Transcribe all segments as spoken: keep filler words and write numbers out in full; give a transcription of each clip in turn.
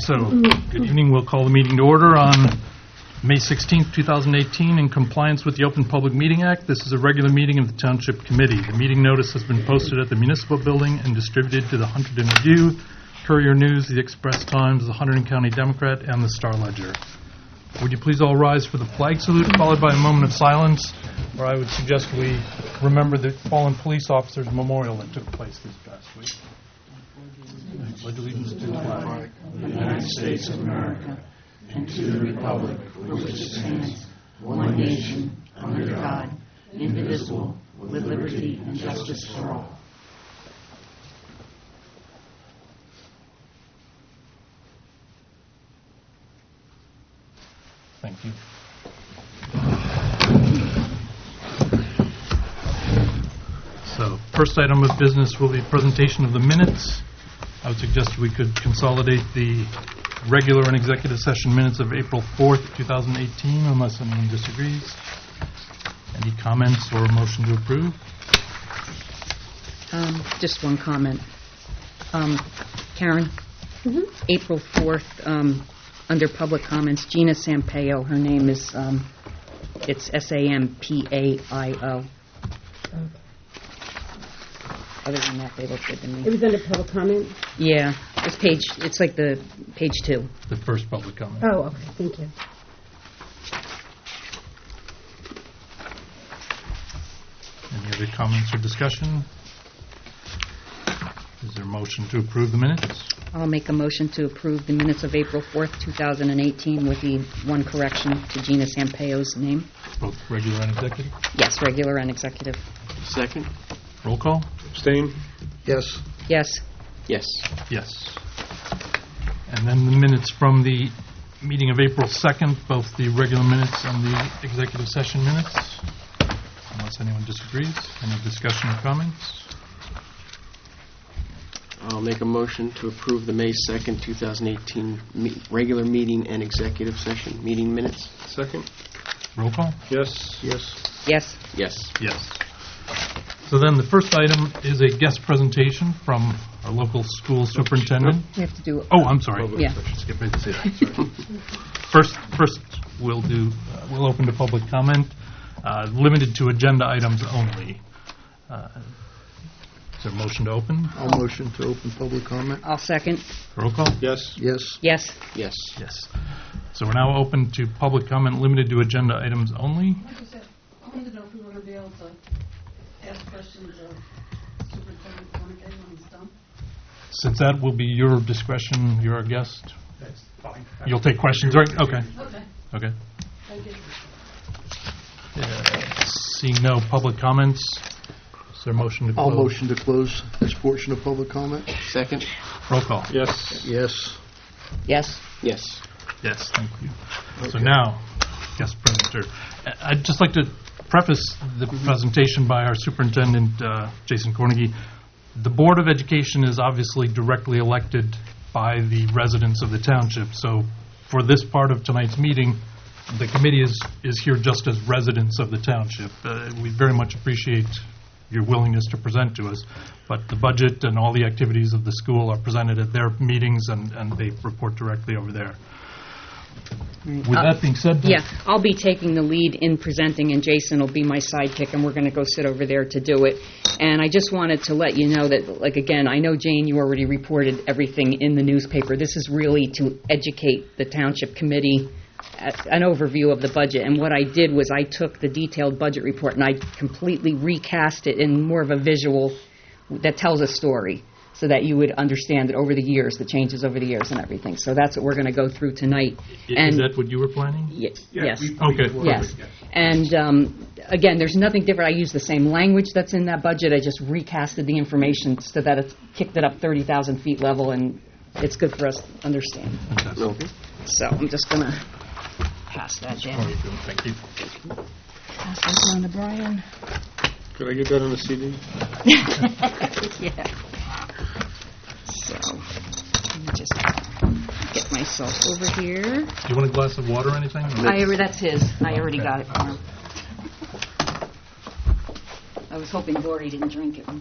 So, good evening. We'll call the meeting to order on May sixteenth, two thousand eighteen, in compliance with the Open Public Meeting Act. This is a regular meeting of the Township Committee. The meeting notice has been posted at the Municipal Building and distributed to the Hunterdon Review, Courier News, the Express Times, the Hunterdon County Democrat, and the Star Ledger. Would you please all rise for the flag salute, followed by a moment of silence, where I would suggest we remember the fallen police officers' memorial that took place this past week. I pledge allegiance to the flag of the United States of America and to the republic for which it stands, one nation, under God, indivisible, with liberty and justice for all. Thank you. So, first item of business will be presentation of the minutes. I would suggest we could consolidate the regular and executive session minutes of April fourth, two thousand eighteen, unless anyone disagrees. Any comments or a motion to approve? Um, just one comment. Um, Karen, mm-hmm. April fourth, um, under public comments, Gina Sampaio, her name is, um, it's S A M P A I O. Okay. Other than that, they look good to me. It was under public comment? Yeah, it's page, it's like the page two. The first public comment. Oh, okay, thank you. Any other comments or discussion? Is there a motion to approve the minutes? I'll make a motion to approve the minutes of April fourth, two thousand eighteen, with the one correction to Gina Sampaio's name. Both regular and executive? Yes, regular and executive. Second. Roll call? Abstain? Yes. Yes. Yes. Yes. And then the minutes from the meeting of April second, both the regular minutes and the executive session minutes, unless anyone disagrees. Any discussion or comments? I'll make a motion to approve the May second, two thousand eighteen me- regular meeting and executive session meeting minutes. Second. Roll call? Yes. Yes. Yes. Yes. Yes. So then the first item is a guest presentation from our local school superintendent. We have to do. Oh, I'm sorry. Yeah. I should skip right to say that. Sorry. First, first we'll do. Uh, we'll open to public comment, uh, limited to agenda items only. Uh, is there a motion to open? I'll motion to open public comment. I'll second. Roll call. Yes. Yes. Yes. Yes. Yes. So we're now open to public comment, limited to agenda items only. Like I said, I wanted to know if we were going to be able to ask questions of Superintendent Cornick when he's done. Since that will be your discretion, you're a guest. That's fine. You'll take questions, right? Okay. Okay, Okay. thank you. Uh, seeing no public comments, is there a motion to close? I'll motion to close this portion of public comment. Second. Roll call. Yes. Yes. Yes. Yes. Yes, thank you. So Okay. now, guest presenter. I- I'd just like to preface the presentation by our superintendent, uh, Jason Cornegie. The Board of Education is obviously directly elected by the residents of the township. So for this part of tonight's meeting, the committee is, is here just as residents of the township. Uh, we very much appreciate your willingness to present to us, but the budget and all the activities of the school are presented at their meetings, and, and they report directly over there. With Uh, that being said, Yeah, I'll be taking the lead in presenting, and Jason will be my sidekick, and we're going to go sit over there to do it. And I just wanted to let you know that, like, again, I know, Jane, you already reported everything in the newspaper. This is really to educate the Township Committee, uh, an overview of the budget. And what I did was I took the detailed budget report, and I completely recast it in more of a visual that tells a story, so that you would understand it over the years, the changes over the years and everything. So that's what we're going to go through tonight. I- And is that what you were planning? Ye- yes. Okay. Yes. And, um, again, there's nothing different. I used the same language that's in that budget. I just recasted the information so that it's kicked it up thirty thousand feet level, and it's good for us to understand. Fantastic. Okay. So I'm just going to pass that How are down. you doing? Thank you. Pass this on to Brian. Could I get that on a C D? Yeah. So, let me just get myself over here. Do you want a glass of water or anything? Or- I, that's his. I already got it for him. I was hoping Dory didn't drink it.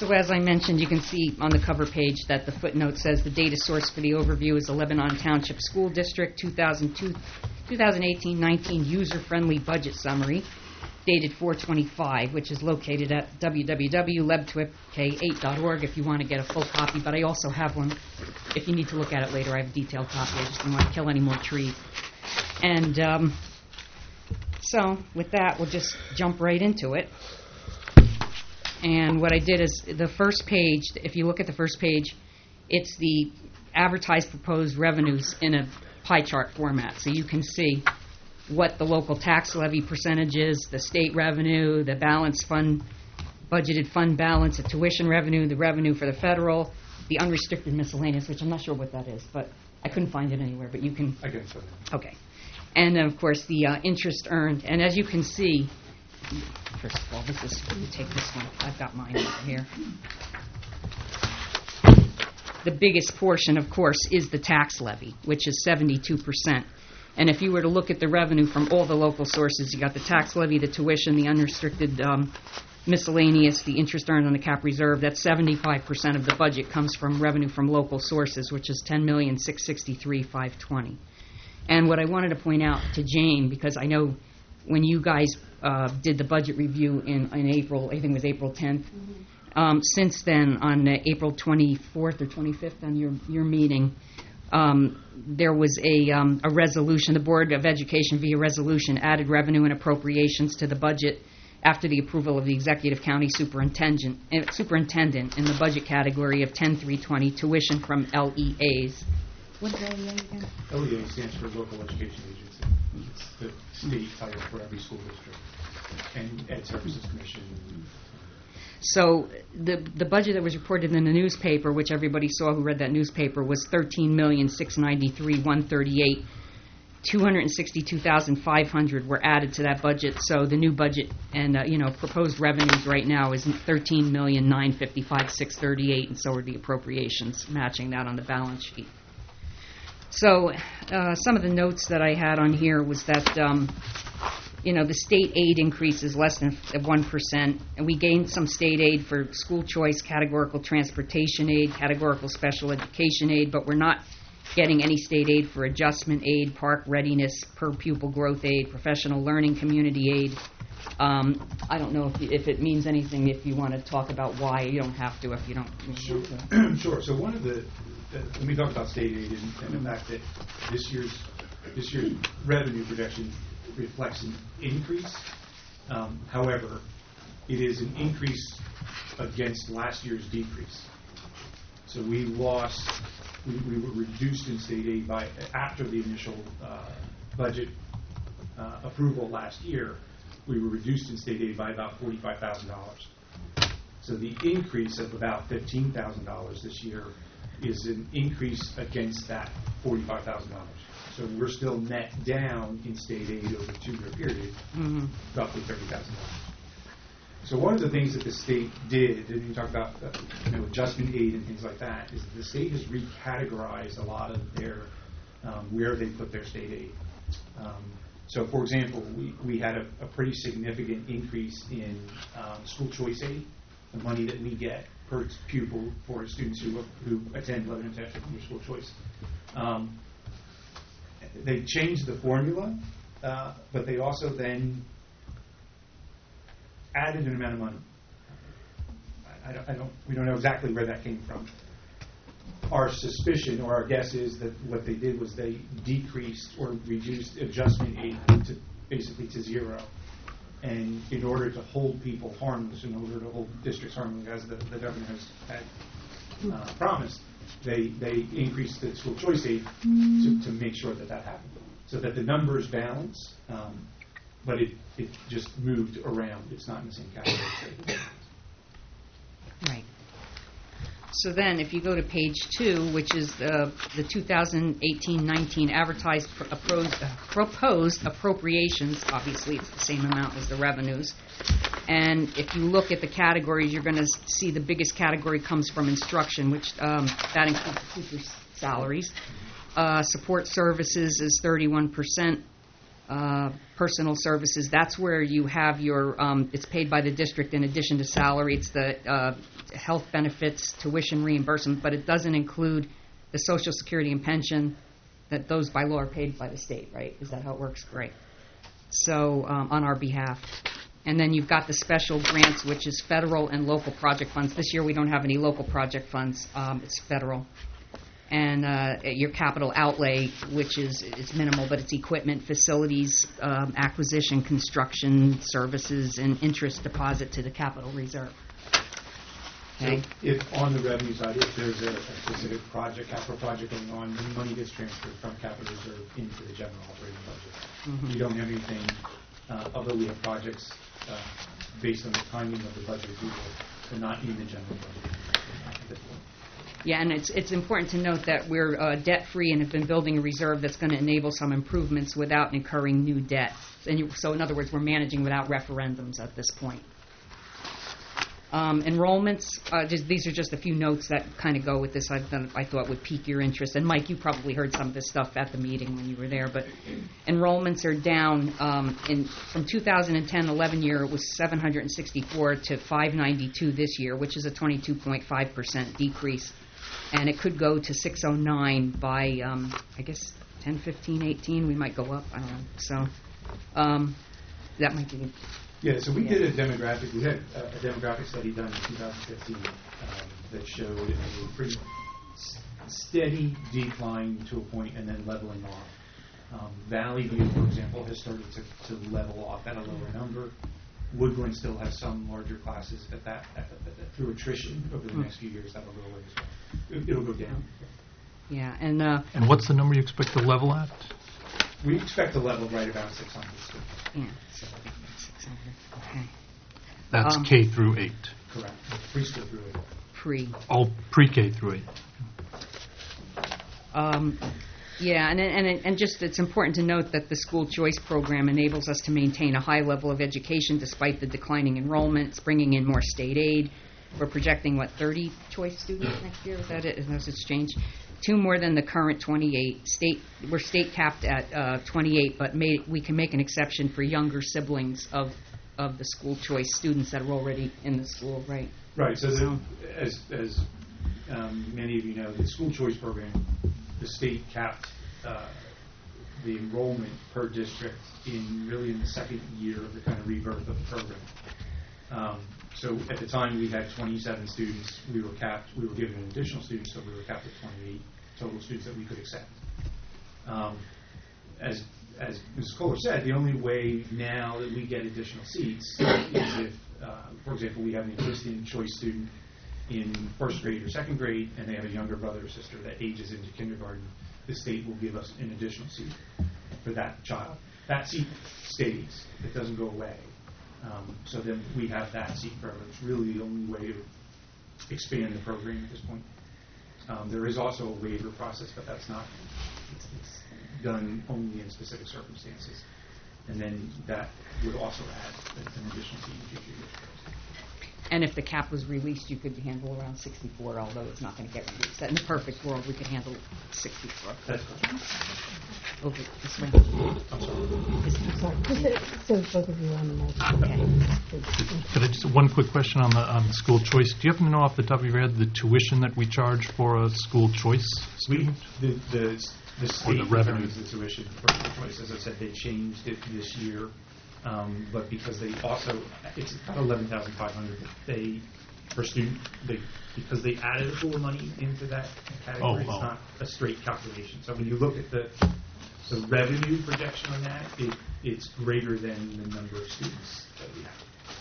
So as I mentioned, you can see on the cover page that the footnote says the data source for the overview is the Lebanon Township School District two thousand eighteen nineteen User-Friendly Budget Summary, dated four twenty-five, which is located at w w w dot leb twip k eight dot org if you want to get a full copy. But I also have one, if you need to look at it later, I have a detailed copy. I just didn't want to kill any more trees. And um, so with that, we'll just jump right into it. And what I did is the first page, if you look at the first page, it's the advertised proposed revenues in a pie chart format. So you can see what the local tax levy percentage is, the state revenue, the balance fund, budgeted fund balance, the tuition revenue, the revenue for the federal, the unrestricted miscellaneous, which I'm not sure what that is, but I couldn't find it anywhere, but you can. I can find it. Okay. And then, of course, the uh, interest earned. And as you can see, first of all, this is, let me take this one. I've got mine over here. The biggest portion, of course, is the tax levy, which is seventy-two percent. And if you were to look at the revenue from all the local sources, you got the tax levy, the tuition, the unrestricted um, miscellaneous, the interest earned on the cap reserve. That's seventy-five percent of the budget comes from revenue from local sources, which is ten million six hundred sixty-three thousand five hundred twenty dollars. And what I wanted to point out to Jane, because I know when you guys uh, did the budget review in, in April, I think it was April tenth, mm-hmm. um, since then, on uh, April twenty-fourth or twenty-fifth, on your, your meeting, um, there was a, um, a resolution. The Board of Education, via resolution, added revenue and appropriations to the budget after the approval of the Executive County Superintendent, uh, superintendent in the budget category of ten three twenty, tuition from L E As. What is L E A again? L E A stands for Local Education Agency. It's the state title for every school district, and Ed Services Commission. So the the budget that was reported in the newspaper, which everybody saw who read that newspaper, was thirteen million six hundred ninety-three thousand one hundred thirty-eight. two hundred sixty-two thousand five hundred were added to that budget. So the new budget and uh, you know proposed revenues right now is thirteen million nine hundred fifty-five thousand six hundred thirty-eight, and so are the appropriations matching that on the balance sheet. So uh, some of the notes that I had on here was that, um, you know, the state aid increase is less than one percent, and we gained some state aid for school choice, categorical transportation aid, categorical special education aid, but we're not getting any state aid for adjustment aid, park readiness, per pupil growth aid, professional learning community aid. Um, I don't know if, you, if it means anything if you want to talk about why. You don't have to if you don't. You Sure. don't Sure. So one of the, uh, let me talk about state aid and, and the fact that this year's this year's revenue projection reflects an increase. Um, however, it is an increase against last year's decrease. So we lost, we, we were reduced in state aid by, after the initial uh, budget uh, approval last year, we were reduced in state aid by about forty-five thousand dollars. So the increase of about fifteen thousand dollars this year is an increase against that forty-five thousand dollars. So we're still net down in state aid over a two-year period, mm-hmm. roughly thirty thousand dollars. So one of the things that the state did, and you talk about uh, you know, adjustment aid and things like that, is the state has recategorized a lot of their, um, where they put their state aid. Um, so for example, we, we had a, a pretty significant increase in um, school choice aid, the money that we get per pupil for students who, who attend Lebanon Township under school choice. Um, they changed the formula, uh, but they also then added an amount of money. I, I, don't, I don't. We don't know exactly where that came from. Our suspicion or our guess is that what they did was they decreased or reduced adjustment aid to basically to zero. And in order to hold people harmless, in order to hold districts harmless, as the, the governor has had uh, promised, they they increased the school choice aid to, to make sure that that happened, so that the numbers balance. Um, But it, it just moved around. It's not in the same category. Right. So then, if you go to page two, which is the, the two thousand eighteen nineteen advertised pro- appro- uh, proposed appropriations, obviously it's the same amount as the revenues. And if you look at the categories, you're going to see the biggest category comes from instruction, which um, that includes the teachers' salaries. Uh, support services is thirty-one percent. uh, personal services, that's where you have your, um, it's paid by the district in addition to salary. It's the uh, health benefits, tuition reimbursement, but it doesn't include the Social Security and pension, that those by law are paid by the state, right? Is that how it works? Great. So, um, on our behalf. And then you've got the special grants, which is federal and local project funds. This year, we don't have any local project funds. Um, It's federal. And uh, your capital outlay, which is, it's minimal, but it's equipment, facilities, um, acquisition, construction, services, and interest deposit to the capital reserve. Okay? So if on the revenue side, if there's a a specific project, capital project going on, then money gets transferred from capital reserve into the general operating budget. We don't have anything, uh, although we have projects uh, based on the timing of the budget approval, but not in the general budget at this point. Yeah, and it's it's important to note that we're uh, debt-free and have been building a reserve that's going to enable some improvements without incurring new debt. And you, so, in other words, we're managing without referendums at this point. Um, enrollments, uh, just, these are just a few notes that kind of go with this. I've done, I thought would pique your interest. And Mike, you probably heard some of this stuff at the meeting when you were there. But enrollments are down um, in from two thousand ten eleven year. It was seven hundred sixty-four to five ninety-two this year, which is a twenty-two point five percent decrease. And it could go to six oh nine by, um, I guess, ten, fifteen, eighteen. We might go up. I don't know. So um, that might be. Yeah, so we did a demographic, we had a a demographic study done in two thousand fifteen um, that showed a pretty s- steady decline to a point and then leveling off. Um, Valley View, for example, has started to, to level off at a lower number. Woodland still has some larger classes at that, at, at, at, through attrition over the next few years, that'll go away as well. It, it'll go down. Yeah, and uh, And what's the number you expect to level at? We expect to level right about six hundred. yeah, so six hundred. Okay. That's Um, K through eight. Correct. Preschool through it. Pre. All pre-K through eight. Um, yeah, and, and and just it's important to note that the school choice program enables us to maintain a high level of education despite the declining enrollment. It's bringing in more state aid. We're projecting, what, thirty choice students next year? Is that it? Has it changed? Two more than the current twenty-eight. State we're state capped at uh, twenty-eight, but made, we can make an exception for younger siblings of of the school choice students that are already in the school, right? Right, so the, as, as um, many of you know, the school choice program, the state capped uh, the enrollment per district in really in the second year of the kind of rebirth of the program. Um, so at the time we had twenty-seven students, we were capped, we were given an additional student, so we were capped at twenty-eight total students that we could accept. Um, as As Miz Kohler said, the only way now that we get additional seats is if, uh, for example, we have an existing choice student in first grade or second grade, and they have a younger brother or sister that ages into kindergarten. The state will give us an additional seat for that child. That seat stays; it doesn't go away. Um, so then we have that seat forever. It's really the only way to expand the program at this point. Um, there is also a waiver process, but that's not. It's, it's done only in specific circumstances. And then that would also add an additional seat in future years. And if the cap was released, you could handle around sixty-four, although it's not going to get released. In the perfect world, we could handle sixty-four. That's correct. Over this way. I'm sorry. Sorry. So both of you on the mic. Okay. Could I just, one quick question on the, on the school choice. Do you happen to know off the top of your head the tuition that we charge for a school choice We, student? the, the, the state the revenue. determines the tuition for school choice. As I said, they changed it this year, um, but because they also, it's about eleven thousand five hundred. They, per student, they, because they added a pool of money into that category, Oh, it's oh. not a straight calculation. So when you look at the, the revenue projection on that, it, it's greater than the number of students that we have.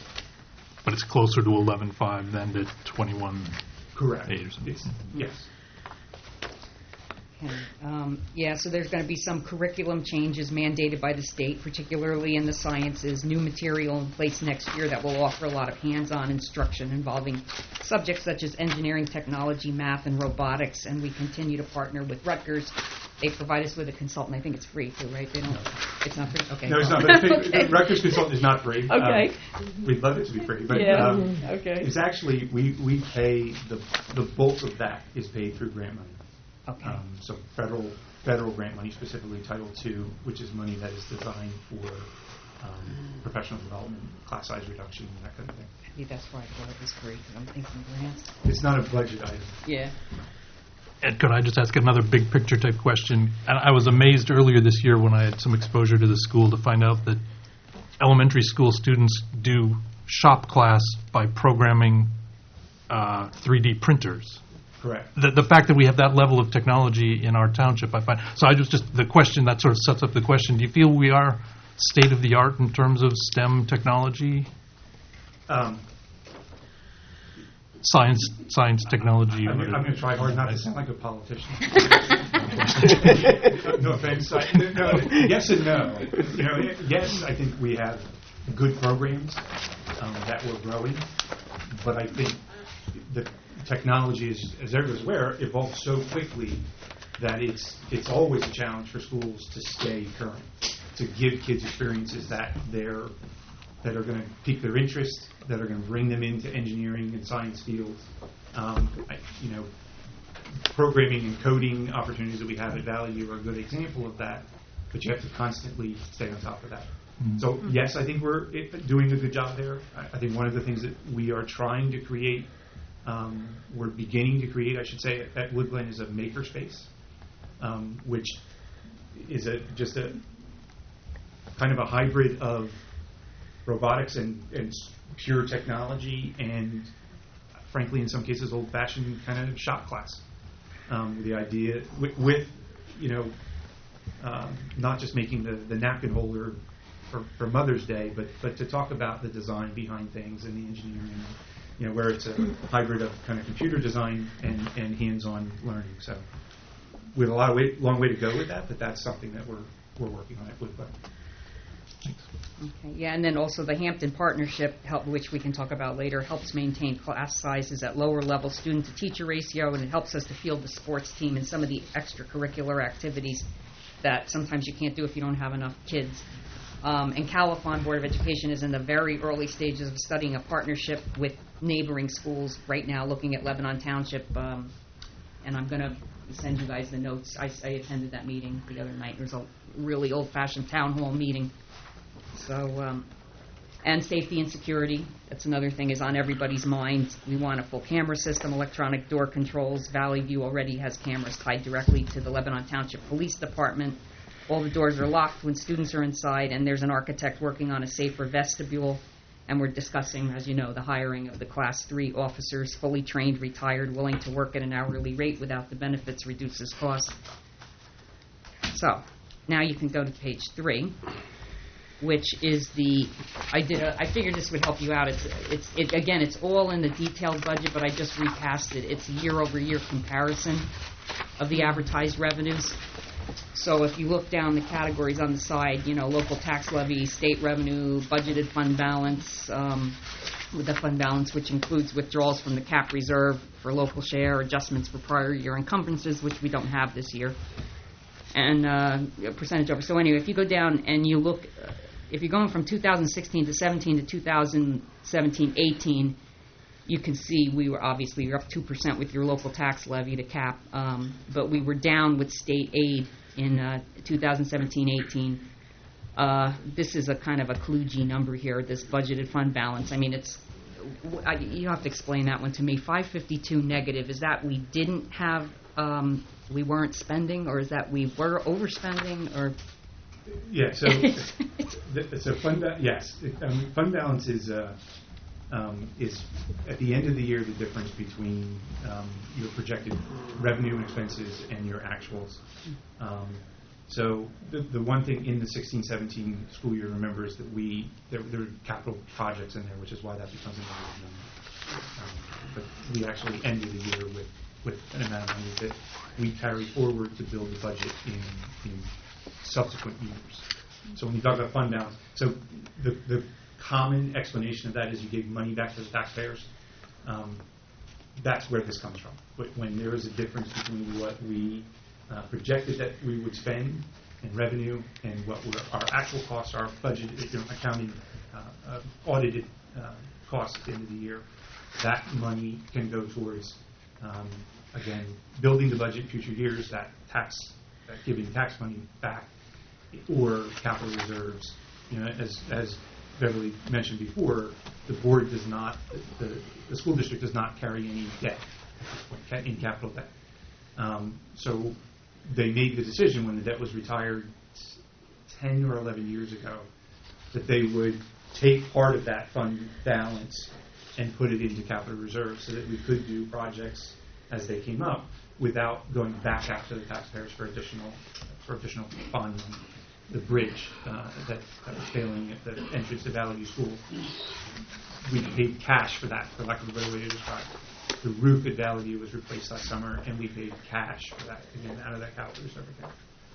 But it's closer to eleven five than to twenty-one Correct. eight or something. It's, yes. Okay. Um, yeah, so there's going to be some curriculum changes mandated by the state, particularly in the sciences, new material in place next year that will offer a lot of hands-on instruction involving subjects such as engineering, technology, math, and robotics, and we continue to partner with Rutgers. They provide us with a consultant. I think it's free, too, right? They don't. It's not free? Okay. No, it's not. But Okay. the Rutgers consultant is not free. Okay. Um, we'd love it to be free, but Yeah. um, Okay. it's actually we, we pay the the bulk of that is paid through grant money. Okay. Um, So federal, federal grant money, specifically Title two, which is money that is designed for um, professional development, class size reduction, that kind of thing. Maybe that's why I thought it was free, 'cause I'm thinking grants. It's not a budget item. Yeah. Ed, could I just ask another big picture type question? And I was amazed earlier this year when I had some exposure to the school to find out that elementary school students do shop class by programming uh, three D printers. Correct. The, the fact that we have that level of technology in our township, I find. So I just, just the question that sort of sets up the question: do you feel we are state of the art in terms of STEM technology, Um, science, science, technology? I'm whatever? I'm going to try hard not to sound like a politician. No offense. I- no, yes and no. You know, yes, I think we have good programs um, that we're growing, but I think the technology, is, as everyone's aware, evolves so quickly that it's it's always a challenge for schools to stay current, to give kids experiences that they're that are going to pique their interest, that are going to bring them into engineering and science fields. Um, I, you know, programming and coding opportunities that we have at Valley View are a good example of that, but you have to constantly stay on top of that. So yes, I think we're it, doing a good job there. I, I think one of the things that we are trying to create, um, we're beginning to create, I should say, at Wood Glen is a makerspace, um, which is a just a kind of a hybrid of robotics and, and pure technology and, frankly, in some cases, old-fashioned kind of shop class. Um, the idea with, with you know, um, not just making the, the napkin holder for, for Mother's Day, but but to talk about the design behind things and the engineering, you know, where it's a hybrid of kind of computer design and, and hands-on learning. So we have a lot of way, long way to go with that, but that's something that we're we're working on at Wood Glen. Okay, yeah, and then also the Hampton Partnership, help, which we can talk about later, helps maintain class sizes at lower level student-to-teacher ratio, and it helps us to field the sports team and some of the extracurricular activities that sometimes you can't do if you don't have enough kids. Um, and Califon Board of Education is in the very early stages of studying a partnership with neighboring schools right now, looking at Lebanon Township, um, and I'm going to send you guys the notes. I, I attended that meeting the other night. It was a really old-fashioned town hall meeting. So, um, and safety and security, that's another thing, is on everybody's mind. We want a full camera system, electronic door controls. Valley View already has cameras tied directly to the Lebanon Township Police Department. All the doors are locked when students are inside, and there's an architect working on a safer vestibule. And we're discussing, as you know, the hiring of the Class three officers, fully trained, retired, willing to work at an hourly rate without the benefits, reduces costs. So, now you can go to page three, which is the, I did a, I figured this would help you out. It's, it's, it, again, it's all in the detailed budget, but I just recast it. It's a year-over-year comparison of the advertised revenues. So if you look down the categories on the side, you know, local tax levy, state revenue, budgeted fund balance, um, with the fund balance, which includes withdrawals from the cap reserve for local share, adjustments for prior year encumbrances, which we don't have this year, and uh, percentage over. So anyway, if you go down and you look, uh, if you're going from two thousand sixteen to seventeen to two thousand seventeen eighteen, you can see we were obviously you're up two percent with your local tax levy, the cap, um, but we were down with state aid in uh, two thousand seventeen eighteen. Uh, this is a kind of a kludgy number here, this budgeted fund balance. I mean, it's, I, you have to explain that one to me. five fifty-two negative, is that we didn't have, um, we weren't spending, or is that we were overspending, or? Yeah, so, the, so fund, ba- yes, it, um, fund balance is, uh, um, is at the end of the year the difference between um, your projected revenue and expenses and your actuals. Um, so the, the one thing in the sixteen seventeen school year, remember, is that we, there, there are capital projects in there, which is why that becomes a negative number. Um, but we actually ended the year with, with an amount of money that we carry forward to build the budget in, in subsequent years. So when you talk about fund balance, so the, the common explanation of that is you give money back to the taxpayers. Um, that's where this comes from. When there is a difference between what we uh, projected that we would spend in revenue and what were our actual costs, our budget, you know, accounting, uh, uh, audited uh, costs at the end of the year, that money can go towards um, again, building the budget in future years, that tax, that giving tax money back, or capital reserves. You know, as, as Beverly mentioned before, the board does not, the, the school district does not carry any debt at this point, ca- in capital debt. Um, so they made the decision when the debt was retired ten or eleven years ago that they would take part of that fund balance and put it into capital reserves so that we could do projects as they came up without going back out to the taxpayers for additional for additional funds. The bridge uh, that, that was failing at the entrance to Valley View School, we paid cash for that, for lack of a better way to describe it. The roof at Valley View was replaced last summer, and we paid cash for that, again, out of that capital reserve account.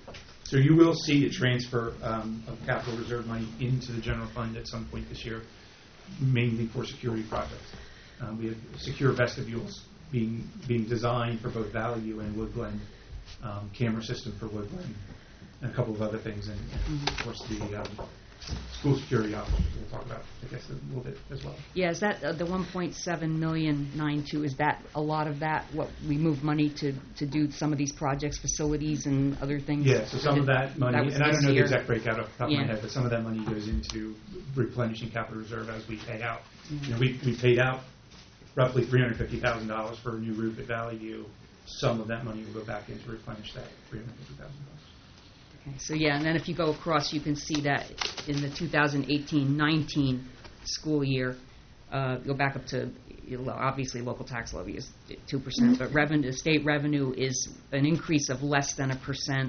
So you will see a transfer um, of capital reserve money into the general fund at some point this year, mainly for security projects. Um, we have secure vestibules being being designed for both Valley View and Woodglen, um, camera system for Woodglen, and a couple of other things, and, and of course the um, school security officers we'll talk about, I guess, a little bit as well. Yeah, is that uh, the one point seven million nine two? Is that a lot of that? What we move money to, to do some of these projects, facilities, and other things? Yeah, so some of that money, that was and I this don't know the year. exact breakout off the top Yeah. of my head, but some of that money goes into replenishing capital reserve as we pay out. Mm-hmm. You know, we we paid out roughly three hundred fifty thousand dollars for a new roof at Valley View. Some of that money will go back in to replenish that three hundred fifty thousand dollars. Okay, so yeah, and then if you go across, you can see that in the two thousand eighteen nineteen school year, uh, go back up to, you know, obviously local tax levy is two percent, but revenue, state revenue is an increase of less than a percent.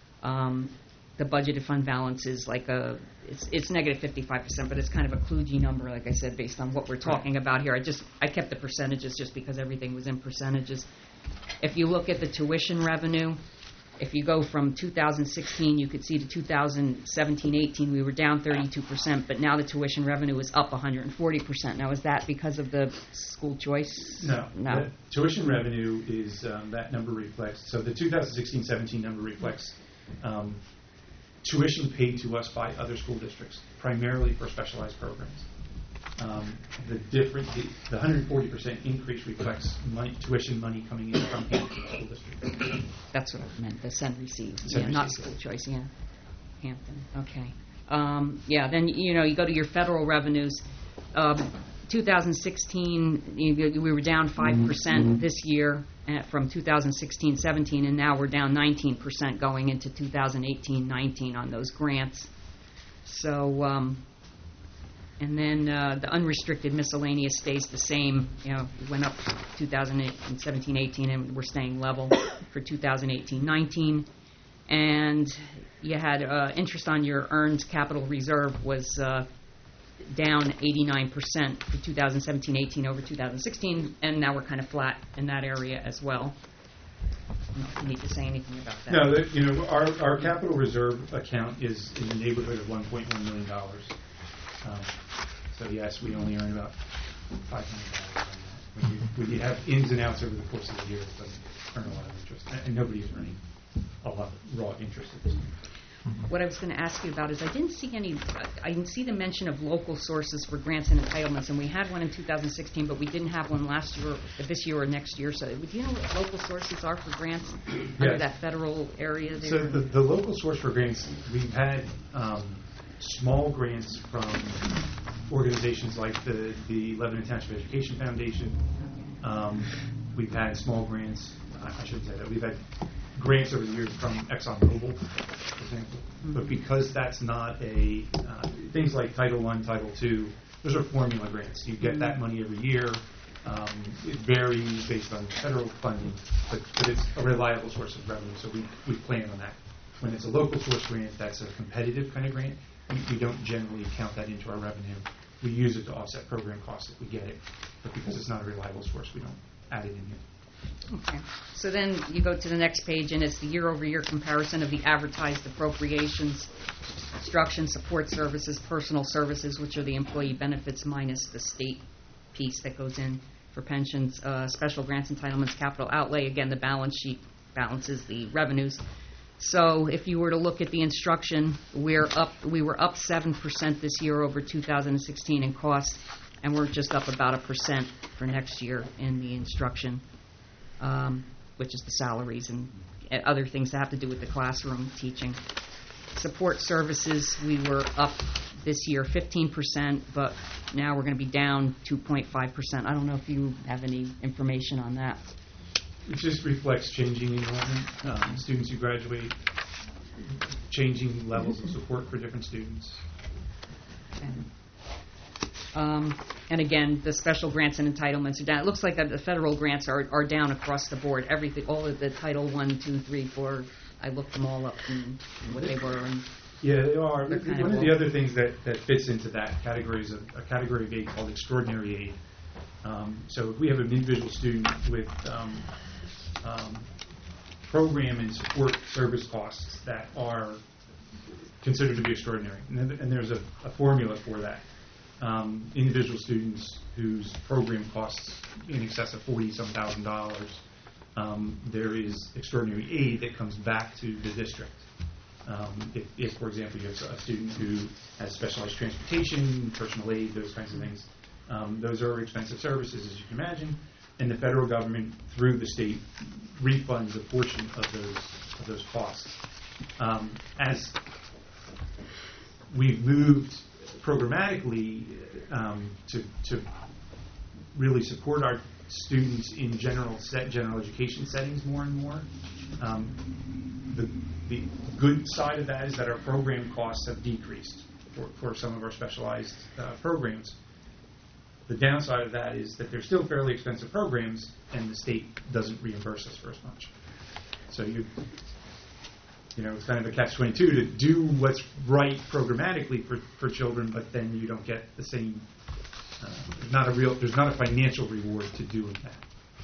Um, the budgeted fund balance is like a, it's, it's negative fifty-five percent, but it's kind of a kludgy number, like I said, based on what we're talking about here. I just, I kept the percentages just because everything was in percentages. If you look at the tuition revenue, if you go from two thousand sixteen, you could see to two thousand seventeen eighteen, we were down thirty-two percent, but now the tuition revenue is up one hundred forty percent. Now, is that because of the school choice? No. No. The tuition revenue is, um, that number reflects, so the two thousand sixteen seventeen number reflects um, tuition paid to us by other school districts, primarily for specialized programs. Um, the different, the, the one hundred forty percent increase reflects money, tuition money coming in from Hampton School District. That's what I meant, the send receive, Send yeah, not receive, school choice, yeah. Hampton, okay. Um, yeah, then, you know, you go to your federal revenues. Um, two thousand sixteen, you, we were down five percent this year uh, from two thousand sixteen seventeen, and now we're down nineteen percent going into two thousand eighteen nineteen on those grants. So, um, and then uh, the unrestricted miscellaneous stays the same. You know, it went up two thousand seventeen eighteen, and we're staying level for two thousand eighteen nineteen. And you had uh, interest on your earned capital reserve was uh, down eighty-nine percent for two thousand seventeen eighteen over two thousand sixteen, and now we're kind of flat in that area as well. I don't know if you need to say anything about that. No, the, you know, our, our capital reserve account is in the neighborhood of one point one million dollars. Um, so yes, we only earn about five hundred dollars on that. When you, when you have ins and outs over the course of the year, it doesn't earn a lot of interest, and, and nobody's earning a lot of raw interest at this point. What I was going to ask you about is I didn't see any, I didn't see the mention of local sources for grants and entitlements, and we had one in two thousand sixteen, but we didn't have one last year, this year or next year. So do you know what local sources are for grants under Yes. that federal area there? So the, the local source for grants, we've had um, small grants from organizations like the, the Lebanon Township Education Foundation. Um, we've had small grants, I, I shouldn't say that, we've had grants over the years from ExxonMobil, for example. But because that's not a, uh, things like Title One, Title Two, those are formula grants. You get that money every year. Um, it varies based on federal funding, but, but it's a reliable source of revenue, so we, we plan on that. When it's a local source grant, that's a competitive kind of grant. We, we don't generally count that into our revenue. We use it to offset program costs if we get it, but because it's not a reliable source, we don't add it in here. Okay. So then you go to the next page, and it's the year-over-year comparison of the advertised appropriations, instruction, support services, personal services, which are the employee benefits minus the state piece that goes in for pensions, uh, special grants, entitlements, capital outlay. Again, the balance sheet balances the revenues. So if you were to look at the instruction, we're up. We were up seven percent this year over two thousand sixteen in cost, and we're just up about a percent for next year in the instruction. Um, which is the salaries and uh, other things that have to do with the classroom teaching. Support services, we were up this year fifteen percent, but now we're going to be down two point five percent. I don't know if you have any information on that. It just reflects changing enrollment, um, students who graduate, changing levels of support for different students. And, um, and again, the special grants and entitlements are down. It looks like the federal grants are, are down across the board. Everything, all of the Title One, Two, Three, Four. I looked them all up and what they were. And Yeah, they are. They're kind One of of the low. other things that, that fits into that category is a, a category of aid called extraordinary aid. Um, so if we have an individual student with um, um, program and support service costs that are considered to be extraordinary, and, then, and there's a, a formula for that. Um, individual students whose program costs in excess of forty some thousand dollars, um, there is extraordinary aid that comes back to the district. Um, if, if, for example, you have a student who has specialized transportation, personal aid, those kinds of things, um, those are expensive services, as you can imagine, and the federal government, through the state, refunds a portion of those of those costs. Um, as we've moved programmatically um, to, to really support our students in general set general education settings more and more. Um, the, the good side of that is that our program costs have decreased for, for some of our specialized uh, programs. The downside of that is that they're still fairly expensive programs, and the state doesn't reimburse us for as much. So you, you know, it's kind of a catch twenty-two to do what's right programmatically for, for children, but then you don't get the same. Uh, there's not a real, there's not a financial reward to doing that.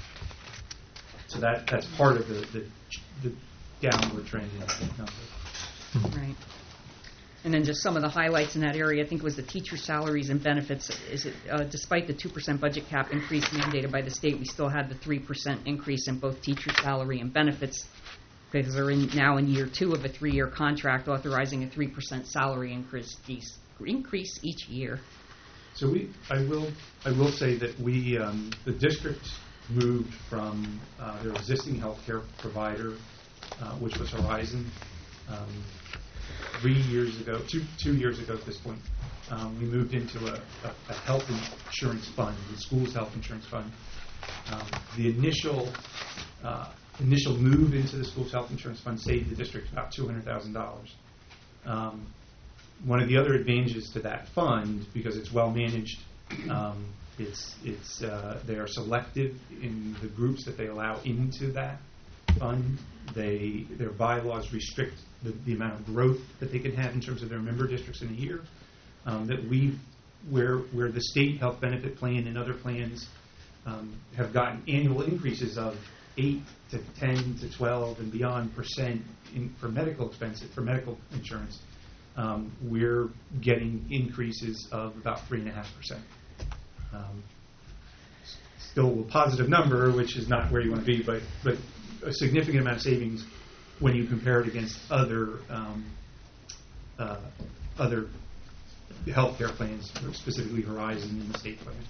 So that that's part of the the, the downward trend in that number. right. And then just some of the highlights in that area, I think, was the teacher salaries and benefits. Is it uh, despite the two percent budget cap increase mandated by the state, we still had the three percent increase in both teacher salary and benefits, because they're in, now in year two of a three-year contract authorizing a three percent salary increase increase each year. So we, I will, I will say that we, um, the district moved from uh, their existing healthcare provider, uh, which was Horizon, um, three years ago, two two years ago at this point. Um, we moved into a, a, a health insurance fund, the school's health insurance fund. Um, the initial uh, initial move into the school's health insurance fund saved the district about two hundred thousand dollars. Um, One of the other advantages to that fund, because it's well managed, um, it's it's uh, they are selective in the groups that they allow into that fund. They their bylaws restrict the, the amount of growth that they can have in terms of their member districts in a year. Um, that we where where the state health benefit plan and other plans um, have gotten annual increases of eight to ten to twelve and beyond percent in, for medical expenses for medical insurance. Um, we're getting increases of about three and a half percent. Um, still a positive number, which is not where you want to be, but but a significant amount of savings when you compare it against other um, uh, other healthcare plans, specifically Horizon and the state plan.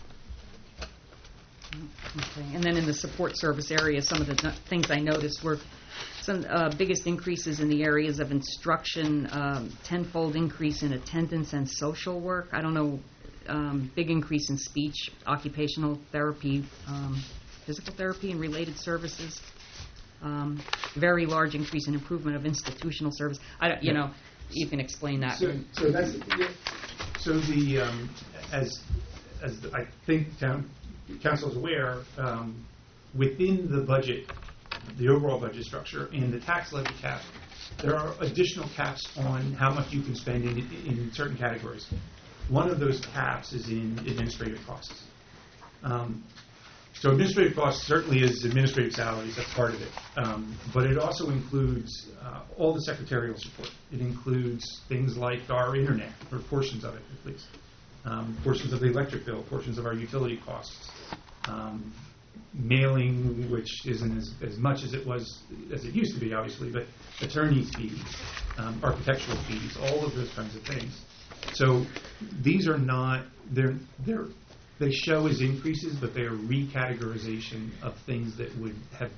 Okay. And then in the support service area, some of the no- things I noticed were some uh, biggest increases in the areas of instruction, um, tenfold increase in attendance and social work. I don't know, um, big increase in speech, occupational therapy, um, physical therapy, and related services. Um, very large increase in improvement of institutional service. I don't, you know, you can explain that. So, so that's so the um, as as I think town council is aware, um, within the budget, the overall budget structure and the tax levy cap, there are additional caps on how much you can spend in in certain categories. One of those caps is in administrative costs. Um, So administrative costs certainly is administrative salaries, that's part of it. Um, but it also includes uh, all the secretarial support. It includes things like our internet, or portions of it at least, um, portions of the electric bill, portions of our utility costs, um, mailing, which isn't as, as much as it was, as it used to be, obviously, but attorney's fees, um, architectural fees, all of those kinds of things. So these are not, they're, they're, they show as increases, but they are recategorization of things that would have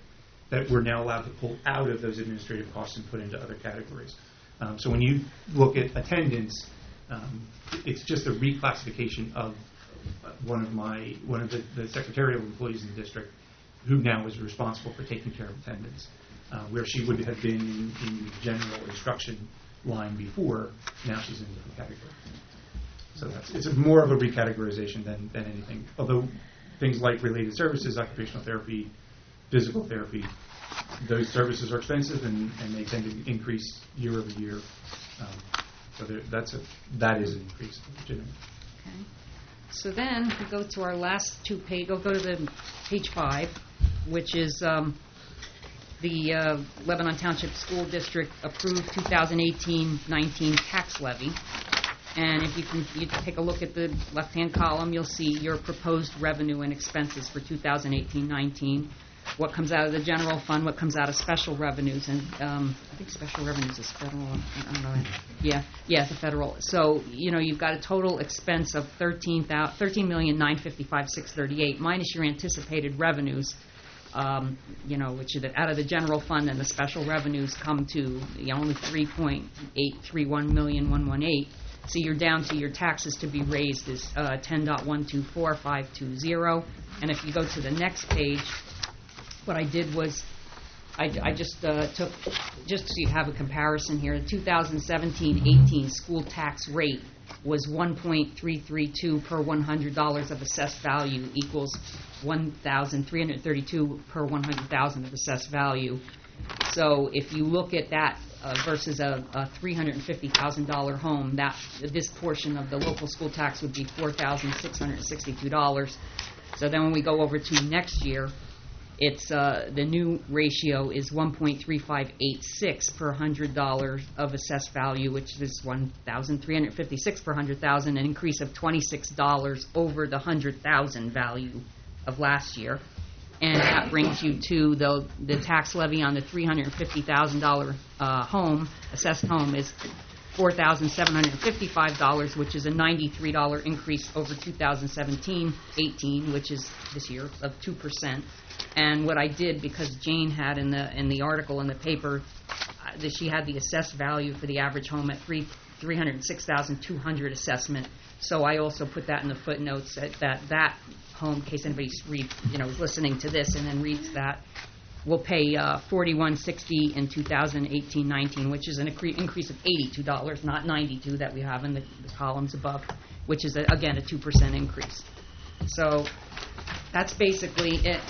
that we're now allowed to pull out of those administrative costs and put into other categories. Um, so when you look at attendance, um, it's just a reclassification of one of my one of the, the secretarial employees in the district, who now is responsible for taking care of attendance, uh, where she would have been in, in the general instruction line before. Now she's in a different category. So that's it's a more of a recategorization than, than anything. Although things like related services, occupational therapy, physical therapy, those services are expensive and, and they tend to increase year over year. Um, so there, that's a that is an increase, legitimate. Okay. So then we go to our last two page. Go go to the page five, which is um, the uh, Lebanon Township School District approved twenty eighteen nineteen tax levy. And if you can you take a look at the left-hand column, you'll see your proposed revenue and expenses for two thousand eighteen nineteen. What comes out of the general fund, what comes out of special revenues, and um, I think special revenues is federal. I don't know. Yeah, yeah, the federal. So you know you've got a total expense of thirteen million nine fifty-five six thirty-eight minus your anticipated revenues. Um, you know, which are the, out of the general fund and the special revenues come to you know, only three point eight three one million one hundred eighteen. So you're down to your taxes to be raised is uh, ten point one two four five two zero. And if you go to the next page, what I did was I, I just uh, took, just so you have a comparison here, the two thousand seventeen eighteen school tax rate was one point three three two per one hundred dollars of assessed value equals one thousand three hundred thirty-two per one hundred thousand of assessed value. So if you look at that uh, versus a, a three hundred fifty thousand dollars home, that this portion of the local school tax would be four thousand six hundred sixty-two dollars. So then when we go over to next year, it's uh, the new ratio is one point three five eight six per one hundred dollars of assessed value, which is one thousand three hundred fifty-six per one hundred thousand, an increase of twenty-six dollars over the one hundred thousand value of last year. And that brings you to the the tax levy on the three hundred fifty thousand dollars uh, home, assessed home, is four thousand seven hundred fifty-five dollars, which is a ninety-three dollars increase over two thousand seventeen eighteen, which is this year, of two percent. And what I did, because Jane had in the in the article in the paper, uh, that she had the assessed value for the average home at three three hundred six thousand two hundred assessment. So I also put that in the footnotes that that, that home, in case anybody's read, you know, is listening to this and then reads that, will pay uh, forty-one sixty in two thousand eighteen nineteen, which is an incre- increase of eighty-two dollars, not ninety-two that we have in the, the columns above, which is a, again a two percent increase. So that's basically it.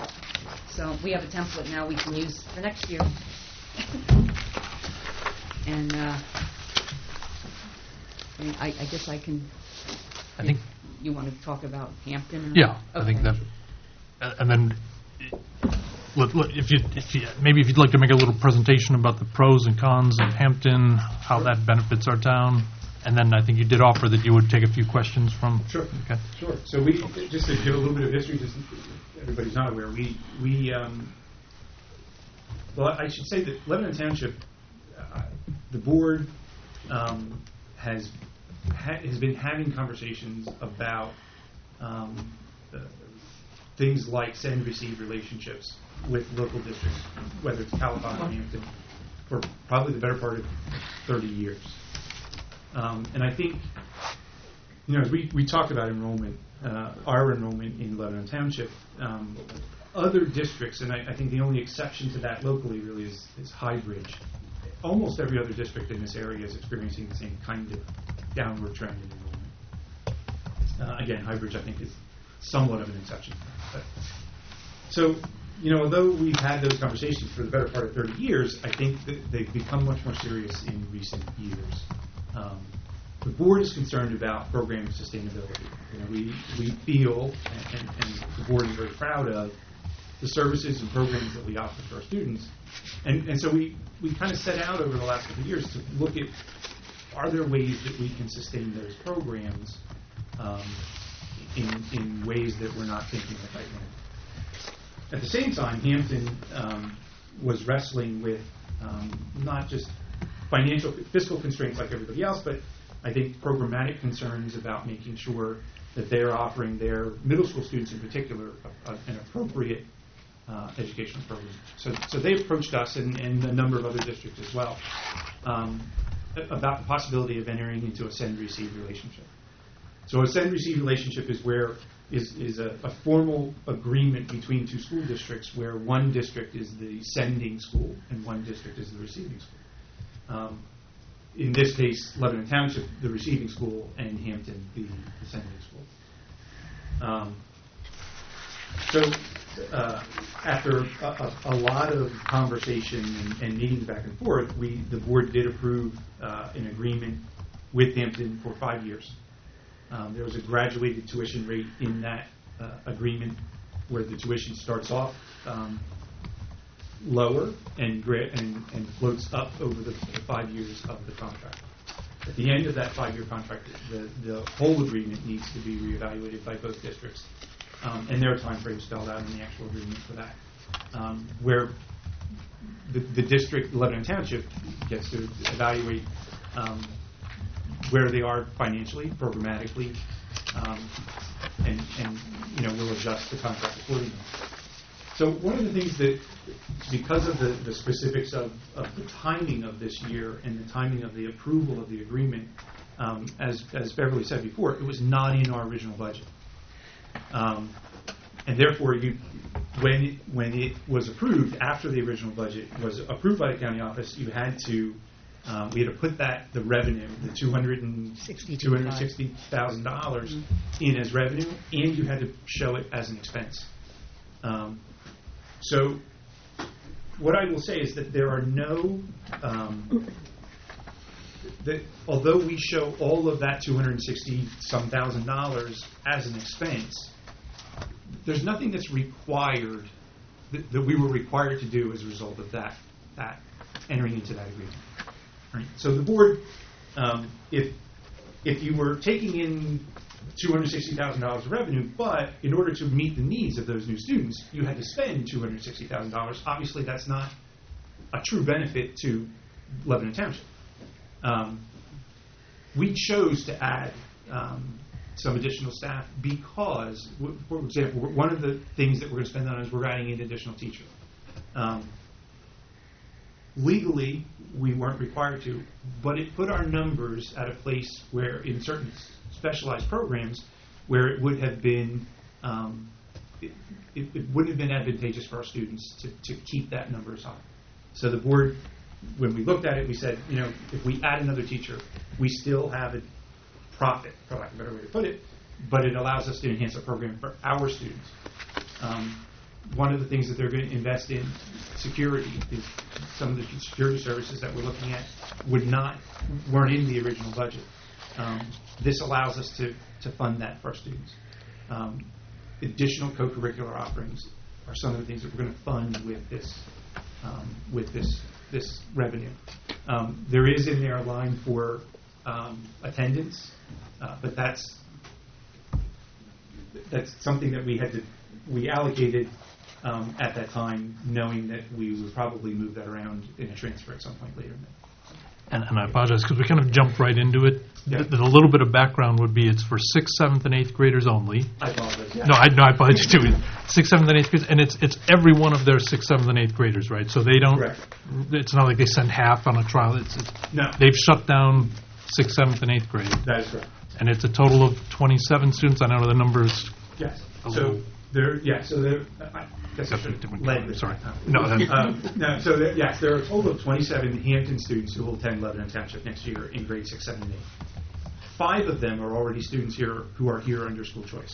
So we have a template now we can use for next year. And uh, I, mean, I, I guess I can. I think. You want to talk about Hampton? Or Yeah, I okay. think that, uh, and then look, look, if you, if you, maybe if you'd like to make a little presentation about the pros and cons of Hampton, how that benefits our town, and then I think you did offer that you would take a few questions from. Sure. Okay. Sure. So we, just to give a little bit of history, just everybody's not aware, we, we um, well, I should say that Lebanon Township, uh, the board um, has ha- has been having conversations about um, uh, things like send-receive relationships with local districts, whether it's Calapan or Hampton, for probably the better part of thirty years. Um, and I think, you know, as we, we talk about enrollment, uh, our enrollment in Lebanon Township, um, other districts, and I, I think the only exception to that locally really is, is Highbridge. Almost every other district in this area is experiencing the same kind of downward trend in enrollment. Uh, again, Highbridge, I think, is somewhat of an exception. But, so, you know, although we've had those conversations for the better part of thirty years, I think that they've become much more serious in recent years. Um, the board is concerned about program sustainability. You know, we, we feel, and, and, and the board is very proud of, the services and programs that we offer to our students. And, and so we, we kind of set out over the last couple of years to look at, are there ways that we can sustain those programs um, in, in ways that we're not thinking of right now. At the same time, Hampton um, was wrestling with um, not just financial, fiscal constraints like everybody else, but I think programmatic concerns about making sure that they're offering their middle school students in particular a, a, an appropriate uh, educational programs. So, so they approached us and, and a number of other districts as well um, about the possibility of entering into a send-receive relationship. So a send-receive relationship is where is, is a, a formal agreement between two school districts where one district is the sending school and one district is the receiving school. Um, in this case, Lebanon Township, the receiving school, and Hampton, the, the sending school. Um, so uh, after a, a, a lot of conversation and, and meetings back and forth, we the board did approve uh, an agreement with Hampton for five years. Um, there was a graduated tuition rate in that uh, agreement where the tuition starts off um, lower and, gra- and and floats up over the, the five years of the contract. At the end of that five-year contract, the, the whole agreement needs to be reevaluated by both districts. Um, and there are time frames spelled out in the actual agreement for that. Um, where the, the district, Lebanon Township, gets to evaluate um, where they are financially, programmatically, um, and, and you know, will adjust the contract accordingly. So one of the things that, because of the, the specifics of, of the timing of this year and the timing of the approval of the agreement, um, as, as Beverly said before, it was not in our original budget. Um, and therefore, you, when, it, when it was approved after the original budget was approved by the county office, you had to, um, we had to put that, the revenue, the two hundred sixty thousand dollars mm-hmm. in as revenue, and you had to show it as an expense. Um, So what I will say is that there are no, um, that although we show all of that two hundred sixty some thousand dollars as an expense, there's nothing that's required, that, that we were required to do as a result of that, that entering into that agreement. Right? So the board, um, if, if you were taking in two hundred sixty thousand dollars of revenue, but in order to meet the needs of those new students, you had to spend two hundred sixty thousand dollars. Obviously, that's not a true benefit to Lebanon Township. Um, we chose to add um, some additional staff because, w- for example, one of the things that we're going to spend on is we're adding an additional teacher. Um, legally, we weren't required to, but it put our numbers at a place where, in certain specialized programs, where it would have been, um, it, it, it wouldn't have been advantageous for our students to, to keep that number as high. So the board, when we looked at it, we said, you know, if we add another teacher, we still have a profit, for lack of a better way to put it, but it allows us to enhance the program for our students. Um, one of the things that they're going to invest in security is some of the security services that we're looking at would not, weren't in the original budget. Um, this allows us to, to fund that for our students. Um, additional co-curricular offerings are some of the things that we're going to fund with this um, with this this revenue. Um, there is in there a line for um, attendance, uh, but that's that's something that we had to we allocated um, at that time, knowing that we would probably move that around in a transfer at some point later. And, and I apologize because we kind of jumped right into it. Yeah. Th- a little bit of background would be it's for sixth, seventh, and eighth graders only. I apologize. Yeah. No, I no, I apologize too. Sixth, seventh, and eighth graders, and it's it's every one of their sixth, seventh, and eighth graders, right? So they don't. Correct. It's not like they send half on a trial. It's, it's No. they've shut down sixth, seventh, and eighth grade, That is correct. and it's a total of twenty-seven students. I know the numbers. Yes. A So little- there, yeah. So there. I guess I should Different- led with sorry. that. No, that- Um, no. So there, yes, there are a total of twenty-seven Hampton students who will attend Lebanon Township next year in grade six, seven, and eight. Five of them are already students here who are here under school choice.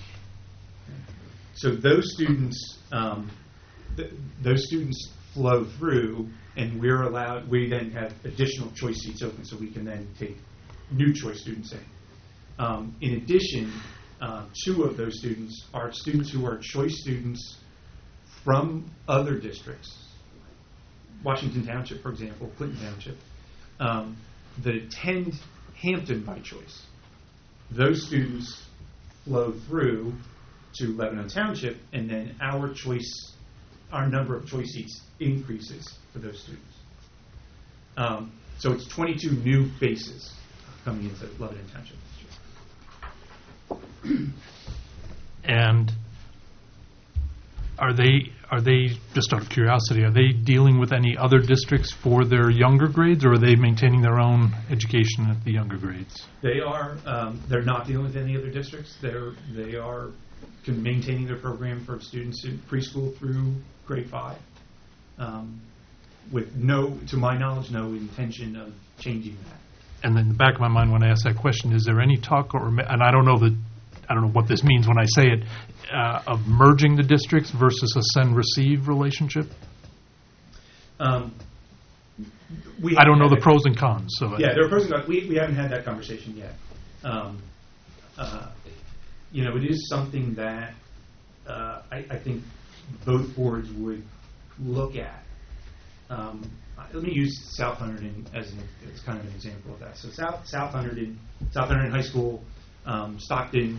So those students, um, th- those students flow through, and we're allowed. We then have additional choice seats open, so we can then take new choice students in. Um, in addition, uh, two of those students are students who are choice students from other districts, Washington Township, for example, Clinton Township, um, that attend Hampton by choice. Those students flow through to Lebanon Township, and then our choice, our number of choice seats increases for those students. Um, so it's twenty-two new faces coming into Lebanon Township this year. And Are they, are they, just out of curiosity, are they dealing with any other districts for their younger grades, or are they maintaining their own education at the younger grades? They are, um, they're not dealing with any other districts. They're, they are con- maintaining their program for students in preschool through grade five, um, with no, to my knowledge, no intention of changing that. And in the back of my mind when I ask that question, is there any talk, or, and I don't know that, I don't know what this means when I say it, uh, of merging the districts versus a send-receive relationship? Um, we I don't haven't know had the that- pros and cons, so. Yeah, there are pros and cons. We, we haven't had that conversation yet. Um, uh, you know, it is something that uh, I, I think both boards would look at. Um, let me use South Hunterdon as, an, as kind of an example of that. So South South Hunterdon, South Hunterdon High School, um, Stockton.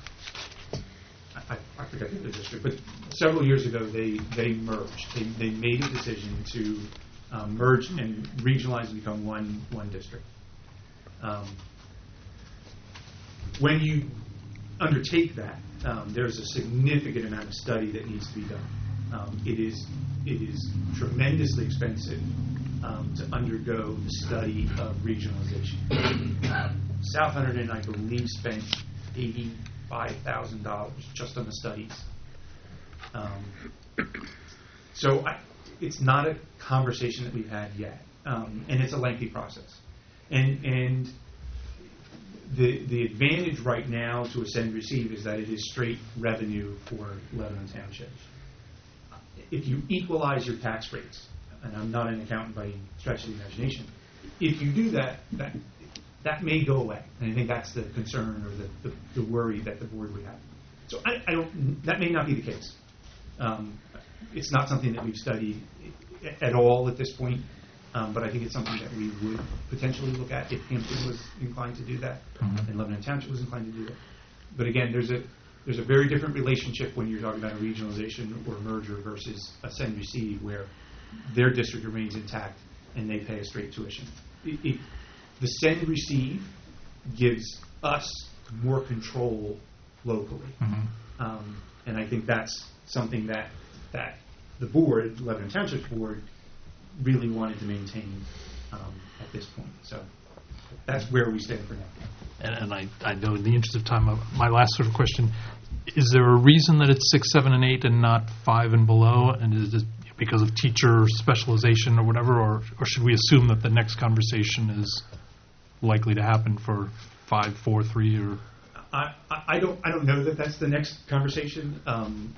I, I forget the other district, but several years ago they they merged. They they made a decision to um, merge and regionalize and become one one district. Um, when you undertake that, um, there's a significant amount of study that needs to be done. Um, it is it is tremendously expensive um, to undergo the study of regionalization. South Hunterdon, I believe, spent eighty-five thousand dollars just on the studies. Um, so I, it's not a conversation that we've had yet, um, and it's a lengthy process. And and the the advantage right now to Ascend Receive is that it is straight revenue for Lebanon Township. If you equalize your tax rates, and I'm not an accountant by any stretch of the imagination, if you do that, that that may go away. And I think that's the concern or the, the, the worry that the board would have. So I, I don't. That may not be the case. Um, it's not something that we've studied at all at this point, um, but I think it's something that we would potentially look at if Hampton was inclined to do that, Mhm. and Lebanon Township was inclined to do that. But again, there's a there's a very different relationship when you're talking about a regionalization or a merger versus a send receive, where their district remains intact and they pay a straight tuition. It, it, the send receive gives us more control locally. Mhm. Um, and I think that's something that that the board, Lebanon Township's board, really wanted to maintain um, at this point. So that's where we stand for now. And, and I, I know in the interest of time, uh, my last sort of question, is there a reason that it's six, seven, and eight and not five and below? And is it because of teacher specialization or whatever, or, or should we assume that the next conversation is likely to happen for five, four, three, or? I, I I don't I don't know that that's the next conversation. Um,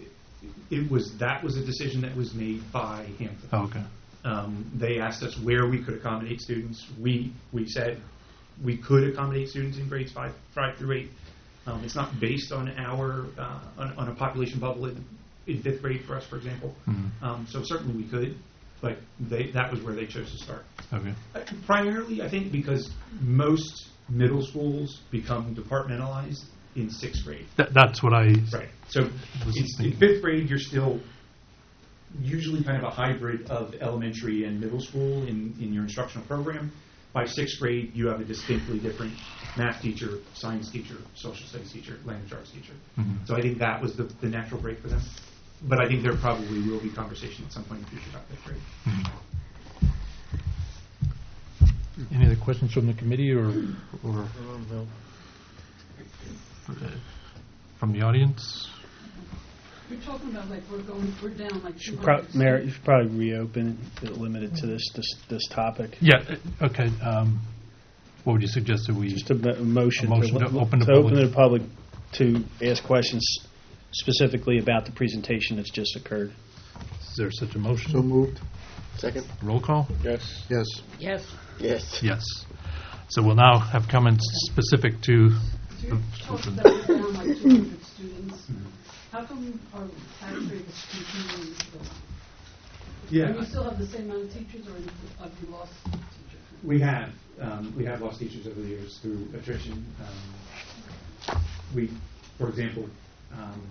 it, it was that was a decision that was made by Hampton. Oh, okay. Um, they asked us where we could accommodate students. We we said we could accommodate students in grades five five through eight. Um, it's not based on our uh, on, on a population bubble in, in fifth grade for us, for example. Mhm. Um, so certainly we could, but they, that was where they chose to start. Okay. Uh, primarily, I think because most middle schools become departmentalized in sixth grade. That, that's what I. Right. So Was it's, in thinking. fifth grade, you're still usually kind of a hybrid of elementary and middle school in, in your instructional program. By sixth grade, you have a distinctly different math teacher, science teacher, social studies teacher, language arts teacher. Mhm. So I think that was the, the natural break for them. But I think there probably will be conversation at some point in the future about fifth grade. Mhm. Any other questions from the committee or, or no. uh, from the audience? You're talking about like we're going, we're down like two Should pro- hundred. Mayor, you should probably reopen it, limited to this, this, this topic. Yeah, uh, okay. Um, what would you suggest that we? Just a mo- motion. A motion to open the to open public. the public to ask questions specifically about the presentation that's just occurred. Is there such a motion? So moved. Second? Roll call? Yes. Yes. Yes. Yes. Yes. So we'll now have comments specific to. So you're talking about we're down like two hundred students. How come our tax rate is continuing to go up? Yeah. Do we still have the same amount of teachers, or have you lost teachers? We have. Um, we have lost teachers over the years through attrition. Um, we, for example, um,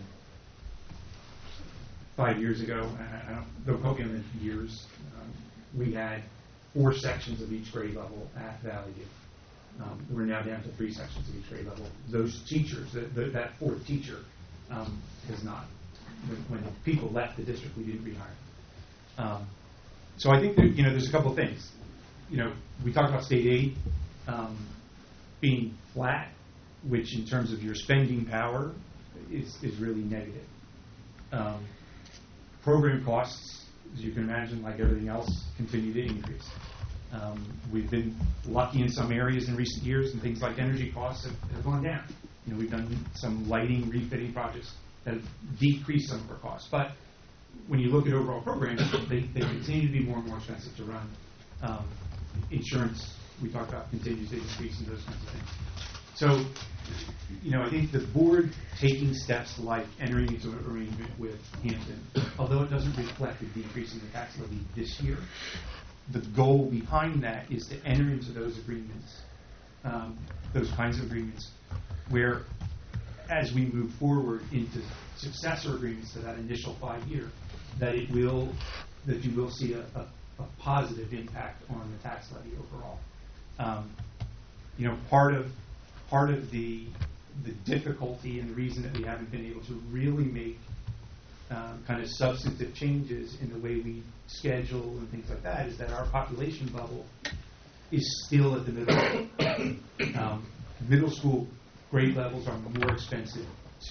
five years ago, I, I don't, don't quote me on the years, um, we had four sections of each grade level at Valley View. Um, we're now down to three sections of each grade level. Those teachers, that, that fourth teacher, um, has not when, when the people left the district, we didn't rehire. Um, so I think that, you know, there's a couple of things. You know, we talked about state aid um, being flat, which in terms of your spending power is, is really negative. Um, program costs, as you can imagine, like everything else, continue to increase. Um, we've been lucky in some areas in recent years, and things like energy costs have, have gone down. You know, we've done some lighting, refitting projects that have decreased some of our costs. But when you look at overall programs, they, they continue to be more and more expensive to run. Um, insurance, we talked about, continues to increase and those kinds of things. So, you know, I think the board taking steps like entering into an arrangement with Hampton, although it doesn't reflect the decrease in the tax levy this year, the goal behind that is to enter into those agreements, um, those kinds of agreements, where as we move forward into successor agreements to that initial five year, that it will, that you will see a, a, a positive impact on the tax levy overall. Um, you know, part of part of the the difficulty and the reason that we haven't been able to really make um, kind of substantive changes in the way we schedule and things like that is that our population bubble is still at the middle. um, middle school grade levels are more expensive to,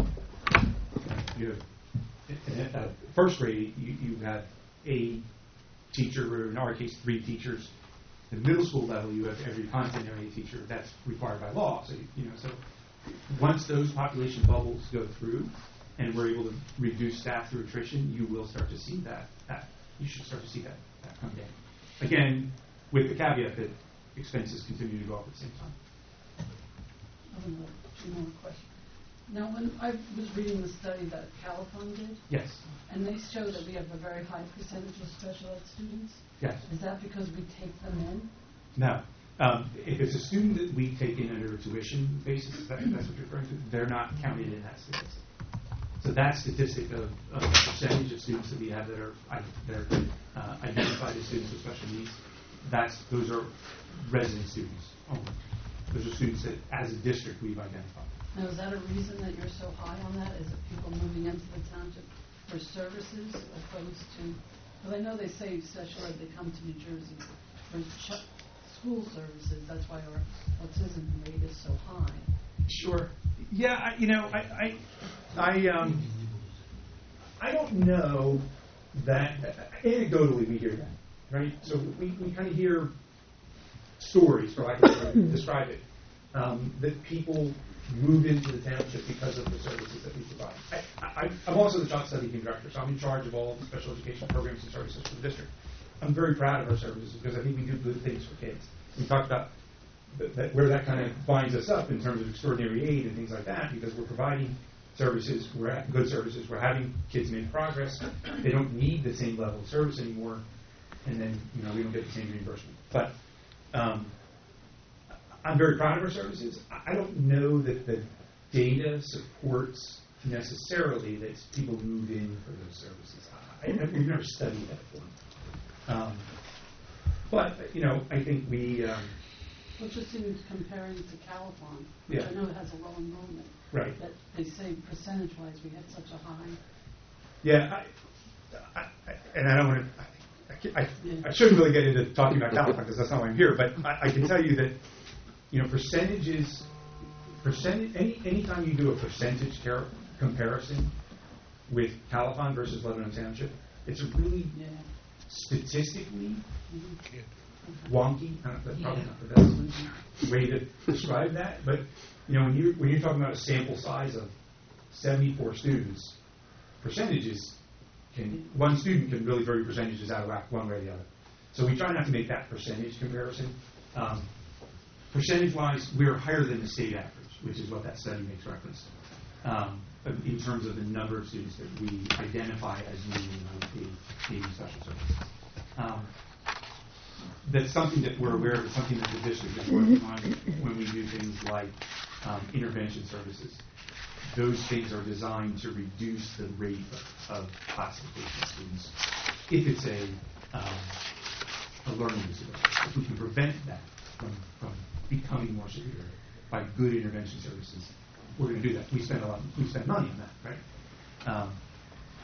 you know, at, at first grade you, you have a teacher, or in our case three teachers. At the middle school level you have every content area teacher that's required by law. So, you know, so once those population bubbles go through and we're able to reduce staff through attrition, you will start to see that, that you should start to see that, that come down. Again, with the caveat that expenses continue to go up at the same time. I have another, two more questions. Now, when I was reading the study that Califon did, Yes. and they show that we have a very high percentage of special ed students. Yes. Is that because we take them in? No. Um, if it's a student that we take in under a tuition basis, if that, that's what you're referring to, they're not counted in that statistic. So that statistic of, of the percentage of students that we have that are, that are uh, identified as students with special needs, that's, those are resident students only. Those are students that, as a district, we've identified. Now, is that a reason that you're so high on that? Is it people moving into the township for services opposed to, because I know they say special ed, they come to New Jersey for ch- school services. That's why our autism rate is so high. Sure. Yeah, I, you know, I, I, I, um, I don't know that, anecdotally we hear that, right? So we, we kind of hear stories, for lack of a way to describe it, um, that people move into the township because of the services that we provide. I, I, I'm also the child study team director, so I'm in charge of all of the special education programs and services for the district. I'm very proud of our services because I think we do good things for kids. We talked about th- that where that kind of binds us up in terms of extraordinary aid and things like that, because we're providing services, we're at good services, we're having kids make progress. They don't need the same level of service anymore, and then, you know, we don't get the same reimbursement. But um, I'm very proud of our services. I don't know that the data supports necessarily that people move in for those services. I, I, we've never studied that before. Um, but, you know, I think we... Um, Well, just in comparing to Califon, which Yeah. I know has a low enrollment, right. that they say percentage-wise we had such a high. Yeah, I, I, I, and I don't want to... I, I, I shouldn't really get into talking about Califon because that's not why I'm here, but I, I can tell you that, you know, percentages, percentage, any anytime you do a percentage car- comparison with Califon versus Lebanon Township, it's a really Yeah. statistically Mm-hmm. wonky. I don't, that's probably not the best way to describe that, but you know, when you when you're talking about a sample size of seventy-four students, percentages can one student can really vary percentages out of whack one way or the other. So we try not to make that percentage comparison. Um, percentage-wise, we're higher than the state average, which is what that study makes reference to, um, in terms of the number of students that we identify as needing the needing special services. Um, that's something that we're aware of. It's something that the district is working on when we do things like um, intervention services. Those things are designed to reduce the rate of, of classification of students if it's a, um, a learning disability. If we can prevent that from, from becoming more severe by good intervention services, we're going to do that. We spend a lot. We spend money on that, right? Um,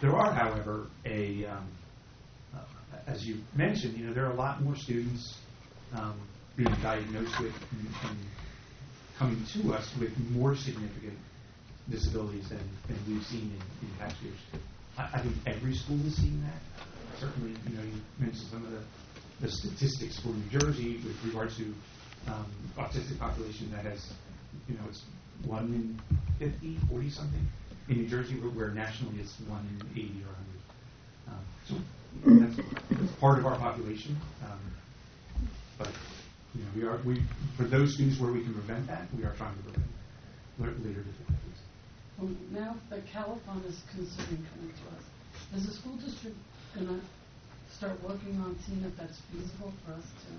There are, however, a, um, uh, as you mentioned, you know, there are a lot more students um, being diagnosed with and, and coming to us with more significant disabilities than, than we've seen in, in past years. I, I think every school is seeing that. Certainly, you know, you mentioned some of the, the statistics for New Jersey with regards to um, autistic population that has, you know, it's one in fifty, forty something. In New Jersey, where, where nationally it's one in eighty or one hundred. Um, so that's, that's part of our population. Um, but you know, we are we for those students where we can prevent that, we are trying to prevent la- later difficulties. Well, now that Califon is considering coming to us, is the school district going to start working on seeing if that's feasible for us to?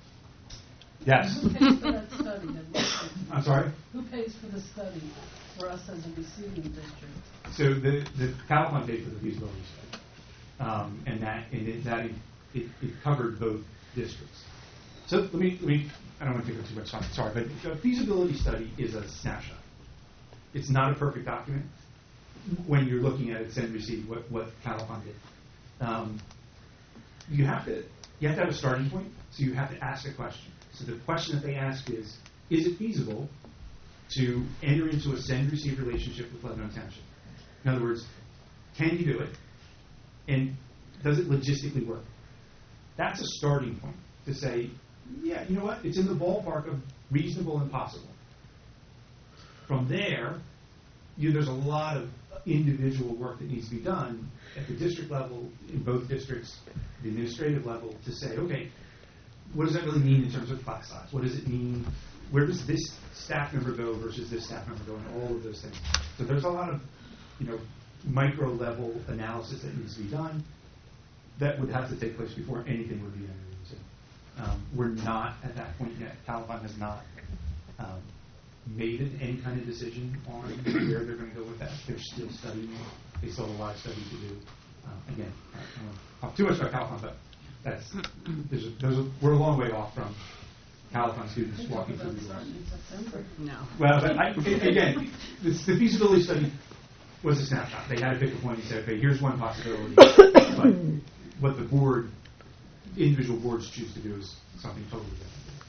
Yes. Who pays for that study? Then? I'm sorry. Who pays for the study for us as a receiving district? So the the Califon paid for the feasibility study, um, and that and it, that it, it, it covered both districts. So let me let me I don't want to take up too much time. Sorry, but a feasibility study is a snapshot. It's not a perfect document when you're looking at it send receive what what Califon did. Um, you have to you have to have a starting point. So you have to ask a question. So the question that they ask is, is it feasible to enter into a send-receive relationship with Lebanon Township? In other words, can you do it? And does it logistically work? That's a starting point to say, yeah, you know what? It's in the ballpark of reasonable and possible. From there, you, there's a lot of individual work that needs to be done at the district level, in both districts, the administrative level, to say, okay, what does that really mean in terms of class size? What does it mean? Where does this staff member go versus this staff member go, and all of those things. So there's a lot of, you know, micro level analysis that needs to be done that would have to take place before anything would be entered into. Um, we're not at that point yet. Califon has not um, made it any kind of decision on where they're going to go with that. They're still studying it. They still have a lot of study to do. Um, again, I don't want to talk too much about Califon, but that's there's a, there's a, we're a long way off from Califon students They talk walking through about the starting in September. No. well, but I, again, the, the feasibility study was a snapshot. They had to pick a point and say, okay, here's one possibility. But what the board, individual boards choose to do is something totally different.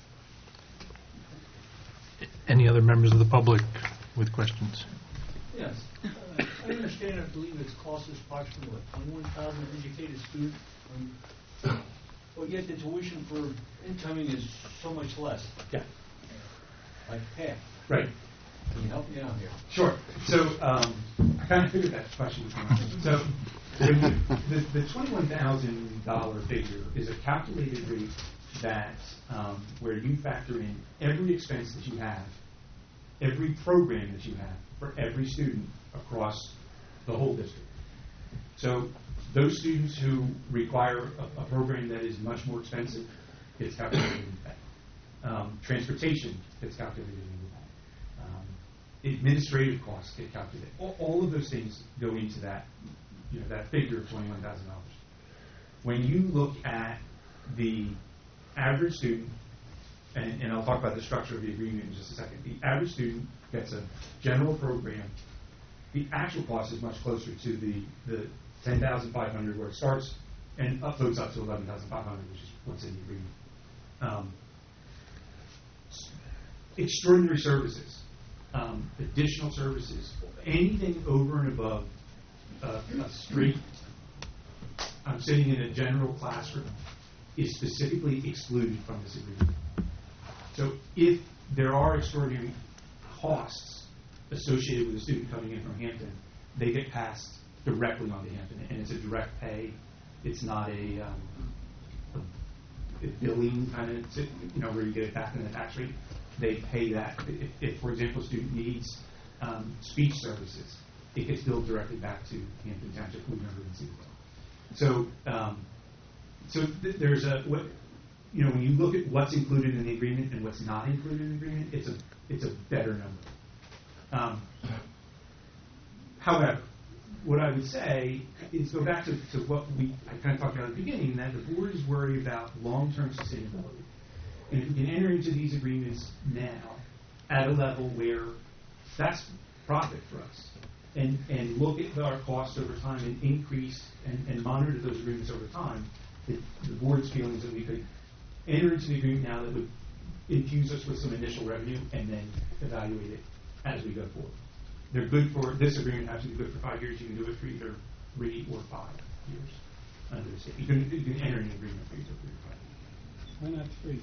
Any other members of the public with questions? Yes. Uh, I understand, I believe its cost is approximately, what, twenty-one thousand educated student? Um, But yet the tuition for incoming is so much less, Yeah, like half. right. Can you help me out here? Sure. So um, I kind of figured that question was coming. So the, the, the twenty-one thousand dollars figure is a calculated rate that um, where you factor in every expense that you have, every program that you have for every student across the whole district. So those students who require a, a program that is much more expensive, it's calculated into that. Um, transportation gets calculated into that. Um, administrative costs get calculated. All, all of those things go into that, you know, that figure of twenty-one thousand dollars. When you look at the average student, and, and I'll talk about the structure of the agreement in just a second. The average student gets a general program. The actual cost is much closer to the, the ten thousand five hundred where it starts, and up floats up to eleven thousand five hundred, which is what's in the agreement. Um, extraordinary services, um, additional services, anything over and above uh, a straight, I'm sitting in a general classroom, is specifically excluded from this agreement. So if there are extraordinary costs associated with a student coming in from Hampton, they get passed directly onto Hampton, and it's a direct pay. It's not a, um, a billing kind of, you know, where you get it back in the tax rate. They pay that. If, if for example, a student needs um, speech services, it gets billed directly back to Hampton Township. We've never been seen. So, um, so th- there's a what, you know, when you look at what's included in the agreement and what's not included in the agreement, it's a it's a better number. Um, however, what I would say is go back to, to what we I kind of talked about at the beginning, that the board is worried about long-term sustainability. And if we can enter into these agreements now at a level where that's profit for us, and, and look at our costs over time and increase and, and monitor those agreements over time, the, the board's feelings that we could enter into the agreement now that would infuse us with some initial revenue and then evaluate it as we go forward. They're good for, this agreement has to be good for five years. You can do it for either three or five years under the state. You can, you can enter an agreement for either three or five years. Why not three?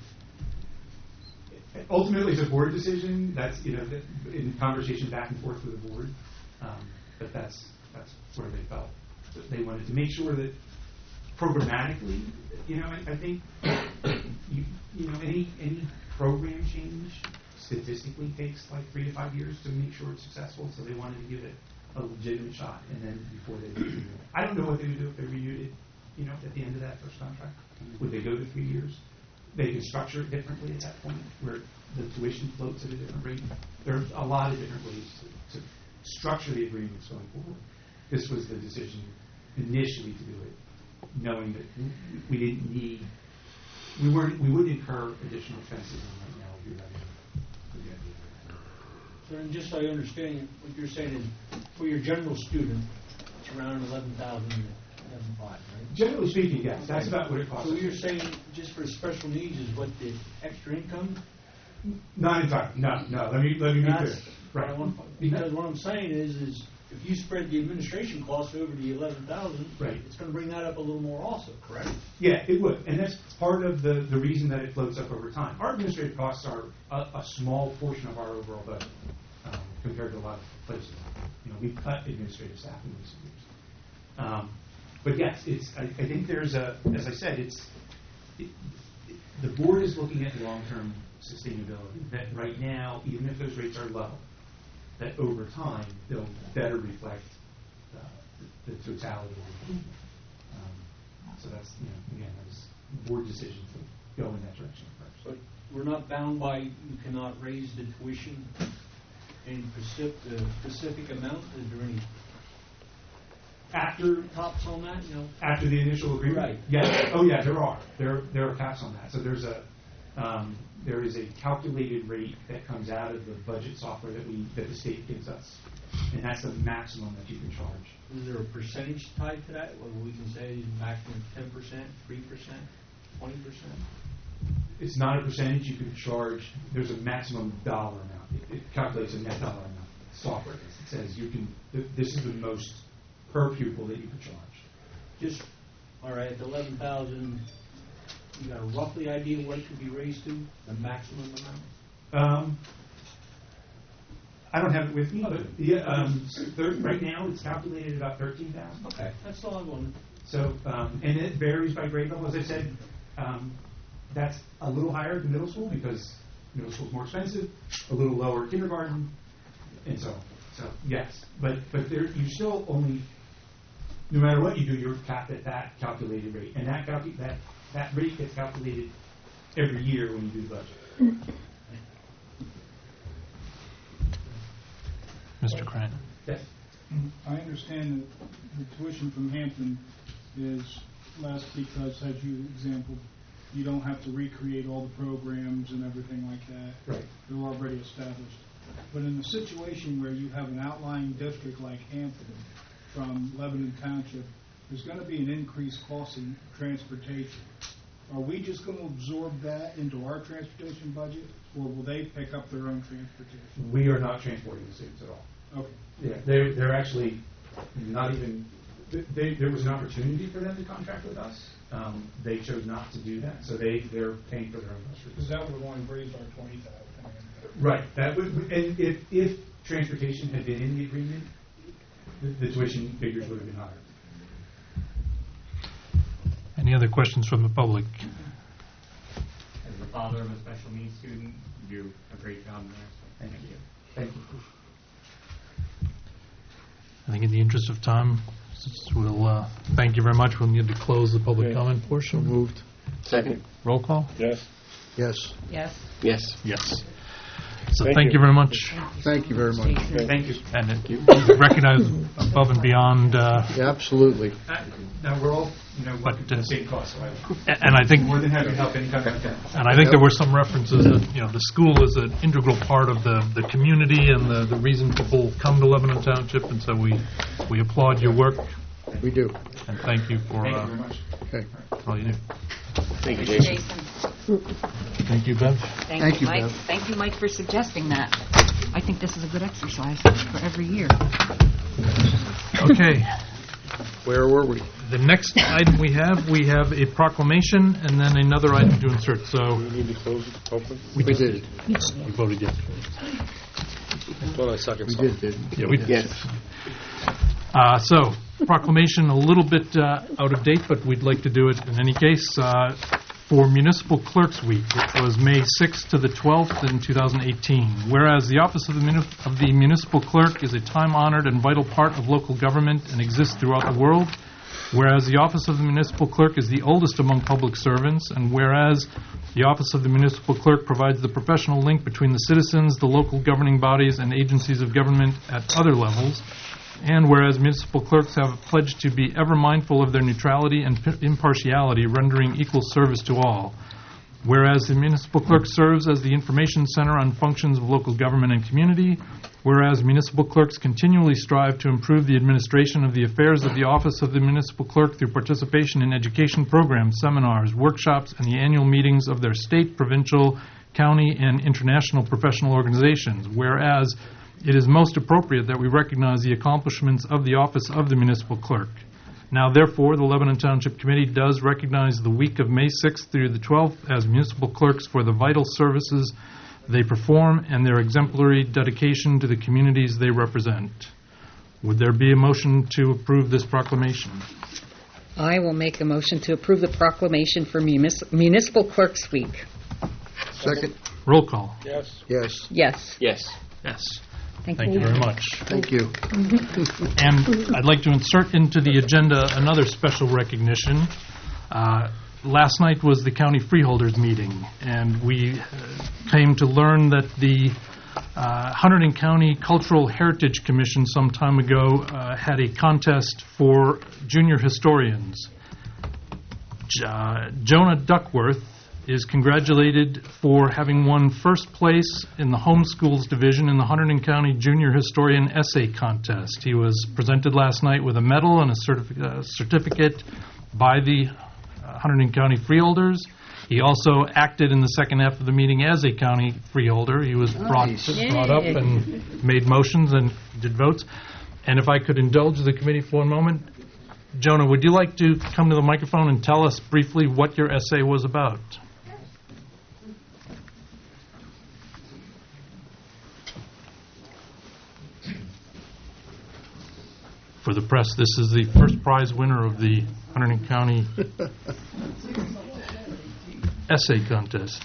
Ultimately, it's a board decision. That's, you know, in conversation back and forth with the board. Um, but that's that's where they felt that they wanted to make sure that programmatically, you know, I, I think you you know any any program change statistically takes like three to five years to make sure it's successful. So they wanted to give it a legitimate shot, and then before they renew it. I don't know what they would do if they renewed it, you know, at the end of that first contract. Would they go to three years? They can structure it differently at that point, where the tuition floats at a different rate. There's a lot of different ways to, to structure the agreements going forward. This was the decision initially to do it, knowing that we didn't need, we weren't, we wouldn't incur additional expenses right now if you had it. So then just so I understand, what you're saying is, for your general student, it's around eleven thousand, eleven five, right? Generally speaking, yes, that's about what it costs. So you're saying just for special needs is what the extra income? Not entirely. No, no. Let me let me be clear. That's what I want, because what I'm saying is, is if you spread the administration costs over the eleven thousand, right, it's going to bring that up a little more also, correct? Yeah, it would, and that's part of the the reason that it floats up over time. Our administrative costs are a, a small portion of our overall budget um, compared to a lot of places. You know, we've cut administrative staff in recent years. Um, but yes, it's. I, I think there's a. As I said, it's. It, it, the board is looking at long-term sustainability. That right now, even if those rates are low, that over time they'll better reflect uh, the, the totality of the um, so that's, you know, again, that was a board decision to go in that direction first. But we're not bound by, you cannot raise the tuition in specific, uh, specific amount. Is there any after tops on that? You know, after the initial agreement, right? Yeah. Oh, yeah. There are there there are caps on that. So there's a um, there is a calculated rate that comes out of the budget software that we that the state gives us, and that's the maximum that you can charge. Is there a percentage tied to that? Whether we can say maximum ten percent, three percent, twenty percent? It's not a percentage. You can charge. There's a maximum dollar amount. It, it calculates a net dollar amount. Software does. It says you can. Th- this is the most per pupil that you can charge. Just all right. At the eleven thousand, you got a roughly idea what it could be raised to? The maximum amount? Um, I don't have it with me, but yeah, um, thir- right now it's calculated about thirteen thousand. Okay, that's all I wanted. So, um, and it varies by grade level. As I said, um, that's a little higher than middle school because middle school is more expensive, a little lower kindergarten, and so on. So, yes, but but there you still only, no matter what you do, you're capped at that calculated rate, and that calcu- that that rate gets calculated every year when you do the budget. Mister Crane. Yes. I understand that the tuition from Hampton is less because, as you exampled, you don't have to recreate all the programs and everything like that. Right. They're already established. But in a situation where you have an outlying district like Hampton from Lebanon Township, there's going to be an increased cost in transportation. Are we just going to absorb that into our transportation budget, or will they pick up their own transportation? We are not transporting the students at all. Okay. Yeah, they're, they're actually not even, they, there was an opportunity for them to contract with us. Um, they chose not to do that, so they, they're paying for their own bus routes. Because that would have only raised our twenty thousand. Right. That would, and if, if transportation had been in the agreement, the, the tuition figures would have been higher. Any other questions from the public? As the father of a special needs student, you do a great job there. Thank you. Thank you. I think in the interest of time, we'll uh, thank you very much. We'll need to close the public Yeah. comment portion. Moved. Second. Roll call? Yes. Yes. Yes. Yes. Yes. So thank you very much. Thank you very much. Thank you. And it recognized above and beyond, uh, Yeah, absolutely. Now, we're all, you know, But, working for uh, the same cause, so I- and I think more than happy to help anytime I can. And I think there were some references that, you know, the school is an integral part of the, the community and the, the reason people come to Lebanon Township, and so we, we applaud your work, We do. and thank you for Thank you uh, very much. Okay. all you do. Thank you, Jason. Thank you, Bev. Thank Thank you, you, Mike. Bev. Thank you, Mike, for suggesting that. I think this is a good exercise for every year. Okay, Where were we? the next item we have, we have a proclamation and then another item to insert, so. We need to close it open? We We just did. We voted yes. I thought I seconded We something. did, didn't we? Yeah, we did. Yes. Uh, So, proclamation a little bit uh, out of date, but we'd like to do it in any case. Uh, For Municipal Clerks Week, it was May sixth to the twelfth in two thousand eighteen. Whereas the office of the muni- of the municipal clerk is a time-honored and vital part of local government and exists throughout the world. Whereas the office of the municipal clerk is the oldest among public servants, and whereas the office of the municipal clerk provides the professional link between the citizens, the local governing bodies, and agencies of government at other levels, and whereas municipal clerks have pledged to be ever mindful of their neutrality and p- impartiality, rendering equal service to all. Whereas the municipal clerk serves as the information center on functions of local government and community. Whereas municipal clerks continually strive to improve the administration of the affairs of the office of the municipal clerk through participation in education programs, seminars, workshops, and the annual meetings of their state, provincial, county, and international professional organizations. Whereas it is most appropriate that we recognize the accomplishments of the office of the municipal clerk. Now, therefore, the Lebanon Township Committee does recognize the week of May sixth through the twelfth as municipal clerks for the vital services they perform and their exemplary dedication to the communities they represent. Would there be a motion to approve this proclamation? I will make a motion to approve the proclamation for munis- Municipal Clerks Week. Second? Roll call. Yes. Yes. Yes. Yes. Yes. Thank Thank you. you very much. Thank you. And I'd like to insert into the agenda another special recognition. Uh, Last night was the county freeholders meeting, and we uh, came to learn that the uh, Hunterdon County Cultural Heritage Commission some time ago uh, had a contest for junior historians. J- uh, Jonah Duckworth is congratulated for having won first place in the homeschools division in the Hunterdon County Junior Historian Essay Contest. He was presented last night with a medal and a certifi- uh, certificate by the uh, Hunterdon County Freeholders. He also acted in the second half of the meeting as a county freeholder. He was brought, brought up and made motions and did votes. And if I could indulge the committee for one moment, Jonah, would you like to come to the microphone and tell us briefly what your essay was about? For the press, this is the first prize winner of the Hunterdon County Essay Contest.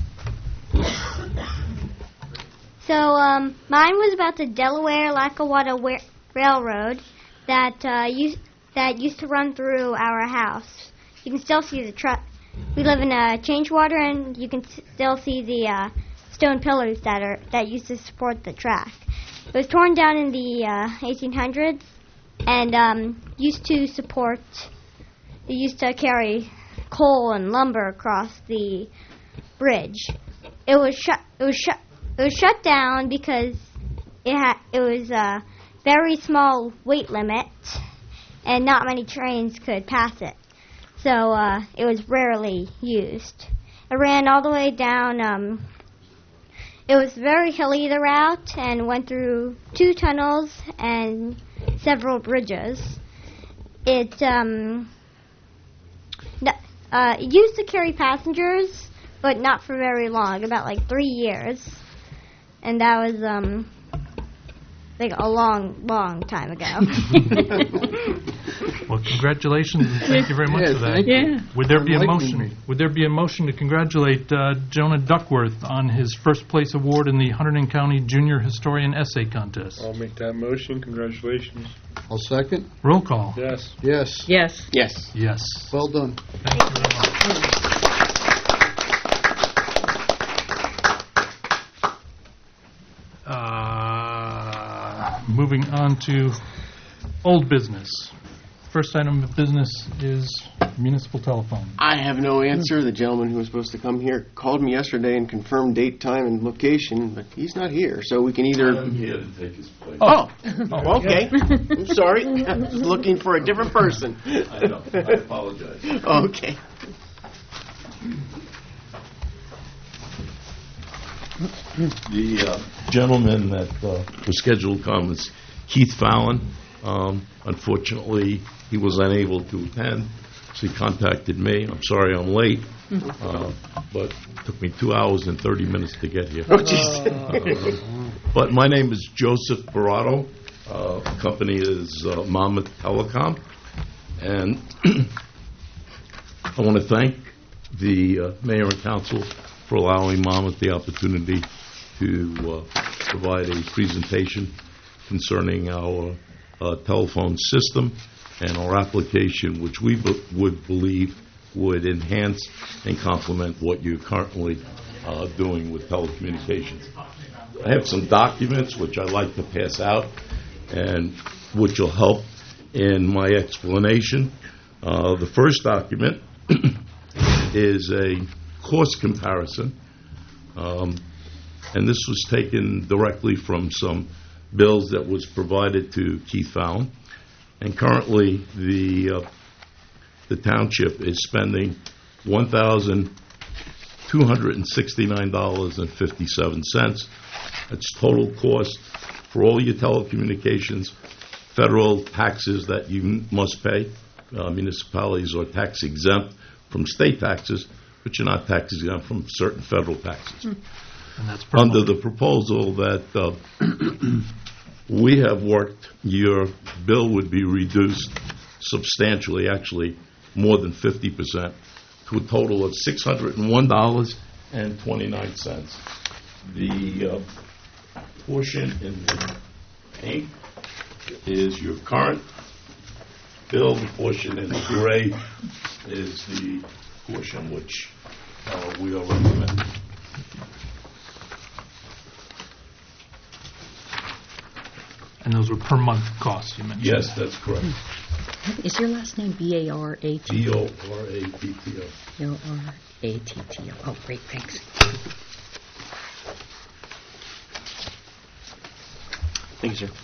So um, mine was about the Delaware-Lackawanna wa- Railroad that uh, used that used to run through our house. You can still see the truck. We live in uh, Changewater, and you can s- still see the uh, stone pillars that are that used to support the track. It was torn down in the uh, eighteen hundreds and um, used to support. It used to carry coal and lumber across the bridge. It was shut. It was shut. It was shut down because it had. It was a very small weight limit, and not many trains could pass it. So uh, it was rarely used. It ran all the way down. Um, it was very hilly, the route, and went through two tunnels and several bridges. It um, n- uh, it used to carry passengers, but not for very long, about like three years. And that was um, like a long, long time ago. Well, congratulations, and thank you very much Yeah, for that. thank you. Yeah. Would there be a Enlightening motion? me. Would there be a motion to congratulate uh, Jonah Duckworth on his first place award in the Hunterdon County Junior Historian Essay Contest? I'll make that motion. Congratulations. I'll second. Roll call. Yes. Yes. Yes. Yes. Yes. Well done. Thank you very much. moving on to old business. First item of business is municipal telephone. I have no answer. The gentleman who was supposed to come here called me yesterday and confirmed date, time, and location, but he's not here. So we can either... I'm here to take his place. Oh, oh okay. I'm sorry. I was looking for a different person. I know. I apologize. Okay. The uh, gentleman that uh, was scheduled to come is Keith Fallon. Um, unfortunately, he was unable to attend, so he contacted me. I'm sorry I'm late, uh, but it took me two hours and thirty minutes to get here. Oh, jeez. Uh, but my name is Joseph Barato. Uh, the company is uh, Monmouth Telecom. And I want to thank the uh, mayor and council for allowing Monmouth the opportunity to uh, provide a presentation concerning our uh, telephone system and our application, which we b- would believe would enhance and complement what you're currently uh, doing with telecommunications. I have some documents which I'd like to pass out and which will help in my explanation. Uh, the first document is a cost comparison, um, and this was taken directly from some bills that was provided to Keith Fallon. And currently, the uh, the township is spending one thousand two hundred sixty-nine dollars and fifty-seven cents. That's total cost for all your telecommunications, federal taxes that you must pay. Uh, municipalities are tax exempt from state taxes, but you're not tax exempt from certain federal taxes. And that's per Under month. the proposal that uh, we have worked, your bill would be reduced substantially, actually more than fifty percent, to a total of six hundred one dollars and twenty-nine cents. The uh, portion in the pink is your current bill. The portion in the gray is the portion which uh, we are recommending. And those were per month costs you mentioned. Yes, that's correct. Is your last name B A R A T? B O R A T T O. B O R A T T O. Oh, great, thanks. Thank you, sir.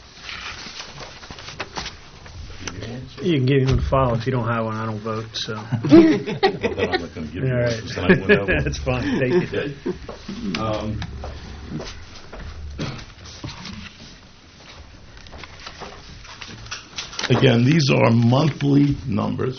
You can give him a file if you don't have one. I don't vote, so. Well, then I'm not going to give you All one. right. It's like whatever. That's fine. Take it. Okay. Um, Again, these are monthly numbers.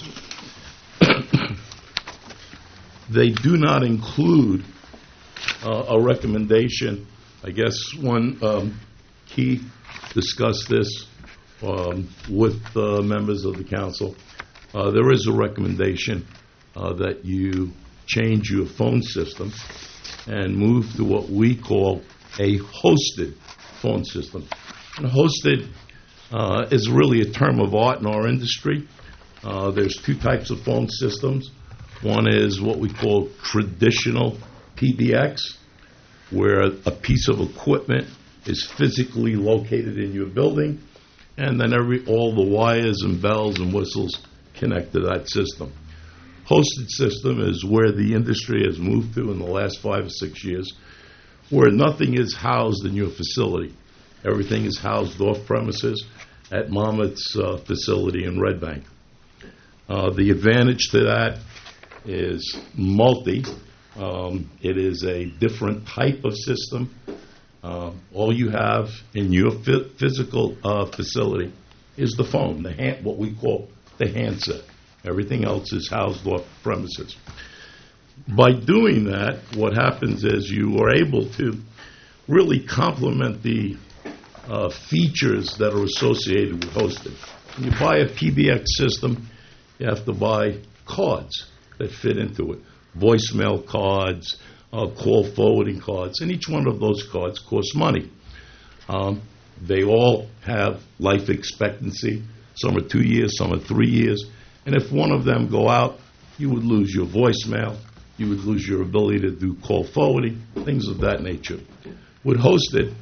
They do not include uh, a recommendation. I guess one um, Keith discussed this um, with uh, members of the council. Uh, there is a recommendation uh, that you change your phone system and move to what we call a hosted phone system. And hosted uh, is really a term of art in our industry. Uh, there's two types of phone systems. One is what we call traditional P B X, where a piece of equipment is physically located in your building, and then every all the wires and bells and whistles connect to that system. Hosted system is where the industry has moved to in the last five or six years, where nothing is housed in your facility. Everything is housed off premises at Monmouth's uh, facility in Red Bank. Uh, the advantage to that is multi. Um, it is a different type of system. Uh, all you have in your fi- physical uh, facility is the phone, the hand, what we call the handset. Everything else is housed off premises. By doing that, what happens is you are able to really complement the uh, features that are associated with hosting. When you buy a P B X system, you have to buy cards that fit into it. Voicemail cards, uh, call forwarding cards, and each one of those cards costs money. Um, they all have life expectancy. Some are two years, some are three years. And if one of them go out, you would lose your voicemail, you would lose your ability to do call forwarding, things of that nature. With hosted,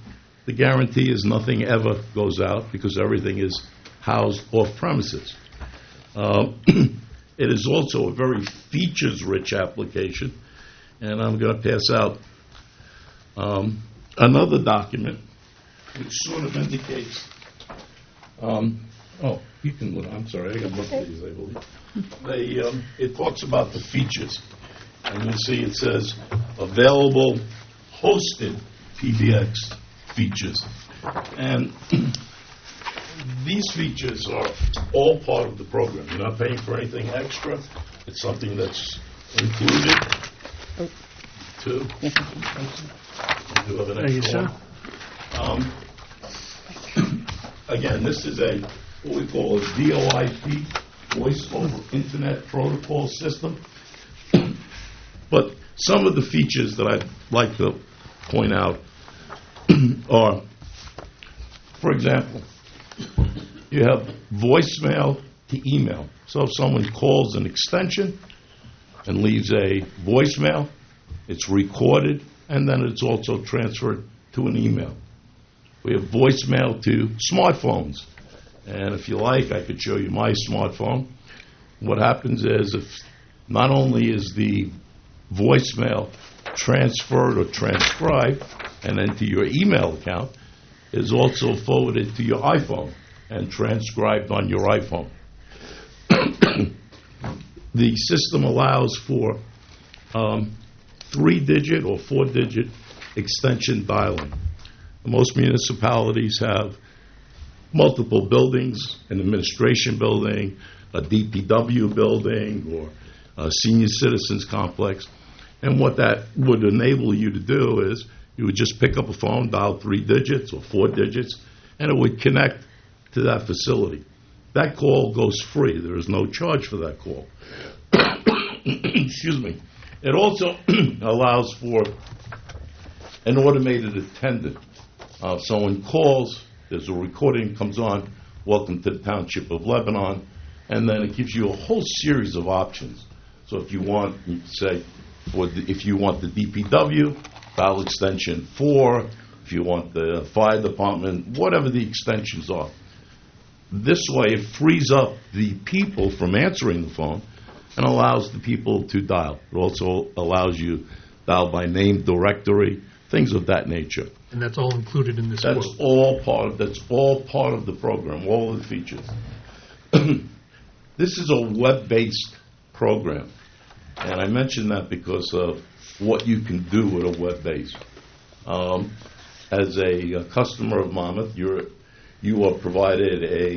the guarantee is nothing ever goes out because everything is housed off premises. Uh, it is also a very features-rich application, and I'm going to pass out um, another document which sort of indicates. Um, oh, you can look. I'm sorry, I got both of these, I believe. They, um, it talks about the features, and you see it says available hosted P B X features, and these features are all part of the program. You're not paying for anything extra. It's something that's included. Oh. Two. Do have an Thank you, extra sir. one. Um, again, this is a what we call a V O I P, Voice over Internet Protocol System. But some of the features that I'd like to point out are, for example, you have voicemail to email. So if someone calls an extension and leaves a voicemail, it's recorded, and then it's also transferred to an email. We have voicemail to smartphones. And if you like, I could show you my smartphone. What happens is if not only is the voicemail transferred or transcribed and then to your email account, is also forwarded to your iPhone and transcribed on your iPhone. The system allows for um, three-digit or four-digit extension dialing. Most municipalities have multiple buildings, an administration building, a D P W building, or a senior citizens complex. And what that would enable you to do is you would just pick up a phone, dial three digits or four digits, and it would connect to that facility. That call goes free. There is no charge for that call. Excuse me. It also allows for an automated attendant. Uh, someone calls, there's a recording, comes on, welcome to the Township of Lebanon, and then it gives you a whole series of options. So if you want, you can say, or the, if you want the D P W, dial extension four, if you want the fire department, whatever the extensions are. This way it frees up the people from answering the phone and allows the people to dial. It also allows you dial by name directory, things of that nature. And that's all included in this That's quote. all part of, that's all part of the program, all of the features. This is a web-based program, and I mention that because of what you can do with a web base. Um, as a, a customer of Monmouth, you're you are provided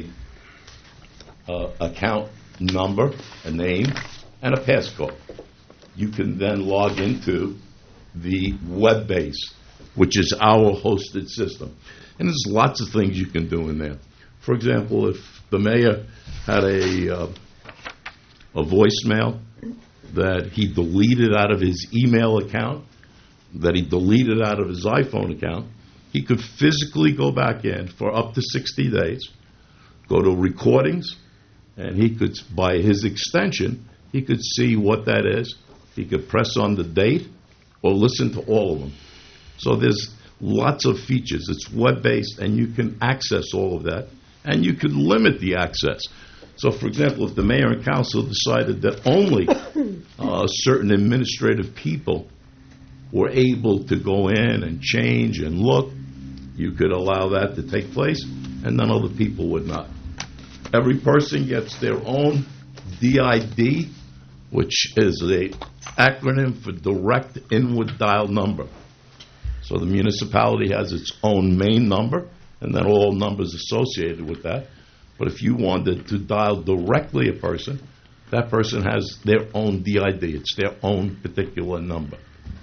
a uh, account number, a name, and a passcode. You can then log into the web base, which is our hosted system. And there's lots of things you can do in there. For example, if the mayor had a uh, a voicemail that he deleted out of his email account, that he deleted out of his iPhone account, he could physically go back in for up to sixty days, go to recordings, and he could, by his extension, he could see what that is. He could press on the date or listen to all of them. So there's lots of features. It's web-based, and you can access all of that, and you can limit the access. So, for example, if the mayor and council decided that only uh, certain administrative people were able to go in and change and look, you could allow that to take place, and then other people would not. Every person gets their own D I D, which is an acronym for Direct Inward Dial Number. So the municipality has its own main number, and then all numbers associated with that. But if you wanted to dial directly a person, that person has their own D I D. It's their own particular number.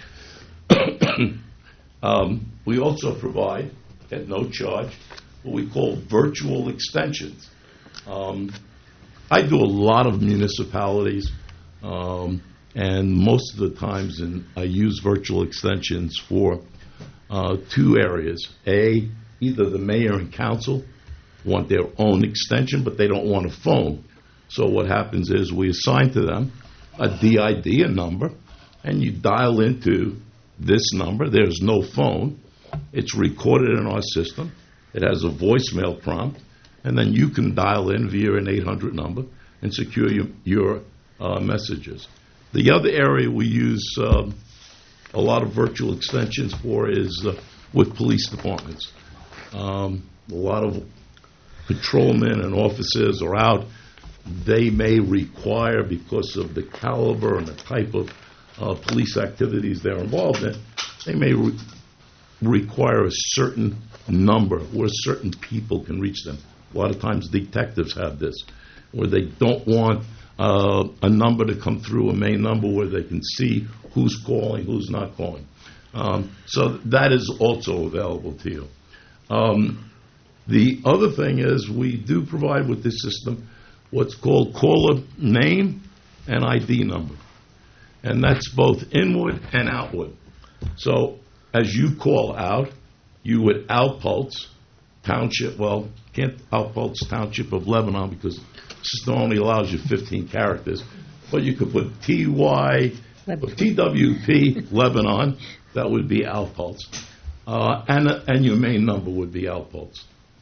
um, we also provide, at no charge, what we call virtual extensions. Um, I do a lot of municipalities, um, and most of the times in, I use virtual extensions for uh, two areas. A, either the mayor and council want their own extension, but they don't want a phone. So what happens is we assign to them a D I D, a number, and you dial into this number. There's no phone, It's recorded in our system. It has a voicemail prompt, and then you can dial in via an eight hundred number and secure your, your uh, messages. The other area we use um, a lot of virtual extensions for is uh, with police departments. Um, a lot of patrolmen and officers are out. They may require, because of the caliber and the type of uh, police activities they're involved in, they may re- require a certain number where certain people can reach them. A lot of times detectives have this, where they don't want uh, a number to come through, a main number where they can see who's calling, who's not calling. Um, so that is also available to you. Um, the other thing is we do provide with this system what's called caller name and I D number. And that's both inward and outward. So as you call out, you would outpulse township, well, can't outpulse township of Lebanon because the system only allows you fifteen characters, but you could put T Y, T W P Lebanon, that would be outpulse. Uh, and, and your main number would be outpulse.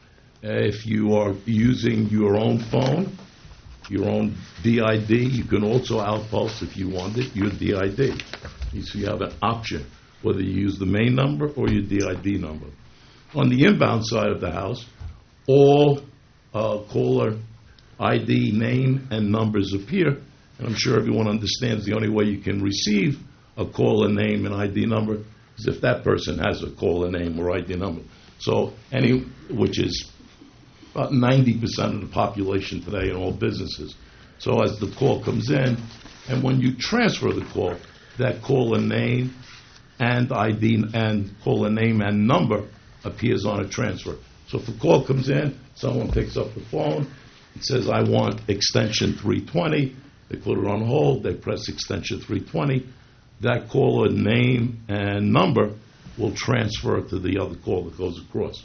If you are using your own phone, your own D I D, you can also outpulse, if you want it, your D I D. So you have an option, whether you use the main number or your D I D number. On the inbound side of the house, all uh, caller I D, name, and numbers appear, and I'm sure everyone understands the only way you can receive a caller name and I D number is if that person has a caller name or I D number. So any, which is about ninety percent of the population today in all businesses. So as the call comes in, and when you transfer the call, that caller name and I D and caller name and number appears on a transfer. So if a call comes in, someone picks up the phone, it says, I want extension three twenty. They put it on hold, they press extension three twenty. That caller name and number will transfer to the other call that goes across.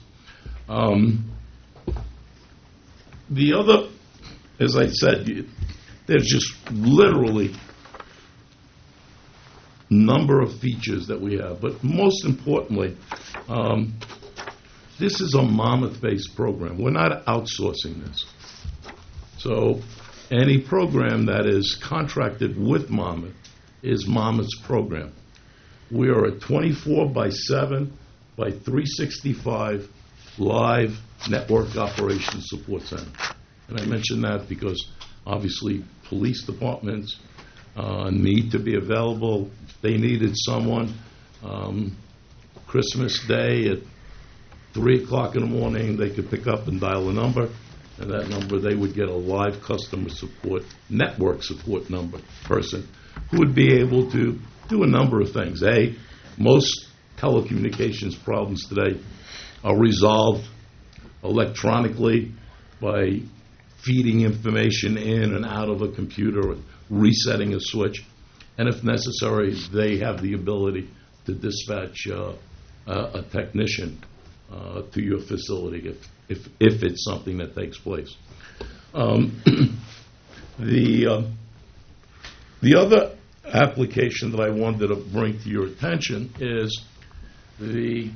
Um, The other, as I said, you, there's just literally number of features that we have. But most importantly, um, this is a Monmouth-based program. We're not outsourcing this. So any program that is contracted with Monmouth is Monmouth's program. We are a twenty-four by seven by three sixty-five live network operations support center. And I mention that because obviously police departments uh, need to be available. If they needed someone um, Christmas Day at three o'clock in the morning, they could pick up and dial a number, and that number they would get a live customer support, network support number person who would be able to do a number of things. A, most telecommunications problems today are resolved electronically by feeding information in and out of a computer or resetting a switch. And if necessary, they have the ability to dispatch uh, a, a technician uh, to your facility if, if, if it's something that takes place. Um, the, uh, the other application that I wanted to bring to your attention is the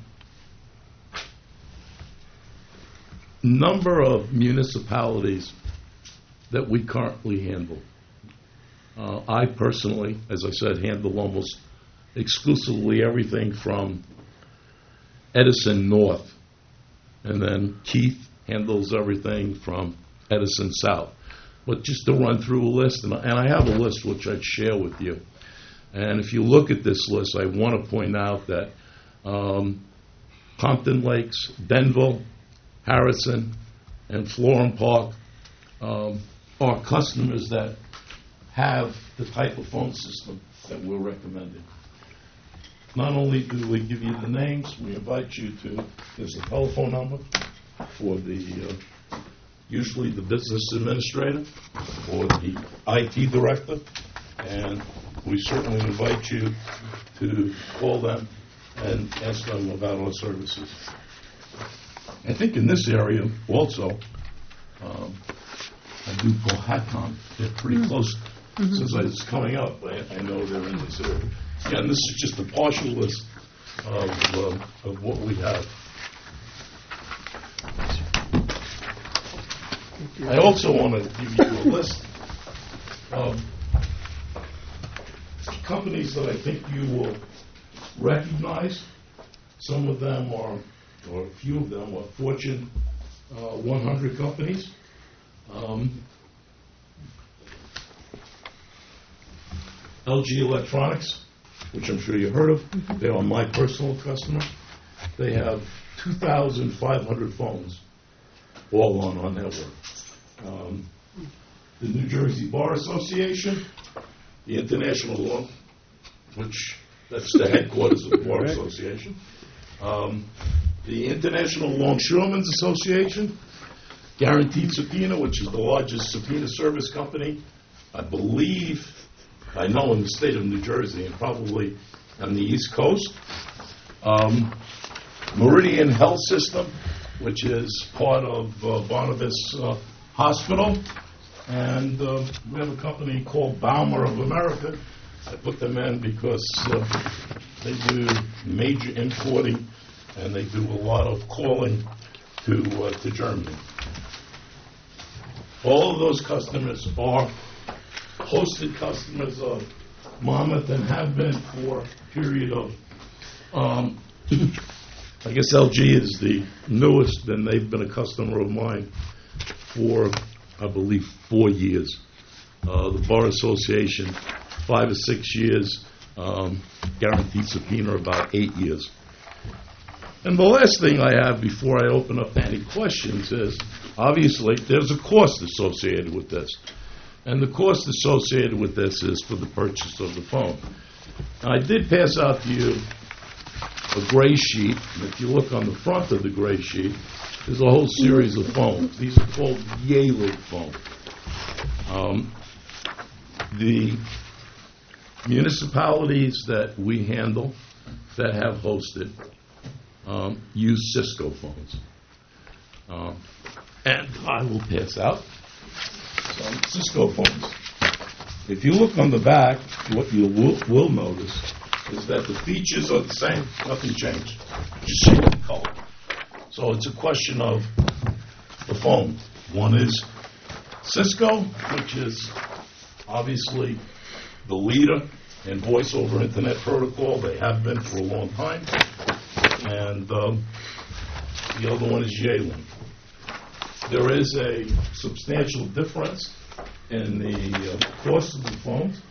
number of municipalities that we currently handle. Uh, I personally, as I said, handle almost exclusively everything from Edison North, and then Keith handles everything from Edison South. But just to run through a list, and I, and I have a list which I'd share with you. And if you look at this list, I want to point out that um, Compton Lakes, Denville, Harrison, and Florham Park um, are customers that have the type of phone system that we're recommending. Not only do we give you the names, we invite you to, there's a telephone number for the, uh, usually the business administrator or the I T director, and we certainly invite you to call them and ask them about our services. I think in this area also, um, I do call HATCOM. They're pretty mm-hmm. close. Mm-hmm. Since it's coming up, I, I know they're in this area. Again, this is just a partial list of, um, of what we have. I also want to give you a list of companies that I think you will recognize. Some of them are, or a few of them are Fortune uh, one hundred companies. Um, L G Electronics, which I'm sure you've heard of. They are my personal customer. They have two thousand five hundred phones, all on our network. Um, the New Jersey Bar Association, the International Law, which that's the headquarters of the Bar Association, um, the International Longshoremen's Association, Guaranteed Subpoena, which is the largest subpoena service company, I believe, I know in the state of New Jersey and probably on the East Coast. Um, Meridian Health System, which is part of uh, Barnabas uh, Hospital. And uh, we have a company called Baumer of America. I put them in because uh, they do major importing and they do a lot of calling to, uh, to Germany. All of those customers are hosted customers of Monmouth and have been for a period of, um, I guess L G is the newest, and they've been a customer of mine for, I believe, four years. Uh, the Bar Association, five or six years. Um, Guaranteed Subpoena, about eight years. And the last thing I have before I open up to any questions is, obviously, there's a cost associated with this. And the cost associated with this is for the purchase of the phone. Now, I did pass out to you a gray sheet, and if you look on the front of the gray sheet, there's a whole series of phones. These are called Yaeling phones. Um, the municipalities that we handle that have hosted um, use Cisco phones. Um, and I will pass out some Cisco phones. If you look on the back, what you will, will notice is that the features are the same, nothing changed, just change the color. So it's a question of the phone. One is Cisco, which is obviously the leader in voice over internet protocol. They have been for a long time. And um, the other one is Yaeling. There is a substantial difference in the uh, cost of the phones.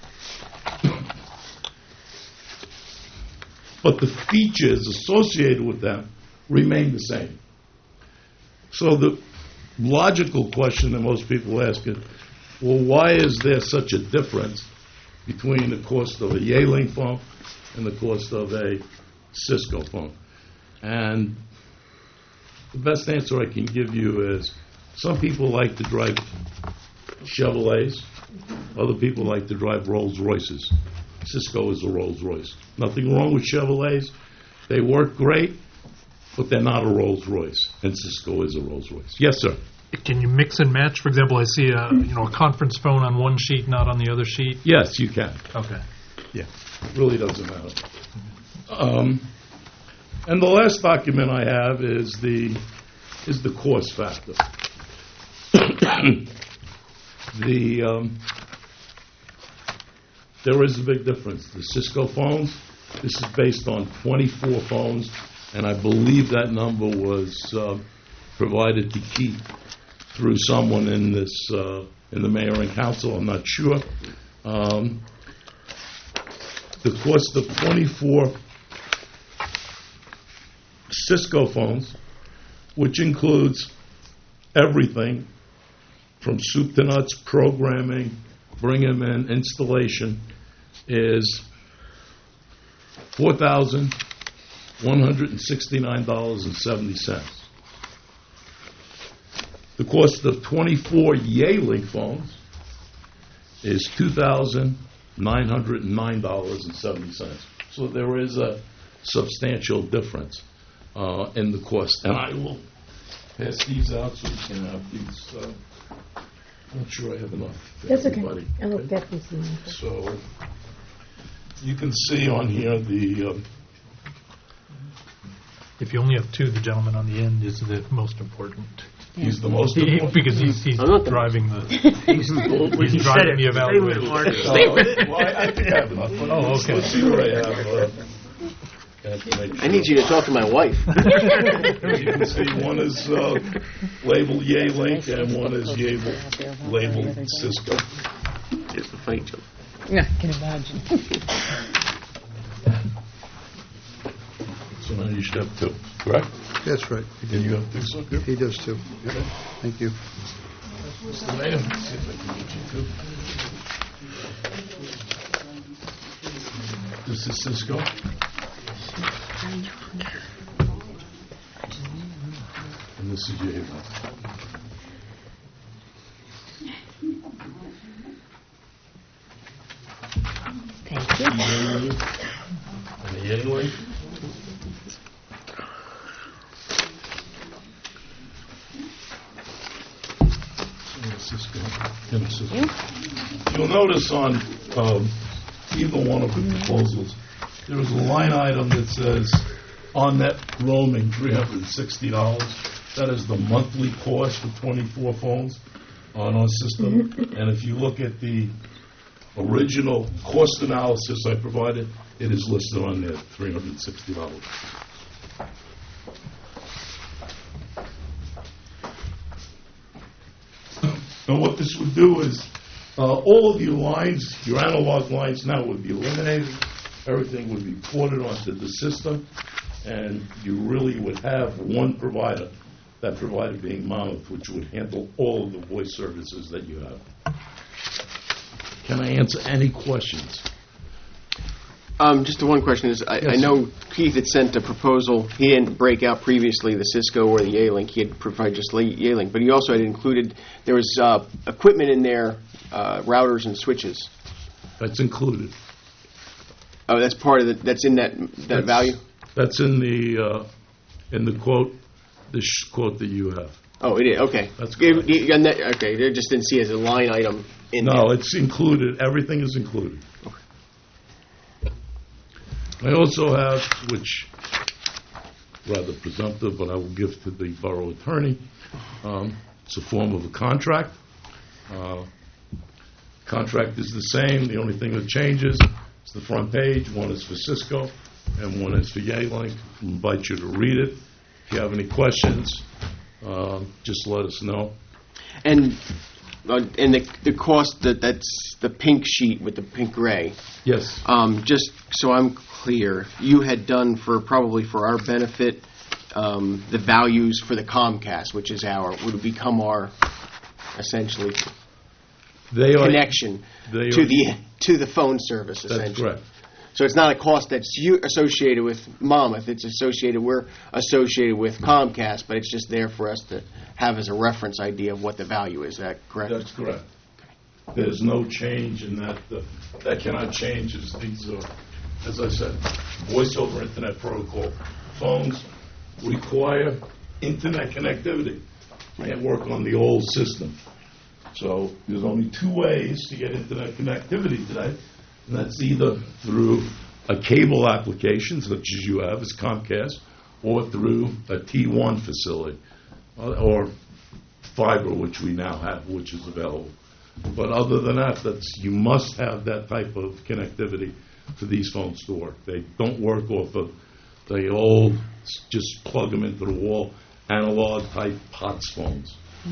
But the features associated with them remain the same. So the logical question that most people ask is, well, why is there such a difference between the cost of a Yaeling phone and the cost of a Cisco phone? And the best answer I can give you is, some people like to drive Chevrolets, other people like to drive Rolls Royces. Cisco is a Rolls Royce. Nothing wrong with Chevrolets. They work great, but they're not a Rolls Royce, and Cisco is a Rolls Royce. Yes, sir. Can you mix and match? For example, I see a you know a conference phone on one sheet, not on the other sheet. Yes, you can. Okay. Yeah, really doesn't matter. Um, and the last document I have is the is the cost factor. the um, there is a big difference. The Cisco phones, this is based on twenty-four phones, and I believe that number was uh, provided to Keith through someone in this uh, in the mayor and council. I'm not sure. Um, the cost of twenty-four Cisco phones, which includes everything from soup to nuts, programming, bring them in, installation, is four thousand one hundred sixty-nine dollars and seventy cents. The cost of twenty-four Yaeling phones is two thousand nine hundred nine dollars and seventy cents. So there is a substantial difference uh, in the cost. And I will pass these out so we can have these. Uh, I'm not sure I have enough for That's okay. everybody. I looked at this. So you can see on here the uh, If you only have two, the gentleman on the end is the most important. He's the most He- he- important. Because he's, he's I'm not the- driving the, He's he's driving the evaluation. No, I I think I have enough. but Oh, let's- okay. Let's see what I have. uh, I have to make I need you to talk to my wife. sure. As you can see, one is uh, labeled Yay-Link and one is Yay- labeled Cisco. Just a funny joke. Yeah, I can imagine. So now you should have two, correct? That's right. And you have two, so good. He does too. Thank you. Mister Mayor, see if I can get you two. This is Cisco. And this is Yay-Link. Thank you. And the Yay-Link. Cisco. And Cisco. You'll notice on um, either one of the proposals, there is a line item that says on-net roaming, three hundred sixty dollars. That is the monthly cost for twenty-four phones on our system. And if you look at the original cost analysis I provided, it is listed on there, three hundred sixty dollars. And what this would do is, uh, all of your lines, your analog lines now would be eliminated. Everything would be ported onto the system, and you really would have one provider, that provider being Monmouth, which would handle all of the voice services that you have. Can I answer any questions? Um, just the one question is, I, I Yes. know Keith had sent a proposal. He didn't break out previously the Cisco or the Yay-Link. He had provided just the Yay-Link, but he also had included there was uh, equipment in there, uh, routers and switches. That's included. Oh, that's part of the. That's in that that That's- value. That's in the, uh, in the quote, the sh- quote that you have. Oh, it is okay. That's It- correct. it- and that- okay. They just didn't see it as a line item in there. No, it's included, everything is included. I also have, which rather presumptive, but I will give to the borough attorney, um, it's a form of a contract. Uh, Contract is the same, the only thing that changes is the front page. One is for Cisco and one is for Yay-Link. I invite you to read it. If you have any questions, uh, just let us know. And uh, and the the cost that that's the pink sheet with the pink gray. Yes. Um, just so I'm clear, you had done for probably for our benefit um, the values for the Comcast, which is our would become our essentially They are, connection they to are- the to the phone service. That's Essentially, correct. so it's not a cost that's you associated with Monmouth. It's associated we're associated with Comcast, but it's just there for us to have as a reference idea of what the value is. Is that correct? That's correct. There's no change in that. The- That cannot change as these are, as I said, voice over internet protocol. Phones require internet connectivity. Can't work on the old system. So there's only two ways to get internet connectivity today, and that's either through a cable application, such as you have as Comcast, or through a T one facility, uh, or fiber, which we now have, which is available. But other than that, that's, you must have that type of connectivity for these phones to work. They don't work off of the old, just plug them into the wall, analog type POTS phones.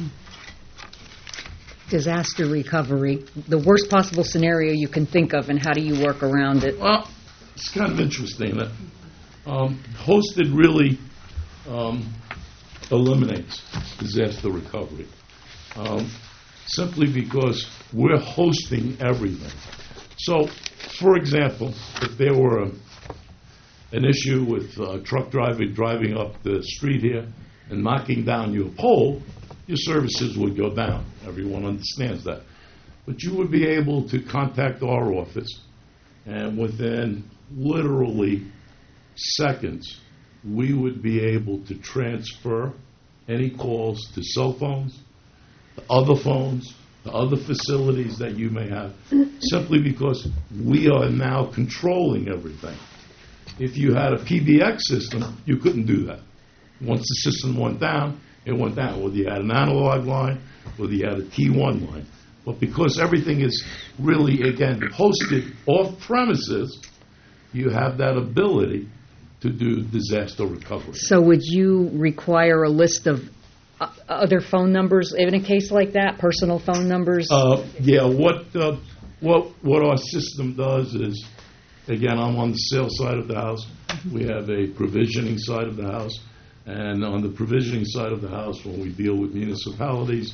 Disaster recovery, the worst possible scenario you can think of, and how do you work around it? Well, it's kind of interesting that um, hosted really um, eliminates disaster recovery, um, simply because we're hosting everything. So, for example, if there were a, an issue with a truck driver driving up the street here and knocking down your pole, your services would go down. Everyone understands that. But you would be able to contact our office, and within literally seconds, we would be able to transfer any calls to cell phones, to other phones, to other facilities that you may have, simply because we are now controlling everything. If you had a P B X system, you couldn't do that. Once the system went down, it went down, whether you had an analog line, whether you had a T one line. But because everything is really, again, hosted off premises, you have that ability to do disaster recovery. So would you require a list of uh, other phone numbers in a case like that, personal phone numbers? Uh, yeah, what, uh, what, what our system does is, again, I'm on the sales side of the house. We have a provisioning side of the house. And on the provisioning side of the house, when we deal with municipalities,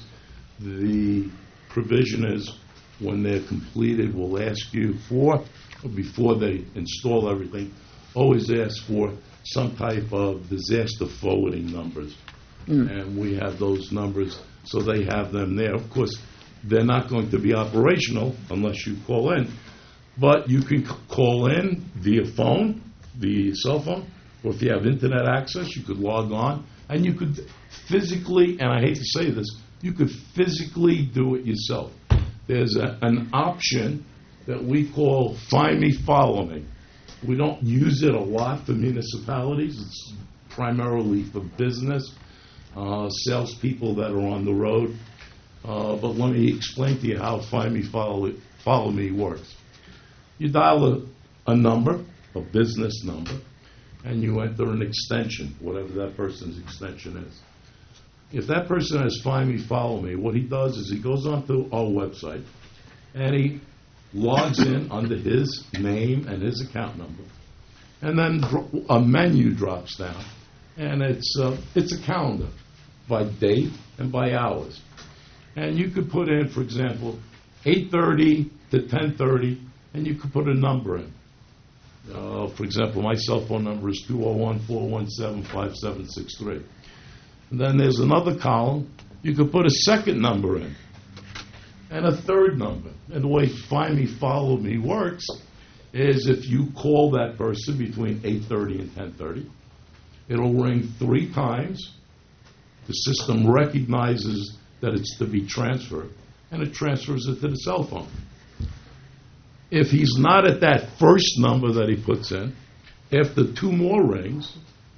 the provision is when they're completed, we'll ask you for, or before they install everything, always ask for some type of disaster forwarding numbers. Mm. And we have those numbers, so they have them there. Of course, they're not going to be operational unless you call in. But you can c- call in via phone, via cell phone, or if you have internet access, you could log on, and you could physically, and I hate to say this, you could physically do it yourself. There's a, an option that we call Find Me, Follow Me. We don't use it a lot for municipalities. It's primarily for business, uh, salespeople that are on the road. Uh, but let me explain to you how Find Me, Follow, Follow Me works. You dial a, a number, a business number, and you enter an extension, whatever that person's extension is. If that person has Find Me, Follow Me, what he does is he goes onto our website, and he logs in under his name and his account number. And then dro- a menu drops down, and it's, uh, it's a calendar by date and by hours. And you could put in, for example, eight thirty to ten thirty, and you could put a number in. Uh, for example, my cell phone number is two oh one, four one seven, five seven six three. And then there's another column. You could put a second number in and a third number. And the way Find Me, Follow Me works is if you call that person between eight thirty and ten thirty, it'll ring three times. The system recognizes that it's to be transferred, and it transfers it to the cell phone. If he's not at that first number that he puts in, after two more rings,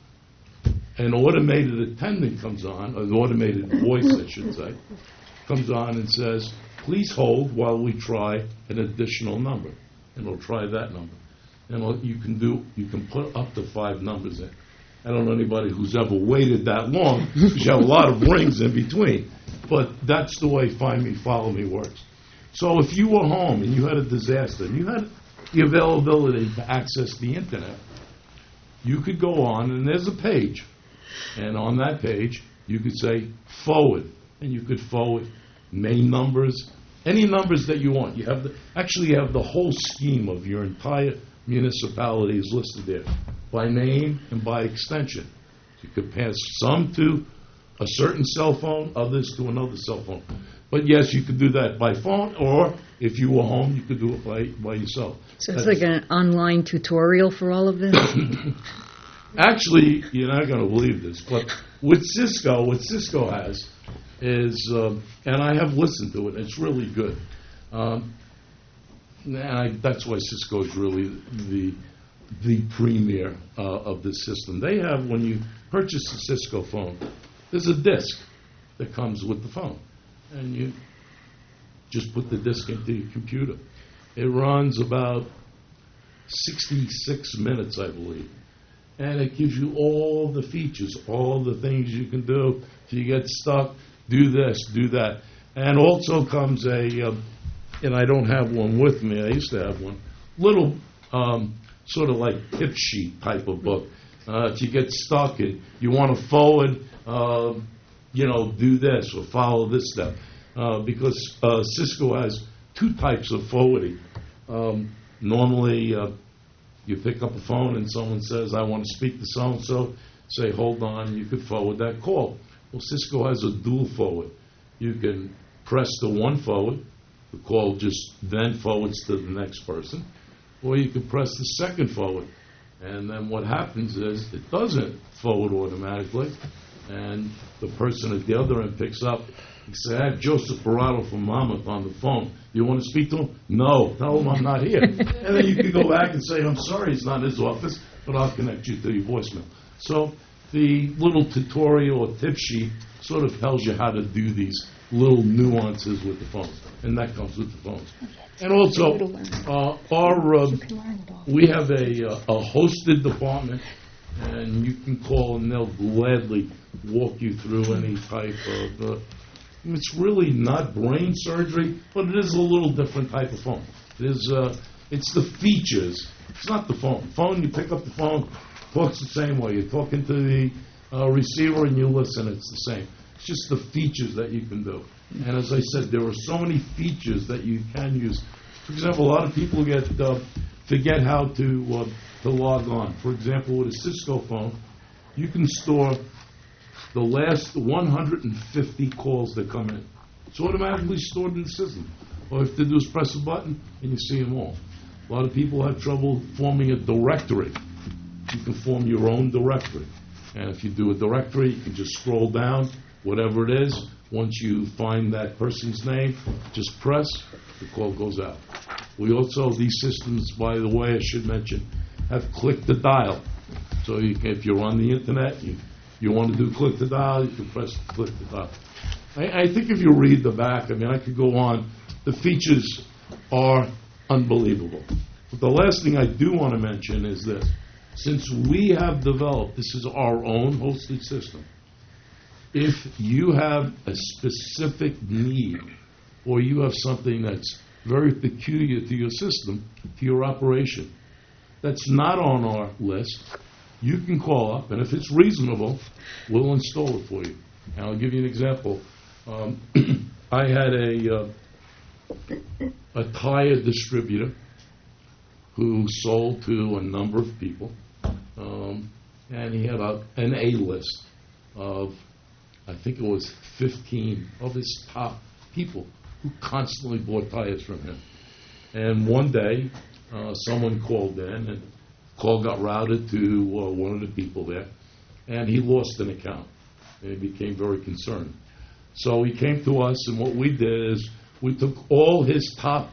an automated attendant comes on, an automated voice, I should say, comes on and says, please hold while we try an additional number. And we'll try that number. And you can do, you can put up to five numbers in. I don't know anybody who's ever waited that long, because you have a lot of rings in between. But that's the way Find Me, Follow Me works. So if you were home and you had a disaster and you had the availability to access the internet, you could go on and there's a page. And on that page, you could say forward. And you could forward main numbers, any numbers that you want. You have the, actually you have the whole scheme of your entire municipality is listed there by name and by extension. You could pass some to a certain cell phone, others to another cell phone. But yes, you could do that by phone, or if you were home, you could do it by, by yourself. So it's That's, like an online tutorial for all of this? Actually, you're not going to believe this, but with Cisco, what Cisco has is, um, and I have listened to it, it's really good. Um, and I, that's why Cisco is really the the premier uh, of this system. They have, when you purchase a Cisco phone, there's a disk that comes with the phone. And you just put the disk into your computer. It runs about sixty-six minutes, I believe. And it gives you all the features, all the things you can do. If you get stuck, do this, do that. And also comes a, uh, and I don't have one with me, I used to have one, little um, sort of like tip sheet type of book. Uh, if you get stuck and you want to forward, uh, you know, do this or follow this step. Uh, because uh, Cisco has two types of forwarding. Um, normally, uh, you pick up a phone and someone says, I want to speak to so-and-so. Say, hold on, you could forward that call. Well, Cisco has a dual forward. You can press the one forward, the call just then forwards to the next person, or you can press the second forward. And then what happens is it doesn't forward automatically, and the person at the other end picks up, You say, I have Joseph Barato from Monmouth on the phone. You want to speak to him? No. Tell him I'm not here. And then you can go back and say, I'm sorry, he's not in his office, but I'll connect you to your voicemail. So the little tutorial or tip sheet sort of tells you how to do these little nuances with the phones, and that comes with the phones. And also, uh, our uh, we have a, uh, a hosted department, and you can call and they'll gladly walk you through any type of. Uh, it's really not brain surgery, but it is a little different type of phone. It is. Uh, it's the features. It's not the phone. Phone, you pick up the phone, talks the same way. You're talking to the uh, receiver and you listen. It's the same. It's just the features that you can do. And as I said, there are so many features that you can use. For example, a lot of people get uh, forget how to uh, to log on. For example, with a Cisco phone, you can store the last one hundred fifty calls that come in. It's automatically stored in the system. All you have to do is press a button and you see them all. A lot of people have trouble forming a directory. You can form your own directory. And if you do a directory, you can just scroll down, whatever it is. Once you find that person's name, just press, the call goes out. We also, these systems, by the way, I should mention, have click to dial. So you can, if you're on the internet, you, you want to do click to dial, you can press click to dial. I, I think if you read the back, I mean, I could go on. The features are unbelievable. But the last thing I do want to mention is this. Since we have developed, this is our own hosted system, if you have a specific need or you have something that's very peculiar to your system, to your operation, that's not on our list, you can call up, and if it's reasonable, we'll install it for you. And I'll give you an example. Um, I had a, uh, a tire distributor who sold to a number of people, um, and he had a, an A list of I think it was fifteen of his top people who constantly bought tires from him. And one day, uh, someone called in, and the call got routed to uh, one of the people there, and he lost an account. And he became very concerned. So he came to us, and what we did is we took all his top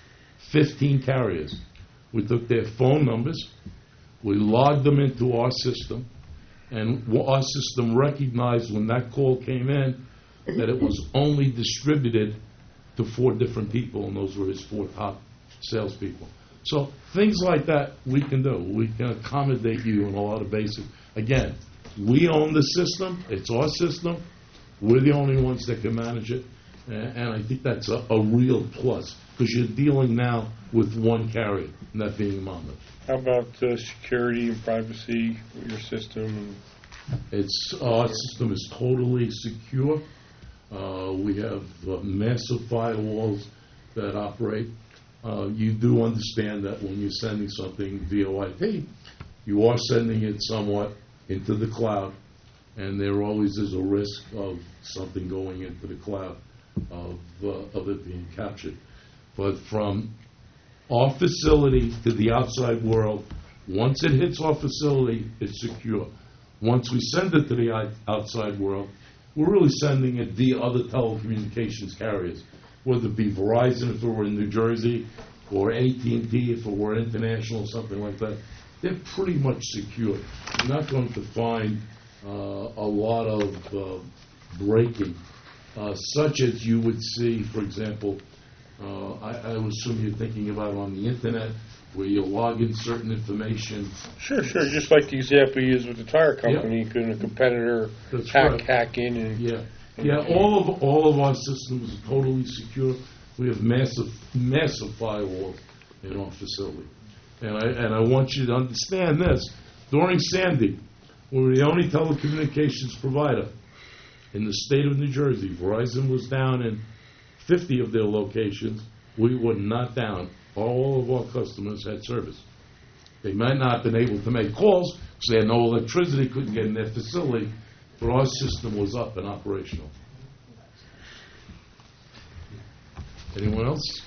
fifteen carriers. We took their phone numbers, we logged them into our system, and our system recognized when that call came in that it was only distributed to four different people, and those were his four top salespeople. So things like that we can do. We can accommodate you in a lot of basic. Again, we own the system. It's our system. We're the only ones that can manage it. And I think that's a, a real plus because you're dealing now with one carrier, and that being Monmouth. How about uh, security and privacy with your system? It's our system is totally secure. Uh, we have uh, massive firewalls that operate. Uh, you do understand that when you're sending something via I P, you are sending it somewhat into the cloud, and there always is a risk of something going into the cloud, of, uh, of it being captured. But from our facility to the outside world, once it hits our facility, it's secure. Once we send it to the outside world, we're really sending it via other telecommunications carriers, whether it be Verizon if it were in New Jersey, or A T and T if it were international or something like that. They're pretty much secure. You're not going to find uh, a lot of uh, breaking, uh, such as you would see, for example, uh, I, I would assume you're thinking about on the internet, where you log in certain information. Sure, sure. Just like the example you used with the tire company, Yep. couldn't a competitor That's hack, right. hack in and Yeah, yeah. All of all of our systems are totally secure. We have massive, massive firewalls in our facility, and I and I want you to understand this. During Sandy, we were the only telecommunications provider in the state of New Jersey. Verizon was down in fifty of their locations. We were not down. All of our customers had service. They might not have been able to make calls because they had no electricity, couldn't get in their facility, but our system was up and operational. Anyone else?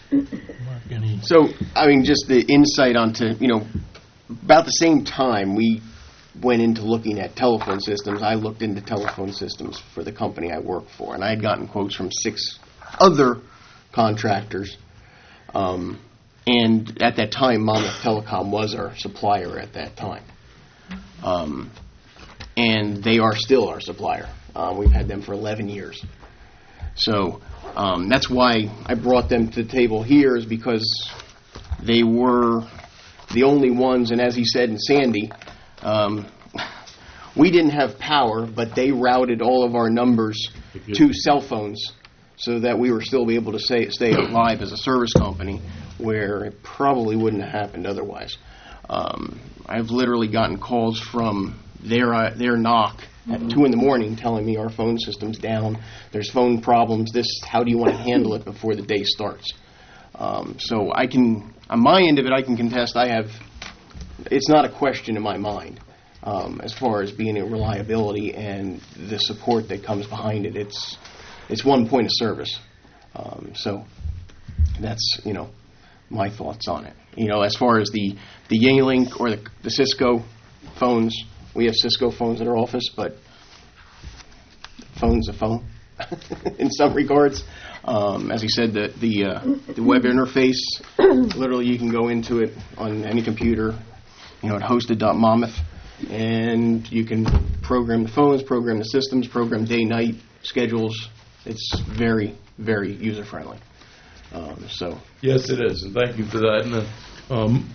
So, I mean, just the insight onto, you know, about the same time, we went into looking at telephone systems, I looked into telephone systems for the company I work for, and I had gotten quotes from six other contractors. Um, and at that time, Monmouth Telecom was our supplier at that time. Um, and they are still our supplier. Uh, we've had them for eleven years. So um, that's why I brought them to the table here, is because they were the only ones, and as he said in Sandy, um, we didn't have power, but they routed all of our numbers to cell phones so that we were still be able to stay, stay alive as a service company, where it probably wouldn't have happened otherwise. Um, I've literally gotten calls from their uh, their knock at two in the morning telling me our phone system's down, there's phone problems, this, how do you want to handle it before the day starts? Um, so I can, on my end of it, I can contest, I have, it's not a question in my mind um, as far as being a reliability and the support that comes behind it. It's, it's one point of service. Um, so that's, you know, my thoughts on it. You know, as far as the, the Yealink or the, the Cisco phones, we have Cisco phones at our office, but phone's a phone in some regards. Um, as he said, the the, uh, the web interface, literally you can go into it on any computer, you know, at hosted dot monmouth, and you can program the phones, program the systems, program day-night schedules. It's very, very user-friendly. Um, so Yes, it is, and thank you for that. And, uh, um,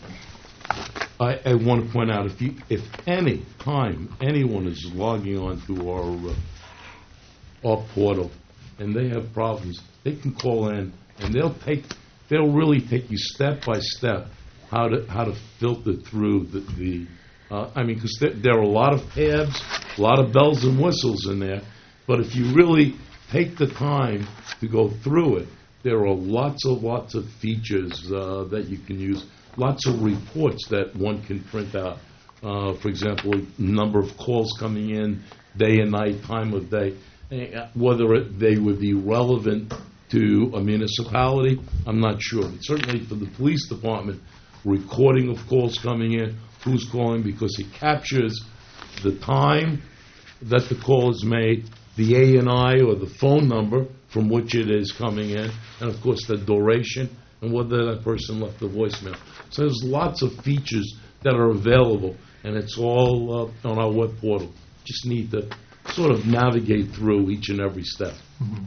I, I want to point out, if you, if any time anyone is logging on to our uh, our portal and they have problems, they can call in and they'll take, they'll really take you step by step how to how to filter through the. the uh, I mean, because there, there are a lot of tabs, a lot of bells and whistles in there, but if you really take the time to go through it, there are lots of lots of features uh, that you can use. Lots of reports that one can print out. Uh, for example, number of calls coming in, day and night, time of day. Uh, Whether it, they would be relevant to a municipality, I'm not sure. But certainly for the police department, recording of calls coming in, who's calling, because it captures the time that the call is made, the A and I or the phone number from which it is coming in, and of course the duration, and whether that person left a voicemail. So there's lots of features that are available, and it's all uh, on our web portal. Just need to sort of navigate through each and every step. Mm-hmm.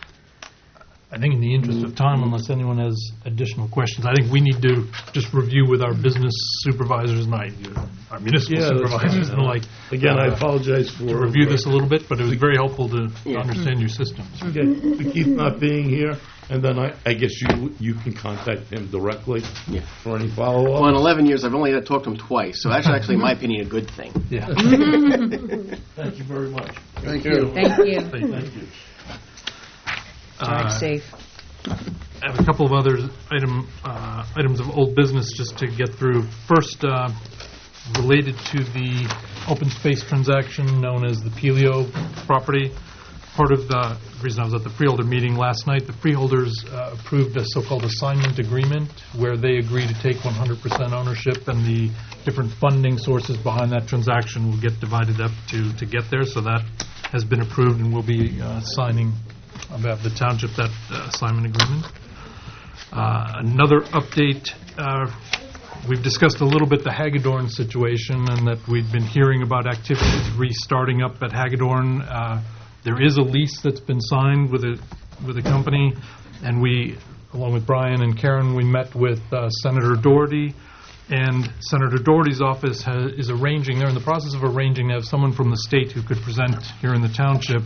I think in the interest of time, unless anyone has additional questions, I think we need to just review with our business supervisors and I, our municipal Yeah, that's supervisors fine. and like. Again, I uh, apologize for... To review this a little bit, but it was very helpful to Yeah. understand your systems. Okay, for Keith not being here, and then I, I guess you you can contact him directly Yeah. for any follow-up. well, in eleven years, I've only had to talk to him twice, so that's actually, in my opinion, a good thing. Yeah. Thank you very much. Thank you. Thank you. Thank you. Drive Uh, safe. I have a couple of other item, uh, items of old business just to get through. First, uh, related to the open space transaction known as the Pelio property. Part of the reason I was at the freeholder meeting last night, the freeholders uh, approved a so-called assignment agreement where they agree to take one hundred percent ownership, and the different funding sources behind that transaction will get divided up to, to get there. So that has been approved, and we'll be uh, signing on behalf of the township that uh, assignment agreement. Uh, Another update, uh, we've discussed a little bit the Hagedorn situation, and that we've been hearing about activities restarting up at Hagedorn. Uh, There is a lease that's been signed with a with a company, and we, along with Brian and Karen, we met with uh, Senator Doherty, and Senator Doherty's office has, is arranging, they're in the process of arranging to have someone from the state who could present here in the township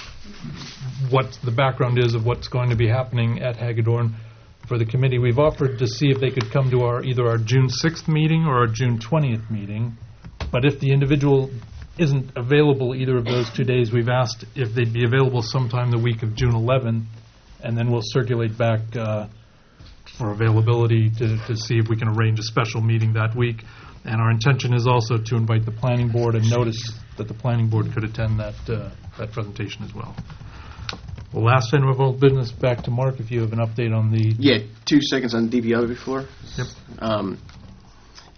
what the background is of what's going to be happening at Hagedorn for the committee. We've offered to see if they could come to our either our June sixth meeting or our June twentieth meeting, but if the individual isn't available either of those two days, we've asked if they'd be available sometime the week of June eleventh, and then we'll circulate back uh, for availability to, to see if we can arrange a special meeting that week. And our intention is also to invite the planning board and notice that the planning board could attend that uh, that presentation as well. The last item of old business, back to Mark, if you have an update on the... Yeah, two seconds on D V R before. Yep. Um,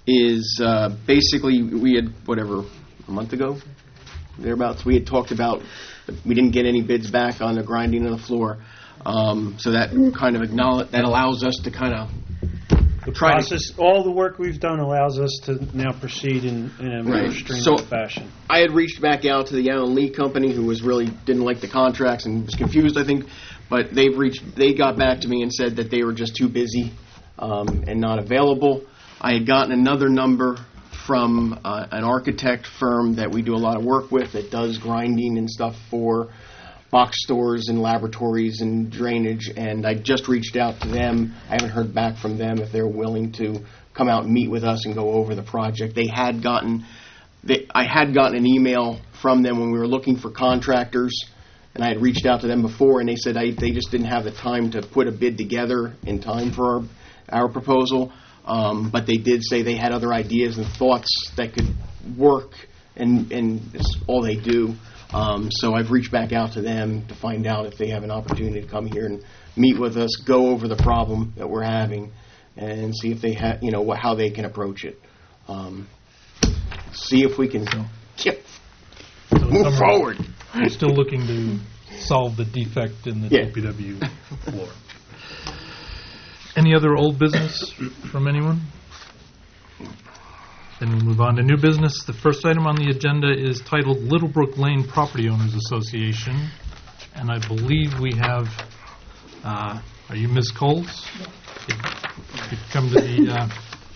is uh, basically, we had, whatever, a month ago, thereabouts, we had talked about, we didn't get any bids back on the grinding of the floor. Um, so that kind of acknowledge, that allows us to kind of The try process, all the work we've done allows us to now proceed in, in a more Right. streamlined So- fashion. I had reached back out to the Allen Lee company, who was really didn't like the contracts and was confused, I think. But they've reached, they got back to me and said that they were just too busy um, and not available. I had gotten another number from uh, an architect firm that we do a lot of work with that does grinding and stuff for box stores and laboratories and drainage. And I just reached out to them. I haven't heard back from them if they're willing to come out and meet with us and go over the project. They had gotten. They, I had gotten an email from them when we were looking for contractors, and I had reached out to them before, and they said I, they just didn't have the time to put a bid together in time for our, our proposal. Um, but they did say they had other ideas and thoughts that could work, and, and it's all they do. Um, so I've reached back out to them to find out if they have an opportunity to come here and meet with us, go over the problem that we're having, and see if they have, you know, what, how they can approach it. Um, see if we can get, So in move summary, forward. You're still looking to solve the defect in the Yeah. D P W floor. Any other old business from anyone? Then we'll move on to new business. The first item on the agenda is titled Littlebrook Lane Property Owners Association, and I believe we have, uh, are you Miz Coles? If you could come to the, uh,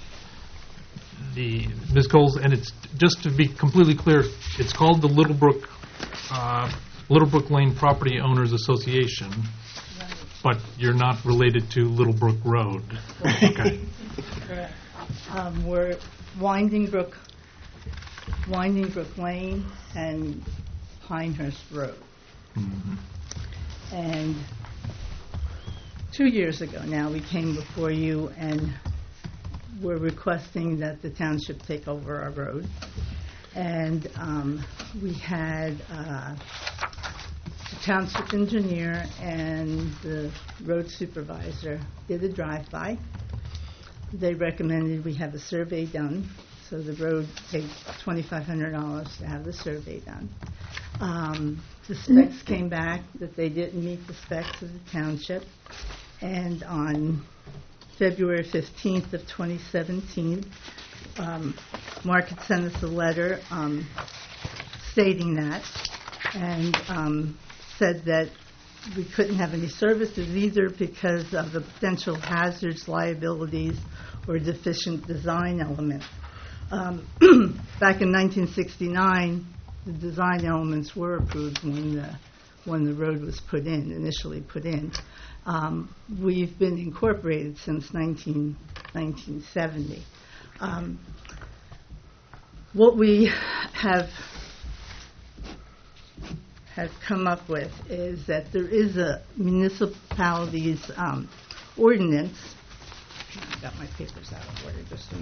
the, Miz Coles, and it's, just to be completely clear, it's called the Littlebrook, uh, Littlebrook Lane Property Owners Association, but you're not related to Littlebrook Road. Okay. Correct. Um, we're Winding Brook, Winding Brook Lane and Pinehurst Road. Mhm. And two years ago now, we came before you and we're requesting that the township take over our road. And um, we had uh, the township engineer and the road supervisor did a drive-by. They recommended we have a survey done, so the road paid twenty-five hundred dollars to have the survey done. Um, the specs came back that they didn't meet the specs of the township, and on February fifteenth of twenty seventeen, um, Mark had sent us a letter um, stating that, and um, said that we couldn't have any services either because of the potential hazards, liabilities, or deficient design elements. Um, back in nineteen sixty-nine, the design elements were approved when the when the road was put in, initially put in. Um, we've been incorporated since nineteen seventy. Um, what we have have come up with is that there is a municipality's um, ordinance. I got my papers out of order just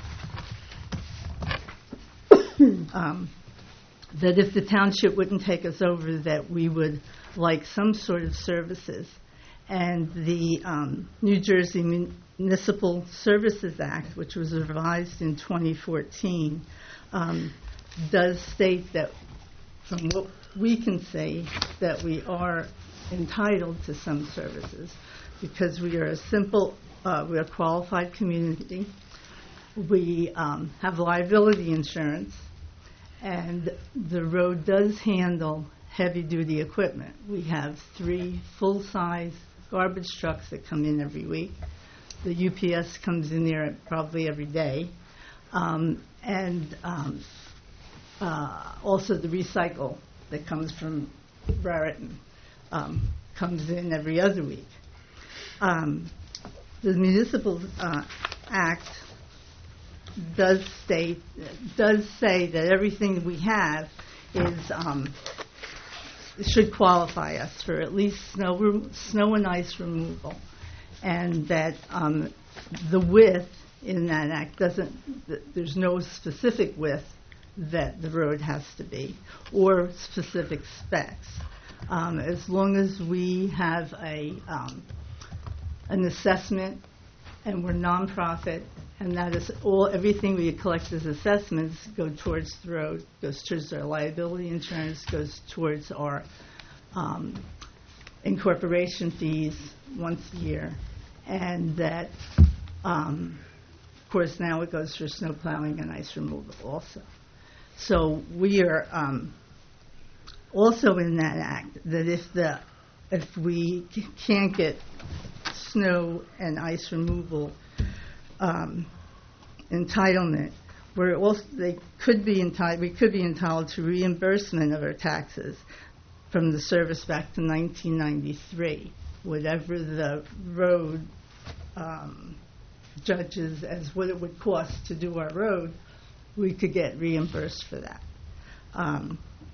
a minute. um, that if the township wouldn't take us over, that we would like some sort of services. And the um, New Jersey Municipal Services Act, which was revised in twenty fourteen, um, does state that, from what we can say, that we are entitled to some services because we are a simple, uh, we are a qualified community. We um, have liability insurance, and the road does handle heavy-duty equipment. We have three full-size garbage trucks that come in every week. The U P S comes in there probably every day. Um, and um, uh, also the recycle that comes from Raritan um, comes in every other week. Um, the Municipal uh, Act does state, does say that everything we have is um, should qualify us for at least snow rem- snow and ice removal, and that um, the width in that act doesn't. Th- there's no specific width that the road has to be, or specific specs. Um, as long as we have a um, an assessment and we're nonprofit, and that is all, everything we collect as assessments go towards the road, goes towards our liability insurance, goes towards our um, incorporation fees once a year, and that, um, of course, now it goes for snow plowing and ice removal also. So we are um, also in that act that if the if we c- can't get snow and ice removal um, entitlement, we're also they could be entitled we could be entitled to reimbursement of our taxes from the service back to nineteen ninety-three, whatever the road um, judges as what it would cost to do our road, we could get reimbursed for that. Um,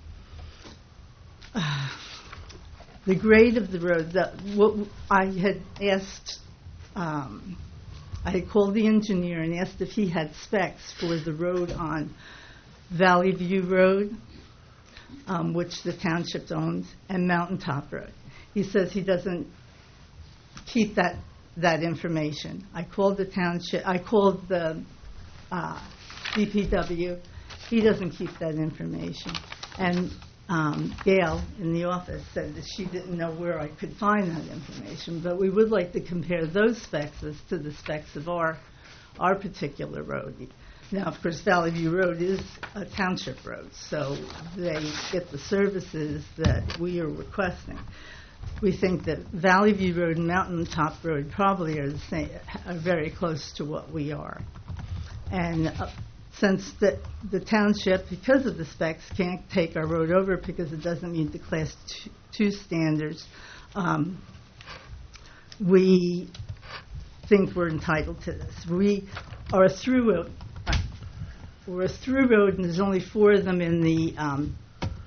uh, the grade of the road, the, what I had asked, um, I had called the engineer and asked if he had specs for the road on Valley View Road, um, which the township owns, and Mountaintop Road. He says he doesn't keep that that information. I called the township. I called the uh, D P W. He doesn't keep that information. And um, Gail in the office said that she didn't know where I could find that information. But we would like to compare those specs as to the specs of our our particular road. Now, of course, Valley View Road is a township road, so they get the services that we are requesting. We think that Valley View Road and Mountaintop Road probably are the same, are very close to what we are. And uh, since the, the township, because of the specs, can't take our road over because it doesn't meet the Class two, two standards, um, we think we're entitled to this. We are a through road. We're a through road, and there's only four of them in the um,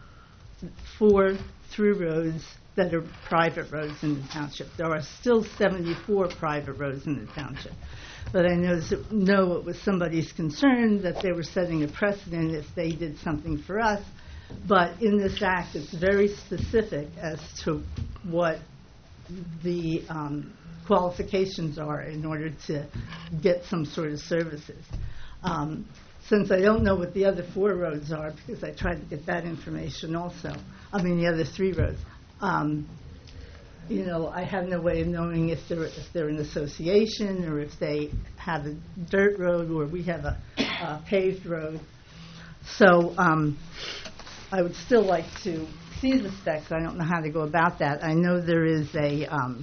four through roads that are private roads in the township. There are still seventy-four private roads in the township. But I know, know it was somebody's concern that they were setting a precedent if they did something for us. But in this act, it's very specific as to what the um, qualifications are in order to get some sort of services. Um, since I don't know what the other four roads are, because I tried to get that information also, I mean the other three roads, um, you know, I have no way of knowing if they're, if they're an association or if they have a dirt road or we have a, a paved road. So um, I would still like to see the specs. I don't know how to go about that. I know there is a um,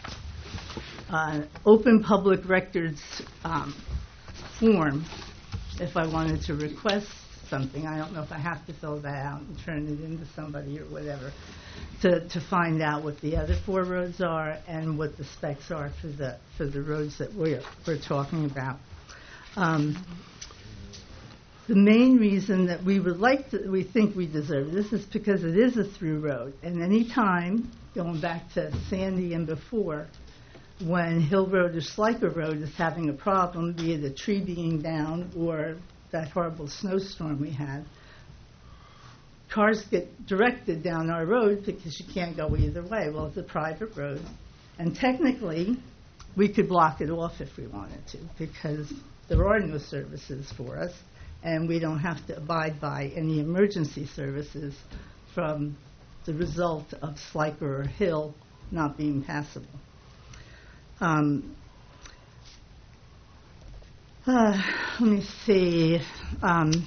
uh, open public records um, form if I wanted to request something. I don't know if I have to fill that out and turn it into somebody or whatever to, to find out what the other four roads are and what the specs are for the for the roads that we're, we're talking about. Um, the main reason that we would like to, we think we deserve this is because it is a through road. And any time, going back to Sandy and before, when Hill Road or Sliker Road is having a problem, be it a tree being down or that horrible snowstorm we had, cars get directed down our road because you can't go either way. Well, it's a private road. And technically, we could block it off if we wanted to because there are no services for us and we don't have to abide by any emergency services from the result of Sliker or Hill not being passable. Um, uh, let me see. Um,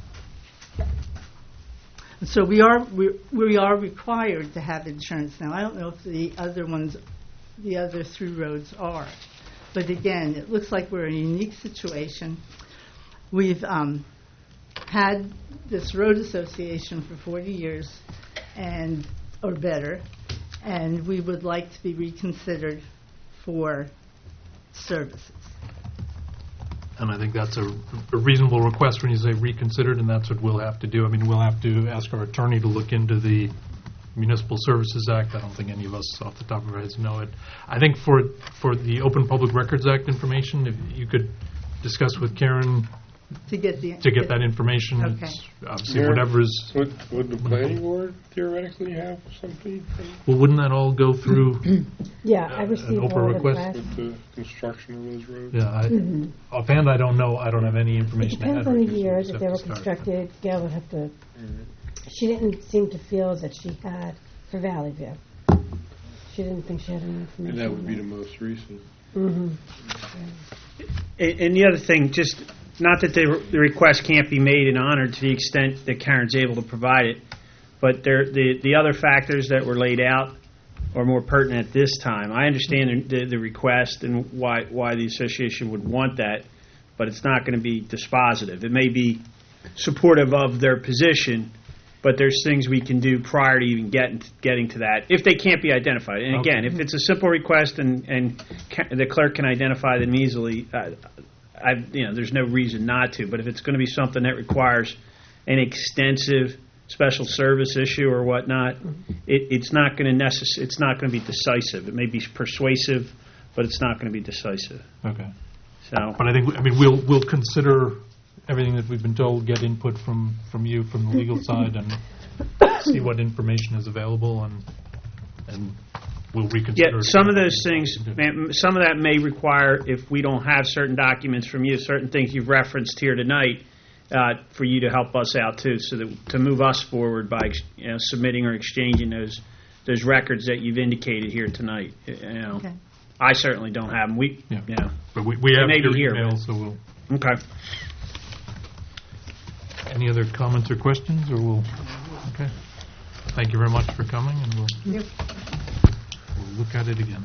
so we are we, we are required to have insurance now. I don't know if the other ones, the other through roads are, but again, it looks like we're in a unique situation. We've um, had this road association for forty years, and or better, and we would like to be reconsidered for services. And I think that's a, a reasonable request when you say reconsidered, and that's what we'll have to do. I mean, we'll have to ask our attorney to look into the Municipal Services Act. I don't think any of us off the top of our heads know it. I think for for the Open Public Records Act information, if you could discuss with Karen to get the... to get that information. Okay. It's obviously, whatever is, Would, would the planning board theoretically have something well, wouldn't that all go through Yeah, I an received all Oprah the request? requests. with the construction of those roads? Yeah, I, Mhm. offhand, I don't know, I don't have any It information. depends ahead on of the it, years, so if we they were just have to start. constructed, Gail would have to, she didn't seem to feel that she had for Valley View. She didn't think she had any information. And that would on be the most recent. Mhm. And and the other thing, just not that the the request can't be made and honored to the extent that Karen's able to provide it, but there, the the other factors that were laid out are more pertinent at this time. I understand the, the request and why why the association would want that, but it's not going to be dispositive. It may be supportive of their position, but there's things we can do prior to even getting getting to that if they can't be identified. And again, if it's a simple request and and ca- the clerk can identify them easily, uh, I you know there's no reason not to. But if it's going to be something that requires an extensive special service issue or whatnot, it, it's not going to necess- It's not going to be decisive. It may be persuasive, but it's not going to be decisive. Okay. So, But I think, I mean, we'll, we'll consider everything that we've been told, get input from, from you, from the legal side, and see what information is available, and, and we'll reconsider. yeah, it some of again. those things, man, some of that may require, if we don't have certain documents from you, certain things you've referenced here tonight, uh, for you to help us out too, so that to move us forward by ex- you know, submitting or exchanging those those records that you've indicated here tonight. You know, Okay. I certainly don't have them. We, Yeah. you know, But we, we They have may be your here, email, but- so we'll, okay. any other comments or questions, or we'll, okay. Thank you very much for coming, and we'll, Yep. we'll look at it again.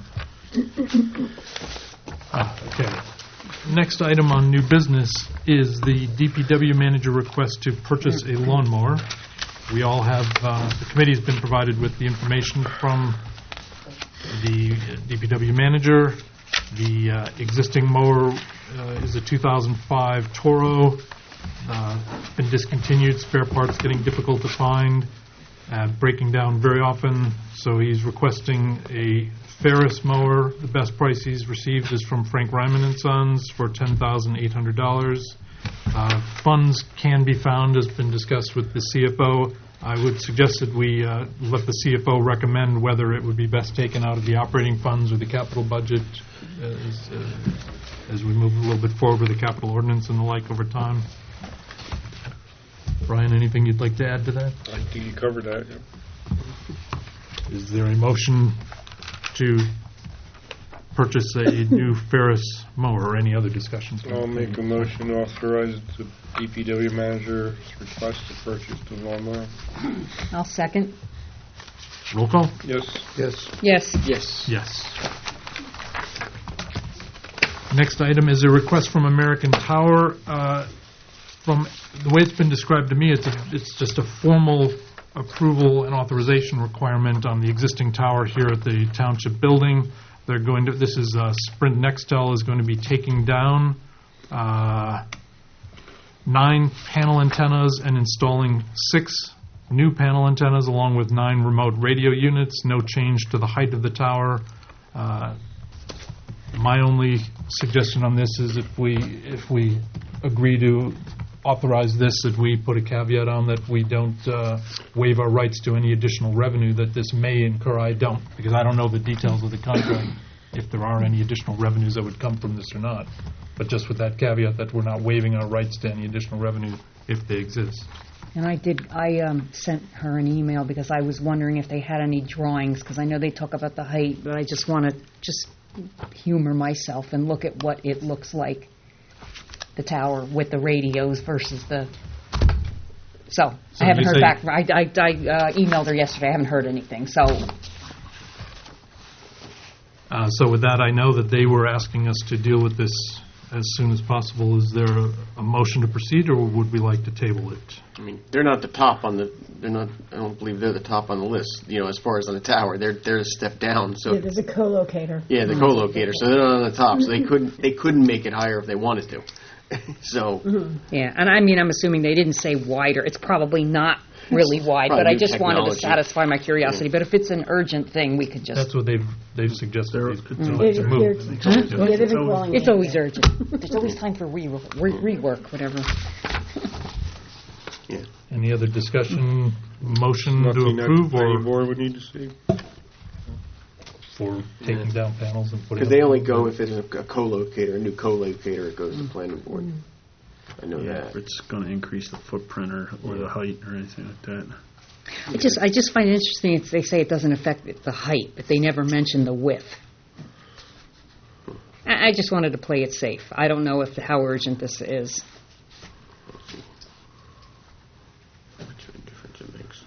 Ah, okay. Next item on new business is the D P W manager request to purchase a lawnmower. We all have, uh, the committee's been provided with the information from the D P W manager. The uh, existing mower uh, is a two thousand five Toro, uh, been discontinued, spare parts getting difficult to find, uh, breaking down very often, so he's requesting a Ferris mower. The best price he's received is from Frank Ryman and Sons for ten thousand eight hundred dollars. Uh, Funds can be found, has been discussed with the C F O. I would suggest that we uh, let the C F O recommend whether it would be best taken out of the operating funds or the capital budget as, uh, as we move a little bit forward with the capital ordinance and the like over time. Brian, anything you'd like to add to that? I think you covered that, yeah. Is there a motion to purchase a new Ferris mower, or any other discussions? I'll make a motion to authorize the D P W manager's request to purchase the lawnmower. I'll second. Roll call? Yes. Yes. Yes. Yes. Yes. Next item is a request from American Tower. Uh, From the way it's been described to me, it's a, it's just a formal approval and authorization requirement on the existing tower here at the township building. They're going to, this is, uh, Sprint Nextel is going to be taking down uh, nine panel antennas and installing six new panel antennas along with nine remote radio units. No change to the height of the tower. Uh, My only suggestion on this is if we, if we agree to authorize this, that we put a caveat on that we don't uh, waive our rights to any additional revenue that this may incur. I don't, because I don't know the details of the contract, if there are any additional revenues that would come from this or not. But just with that caveat that we're not waiving our rights to any additional revenue if they exist. And I did, I um, sent her an email because I was wondering if they had any drawings, because I know they talk about the height, but I just want to just humor myself and look at what it looks like, the tower with the radios versus the... So, So I haven't you heard say- back. I, I, I uh, emailed her yesterday. I haven't heard anything, so... Uh, So with that, I know that they were asking us to deal with this as soon as possible. Is there a, a motion to proceed, or would we like to table it? I mean, they're not the top on the. They're not. I don't believe they're the top on the list. You know, as far as on the tower, they're they're a step down. So Yeah, there's a co-locator. yeah, the co-locator. So they're not on the top. So they couldn't they couldn't make it higher if they wanted to. So, Yeah, and I mean, I'm assuming they didn't say wider. It's probably not really wide, but I Probably just wanted to technology. satisfy my curiosity. But if it's an urgent thing, we could just... That's what they've, they've suggested, they- to They're- let you they're- move. Huh? Yeah, they've been calling It's it. always urgent. There's always time for re- re- rework, whatever. Any other discussion, motion to Nothing that approve, the planning or board would need to see. for taking down panels and putting because up? they only go if it's a a co-locator, a new co-locator, it goes to planning board. I know Yeah, that. if it's going to increase the footprint or, or the height or anything like that. I just, I just find it interesting, it's- they say it doesn't affect the height, but they never mention the width. I I just wanted to play it safe. I don't know if, how urgent this is. Difference it makes.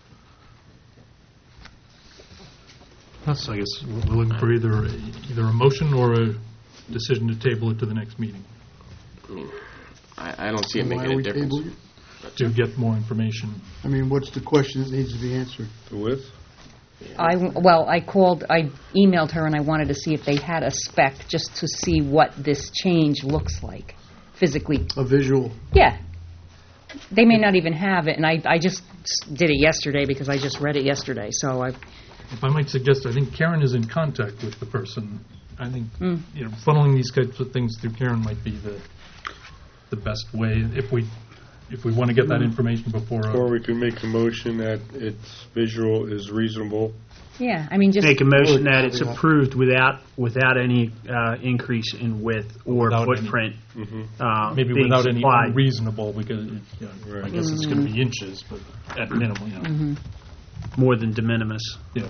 Yes, I guess we're looking for either, either a motion or a decision to table it to the next meeting, I mean, I, I don't see it Why making are a we difference. tabling it? to get more information. I mean, what's the question that needs to be answered? The width? I, well, I called, I emailed her and I wanted to see if they had a spec just to see what this change looks like physically. A visual. Yeah. They may not even have it, and I, I just did it yesterday because I just read it yesterday, so I, If I might suggest, I think Karen is in contact with the person. I think, Mm. you know, funneling these types of things through Karen might be the, the best way, if we, if we want to get that information before. a- Or we could make a motion that its visual is reasonable. yeah, I mean, just... Make a motion that it's Yeah. approved without, without any uh, increase in width or Without any- footprint. Mhm. uh, Maybe being without any supplied. unreasonable, because, it- you know, I Right. guess it's going to be inches, but at minimum, you know. Mhm. More than de minimis. Yeah.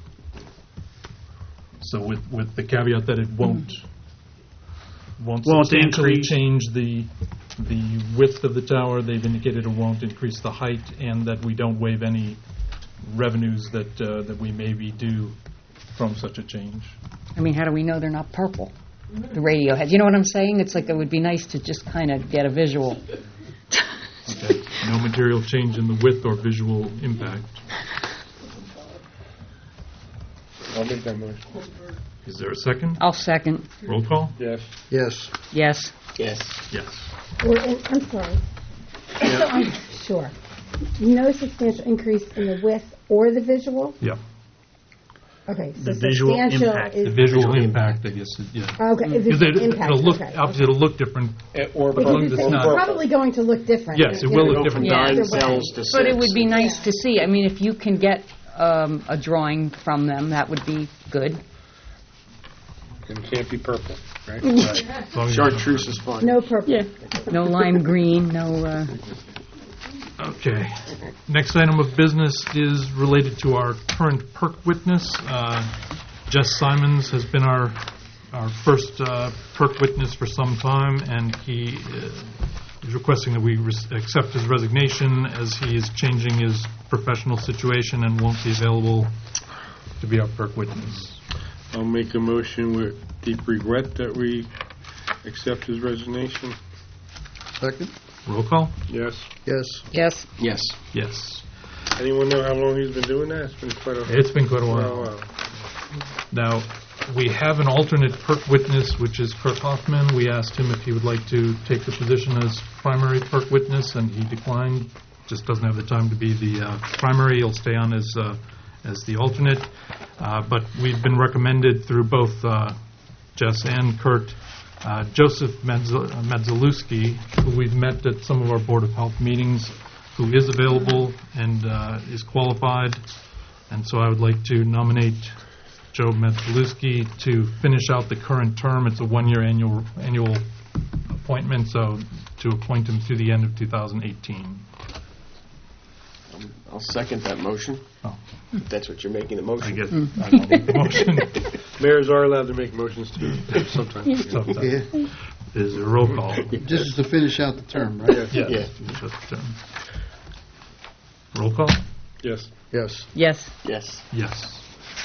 So with, with the caveat that it won't, won't Won't substantially increase. change the, the width of the tower, they've indicated it won't increase the height, and that we don't waive any revenues that, uh, that we maybe do from such a change. I mean, how do we know they're not purple? The radio heads. You know what I'm saying? It's like it would be nice to just kind of get a visual. Okay. No material change in the width or visual impact. I'll make that motion. Is there a second? I'll second. Roll call? Yes. Yes. Yes. Yes. Yes. Or, and- I'm sorry. So I'm sure. No substantial increase in the width or the visual? Yeah. Okay, so The visual substantial impact. is... The visual impact, I guess, is- yeah. Okay, Because visual it- impact, it'll look, okay. obviously, it'll look different. Or Because long it's, as it's not- probably going to look different. Yes, it you will know, look Go different. from Yeah. nine either way. cells to six. But it would be nice Yeah. to see. I mean, if you can get um, a drawing from them, that would be good. And it can't be purple, right? As long as you- Chartreuse is fine. No purple. Yeah. No lime green, no... Uh, Okay. Next item of business is related to our current PERC witness. Uh, Jess Simons has been our, our first uh, PERC witness for some time, and he uh, is requesting that we res- accept his resignation as he is changing his professional situation and won't be available to be our PERC witness. I'll make a motion with deep regret that we accept his resignation. Second? Roll call? Yes. Yes. yes. Yes. Yes. Anyone know how long he's been doing that? It's been quite a... It's been quite a while. Oh, wow. Now, we have an alternate PERC witness, which is Kurt Hoffman. We asked him if he would like to take the position as primary PERC witness, and he declined. Just doesn't have the time to be the uh, primary. He'll stay on as uh, as the alternate. Uh, but we've been recommended through both uh, Jess and Kurt, uh, Joseph Medzel- Medzelewski, who we've met at some of our Board of Health meetings, who is available and uh, is qualified. And so I would like to nominate Joe Medzelewski to finish out the current term. It's a one-year annual annual appointment, so to appoint him through the end of two thousand eighteen. Um, I'll second that motion. Oh. If that's what you're making the motion. I guess I'll make the motion. Mayors are allowed to make motions too, sometimes. Sometimes. Yeah. Is there a roll call? This is to finish out the term, right? Yeah. Yeah. finish out the term. Roll call? Yes. Yes. Yes. Yes. Yes.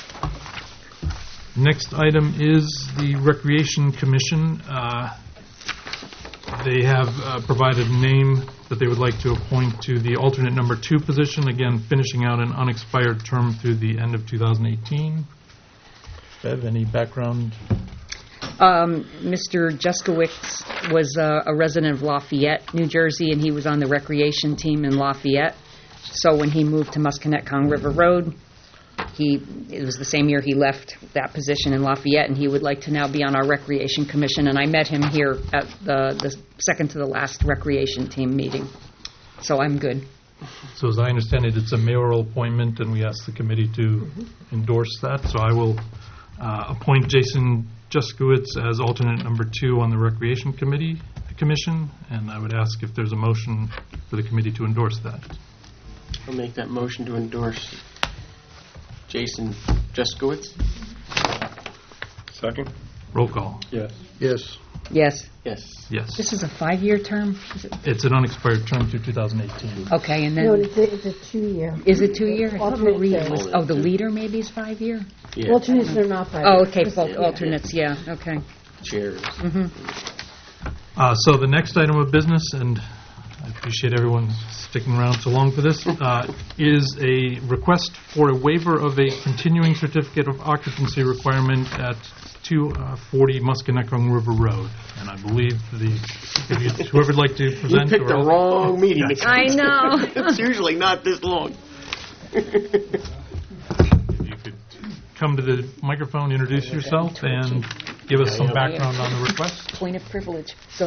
Next item is the Recreation Commission. Uh, They have uh, provided a name that they would like to appoint to the alternate number two position, again, finishing out an unexpired term through the end of two thousand eighteen. Bev, any background? Um, Mister Juskowitz was uh, a resident of Lafayette, New Jersey, and he was on the recreation team in Lafayette. So when he moved to Musconetcong River Road, he it was the same year he left that position in Lafayette, and he would like to now be on our recreation commission. And I met him here at the, the second to the last recreation team meeting. So I'm good. So as I understand it, it's a mayoral appointment, and we ask the committee to endorse that. So I will uh, appoint Jason Juskowitz as alternate number two on the Recreation Committee Commission, and I would ask if there's a motion for the committee to endorse that. I'll make that motion to endorse Jason Juskowitz. Second? Roll call. Yes. Yes. Yes. Yes. Yes. This is a five-year term? Is it? It's an unexpired term through two thousand eighteen. Okay, and then... No, it's a, it's a two-year. Is it two-year? I thought the Alternate leader term. was... Oh, the leader maybe is five-year? Yeah. Alternates are not five. Oh, okay, Just- fal- alternates, yeah, okay. Chairs. Mm-hmm. Uh, So the next item of business, and I appreciate everyone sticking around so long for this, uh, is a request for a waiver of a continuing certificate of occupancy requirement at two forty Musconetcong River Road. And I believe the, if you- whoever'd like to You present. picked the or- wrong meeting. to come I to. know. It's usually not this long. If you could come to the microphone, introduce yourself, and give us some background on the request. Point of privilege, so...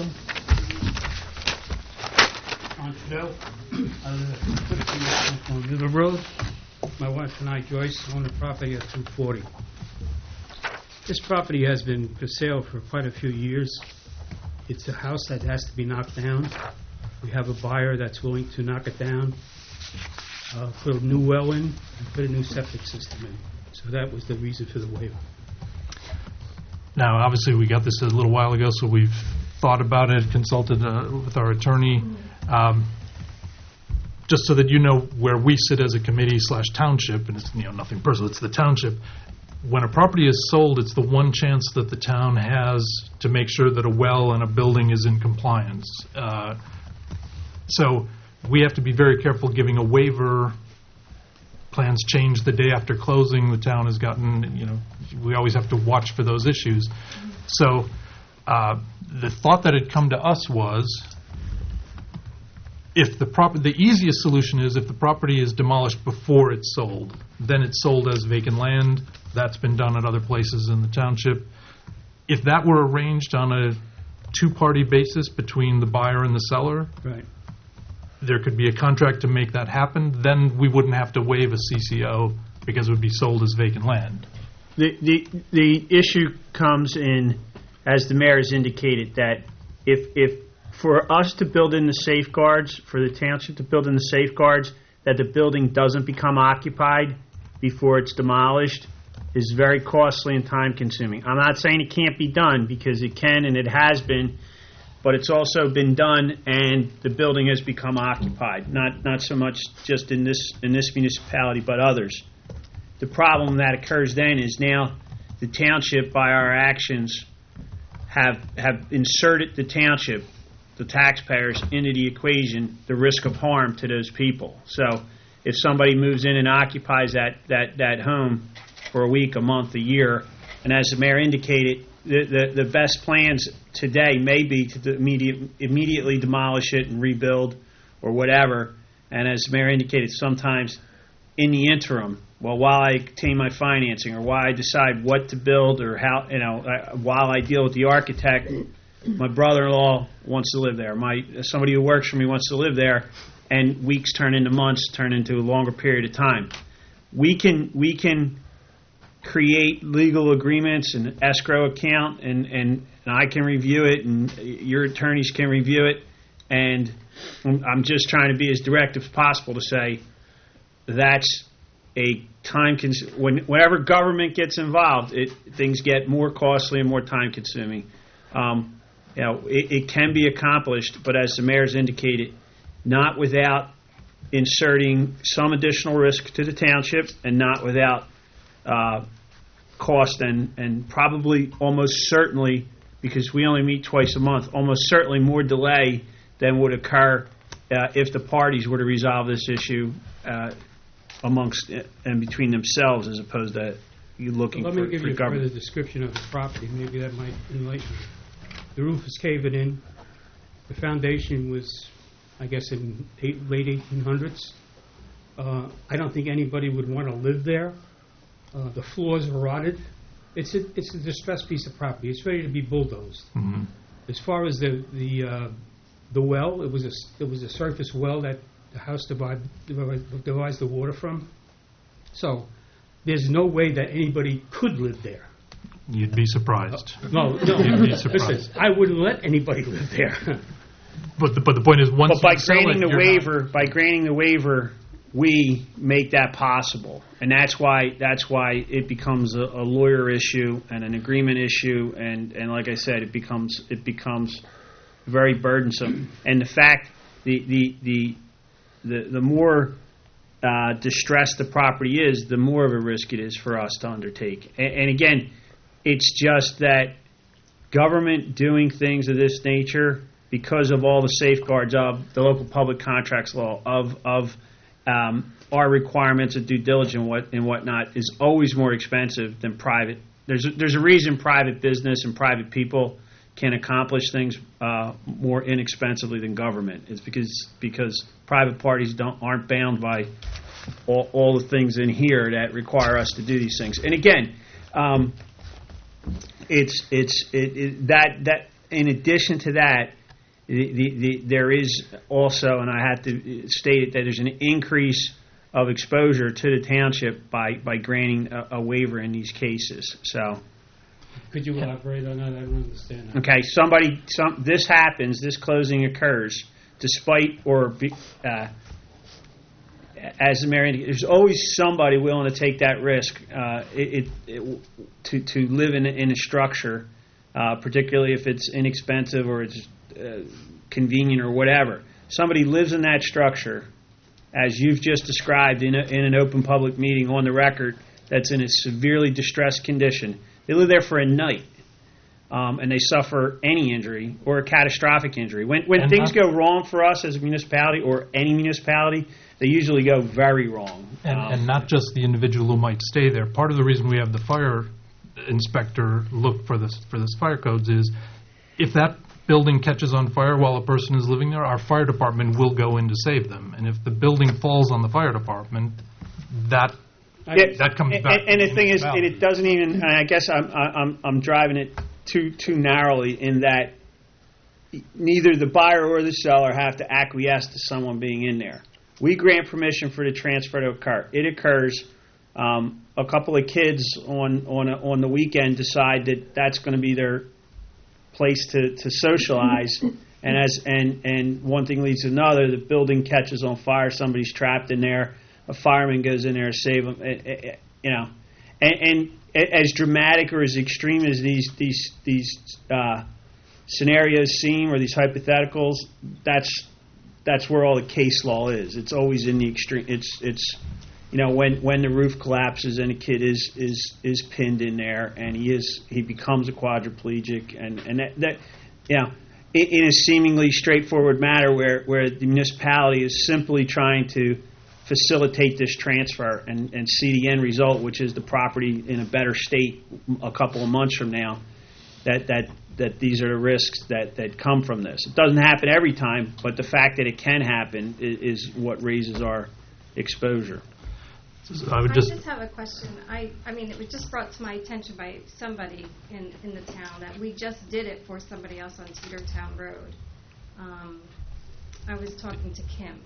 On Fidel, I live at fifty on River Road. My wife and I, Joyce, own the property at two forty. This property has been for sale for quite a few years. It's a house that has to be knocked down. We have a buyer that's willing to knock it down, uh, put a new well in, and put a new septic system in. So that was the reason for the waiver. Now, obviously, we got this a little while ago, so we've thought about it, consulted uh, with our attorney. Um, just so that you know where we sit as a committee slash township, and it's, you know, nothing personal, it's the township. When a property is sold, it's the one chance that the town has to make sure that a well and a building is in compliance. Uh, so we have to be very careful giving a waiver. Plans change the day after closing. The town has gotten, you know, we always have to watch for those issues. So uh, the thought that had come to us was, if the proper, the easiest solution is if the property is demolished before it's sold, then it's sold as vacant land. That's been done at other places in the township. If that were arranged on a two-party basis between the buyer and the seller, Right. there could be a contract to make that happen. Then we wouldn't have to waive a C C O because it would be sold as vacant land. The, the, the issue comes in, as the mayor has indicated, that if, if for us to build in the safeguards, for the township to build in the safeguards, that the building doesn't become occupied before it's demolished, is very costly and time-consuming. I'm not saying it can't be done, because it can and it has been, but it's also been done and the building has become occupied, not not so much just in this in this municipality, but others. The problem that occurs then is now the township, by our actions, have have inserted the township, the taxpayers, into the equation, the risk of harm to those people. So if somebody moves in and occupies that, that, that home for a week, a month, a year, and as the mayor indicated, the, the, the best plans today may be to de- immediate, immediately demolish it and rebuild or whatever. And as the mayor indicated, sometimes in the interim, well, while I obtain my financing or while I decide what to build or how, you know, uh, while I deal with the architect, my brother-in-law wants to live there. My somebody who works for me wants to live there, and weeks turn into months, turn into a longer period of time. We can we can create legal agreements and escrow account, and, and, and I can review it, and your attorneys can review it, and I'm just trying to be as direct as possible to say that's a time cons- when whenever government gets involved, it things get more costly and more time consuming. Um, you know, it, it can be accomplished, but as the mayor's indicated, not without inserting some additional risk to the township, and not without uh, cost and and probably almost certainly, because we only meet twice a month, almost certainly more delay than would occur uh, if the parties were to resolve this issue uh, amongst and between themselves, as opposed to you looking Let for, me give for you a further government. description of the property. Maybe that might enlighten you. The roof is caving in. The foundation was, I guess, in eight, late eighteen hundreds. Uh, I don't think anybody would want to live there. Uh, the floors are rotted. It's a, it's a distressed piece of property. It's ready to be bulldozed. Mhm. As far as the the uh, the well, it was a s- it was a surface well that the house divide, divide, divides the water from. So there's no way that anybody could live there. You'd be surprised. No, no. You'd be Listen, surprised. I wouldn't let anybody live there. But the, but the point is, once But by you sell it, granting the you're not- waiver, by granting the waiver, we make that possible, and that's why that's why it becomes a, a lawyer issue and an agreement issue, and, and like I said, it becomes it becomes very burdensome. And the fact the the the the, the more uh, distressed the property is, the more of a risk it is for us to undertake. And, and again, it's just that government doing things of this nature, because of all the safeguards of the local public contracts law, of of um, our requirements of due diligence and what and whatnot, is always more expensive than private. There's a, there's a reason private business and private people can accomplish things uh, more inexpensively than government. It's because because private parties don't aren't bound by all, all the things in here that require us to do these things. And again, um, it's it's it, it, that that in addition to that. The, the, the, there is also, and I have to state it, that there's an increase of exposure to the township by, by granting a, a waiver in these cases. So, Could you elaborate on that? I don't understand that. okay, somebody, some this happens, this closing occurs, despite or be, uh, as the mayor indicated, there's always somebody willing to take that risk uh, it, it, it, to to live in a, in a structure, uh, particularly if it's inexpensive or it's Uh, convenient or whatever. Somebody lives in that structure, as you've just described in, a, in an open public meeting on the record, that's in a severely distressed condition. They live there for a night, um, and they suffer any injury or a catastrophic injury. When, when And things not- go wrong for us as a municipality or any municipality, they usually go very wrong. And, Um, and not just the individual who might stay there. Part of the reason we have the fire inspector look for this for this fire codes is if that building catches on fire while a person is living there, our fire department will go in to save them. And if the building falls on the fire department, that Yeah, that comes and, back. And, and to the thing is, and municipality. it doesn't even. And I guess I'm I'm I'm driving it too too narrowly in that neither the buyer or the seller have to acquiesce to someone being in there. We grant permission for the transfer to occur. It occurs. Um, a couple of kids on on a, on the weekend decide that that's going to be their place to, to socialize, and as and and one thing leads to another. The building catches on fire. Somebody's trapped in there. A fireman goes in there to save them. You know, and, and as dramatic or as extreme as these these these uh, scenarios seem, or these hypotheticals, that's that's where all the case law is. It's always in the extreme. It's it's you know when, when the roof collapses and a kid is is is pinned in there and he is he becomes a quadriplegic and and that, that you know in, in a seemingly straightforward matter where where the municipality is simply trying to facilitate this transfer and, and see the end result, which is the property in a better state a couple of months from now, that that that these are the risks that, that come from this. It doesn't happen every time, but the fact that it can happen is, is what raises our exposure. I would just, I just have a question. I, I mean, it was just brought to my attention by somebody in, in the town that we just did it for somebody else on Teetertown Road. Um, I was talking to Kim,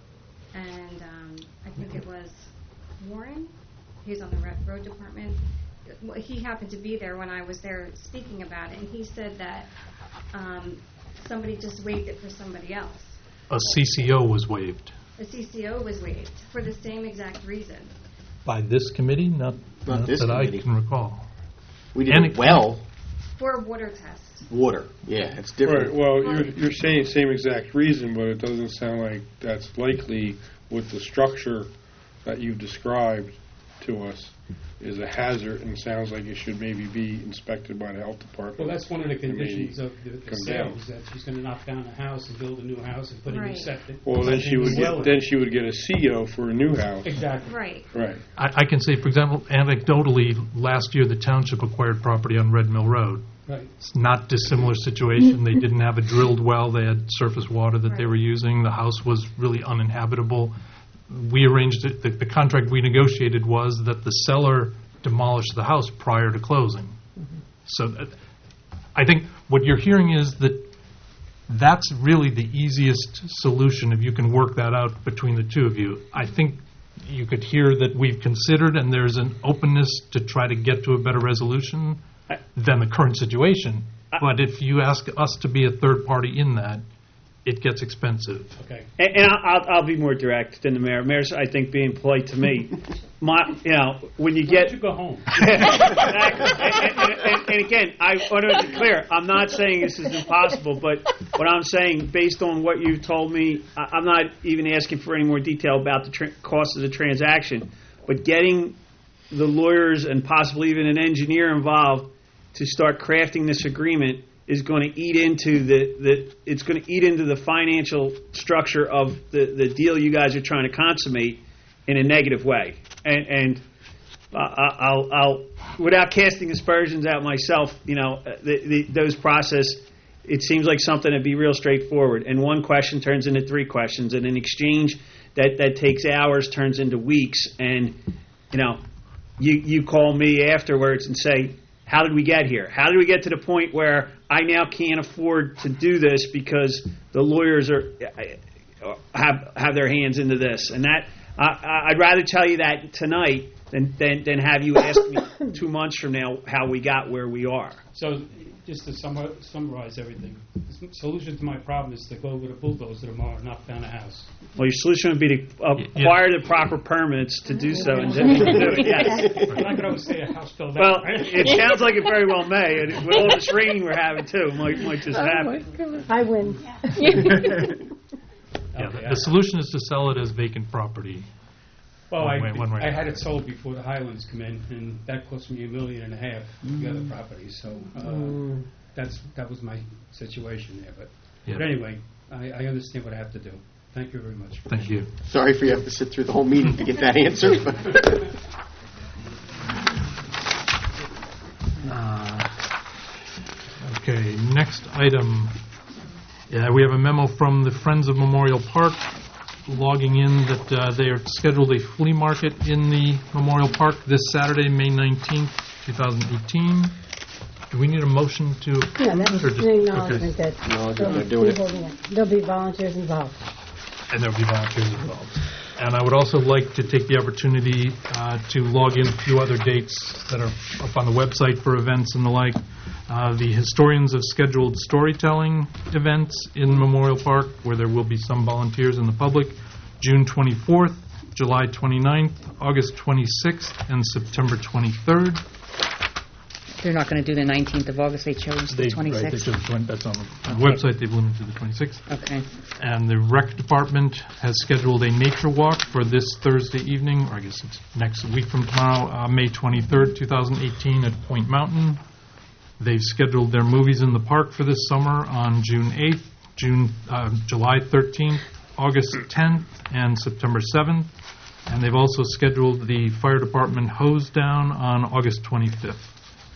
and um, I think it was Warren. He's on the re- road department. Well, he happened to be there when I was there speaking about it, and he said that um, somebody just waived it for somebody else. a C C O was waived. The C C O was waived for the same exact reason. By this committee? Not, Not not this that committee. I can recall. We did And it it- well. For a water test. Water, yeah, it's Right, different. well, you're, you're saying same exact reason, but it doesn't sound like that's likely with the structure that you've described to us is a hazard and sounds like it should maybe be inspected by the health department. Well, that's one of the and maybe conditions of the, the come sale, down. is that she's going to knock down a house and build a new house and put a new Right. septic. Well, then she would get, then she would get a C O for a new house. Exactly. Right. Right. I, I can say, for example, anecdotally, last year the township acquired property on Red Mill Road. Right. It's not dissimilar situation. They didn't have a drilled well. They had surface water that they were using. The house was really uninhabitable. We arranged it, the, the contract we negotiated was that the seller demolish the house prior to closing. So that, I think what you're hearing is that that's really the easiest solution if you can work that out between the two of you. I think you could hear that we've considered and there's an openness to try to get to a better resolution than the current situation. But if you ask us to be a third party in that, it gets expensive. Okay. And, and I'll, I'll be more direct than the mayor. Mayor's, I think, being polite to me. My, you know, when you Why get don't you go home? exactly. And, and, and, and again, I want to be clear. I'm not saying this is impossible, but what I'm saying, based on what you've told me, I, I'm not even asking for any more detail about the tra- cost of the transaction. But getting the lawyers and possibly even an engineer involved to start crafting this agreement is going to eat into the, the it's going to eat into the financial structure of the, the deal you guys are trying to consummate in a negative way. And, and uh, I'll, I'll without casting aspersions at myself, you know, the, the, those process, it seems like something that'd be real straightforward. And one question turns into three questions, and an exchange that, that takes hours turns into weeks. And you know, you you call me afterwards and say, how did we get here? How did we get to the point where I now can't afford to do this because the lawyers are have have their hands into this? And that I, I'd rather tell you that tonight than, than than have you ask me two months from now how we got where we are. So, just to summa- summarize everything, the solution to my problem is to go with a bulldozer tomorrow and knock down a house. Well, your solution would be to acquire the proper permits to do so and then do it. Yes. I'm not going to say a house fell down. Well, right? it sounds like it very well may, and with all this rain we're having too, it might might just happen. I win. Yeah, the, the solution is to sell it as vacant property. Well, one I, way, one way. I had it sold before the Highlands come in, and that cost me a million and a half for the other properties. So uh, Mm. that's that was my situation there. But, Yeah. but anyway, I, I understand what I have to do. Thank you very much. Thank you. Sorry for you have to sit through the whole meeting to get that answer. But Uh, Okay, next item. Yeah, we have a memo from the Friends of Memorial Park logging in that uh, they are scheduled a flea market in the Memorial Park this Saturday, May nineteenth, twenty eighteen. Do we need a motion to approve Yeah, it, that's or an just- acknowledgement okay. that No, they'll they're doing be it. holding it. There'll be volunteers involved. And there'll be volunteers involved. And I would also like to take the opportunity uh, to log in a few other dates that are up on the website for events and the like. Uh, The historians have scheduled storytelling events in Memorial Park, where there will be some volunteers in the public, June twenty-fourth, July twenty-ninth, August twenty-sixth, and September twenty-third. They're not going to do the nineteenth of August, they chose the They- right, they twenty-sixth. chose twen- That's on the on the Okay. website, they've limited to the twenty-sixth. Okay. And the rec department has scheduled a nature walk for this Thursday evening, or I guess it's next week from tomorrow, uh, May twenty-third, twenty eighteen, at Point Mountain. They've scheduled their movies in the park for this summer on June eighth, June, uh, July thirteenth, August tenth, and September seventh. And they've also scheduled the fire department hose down on August twenty-fifth.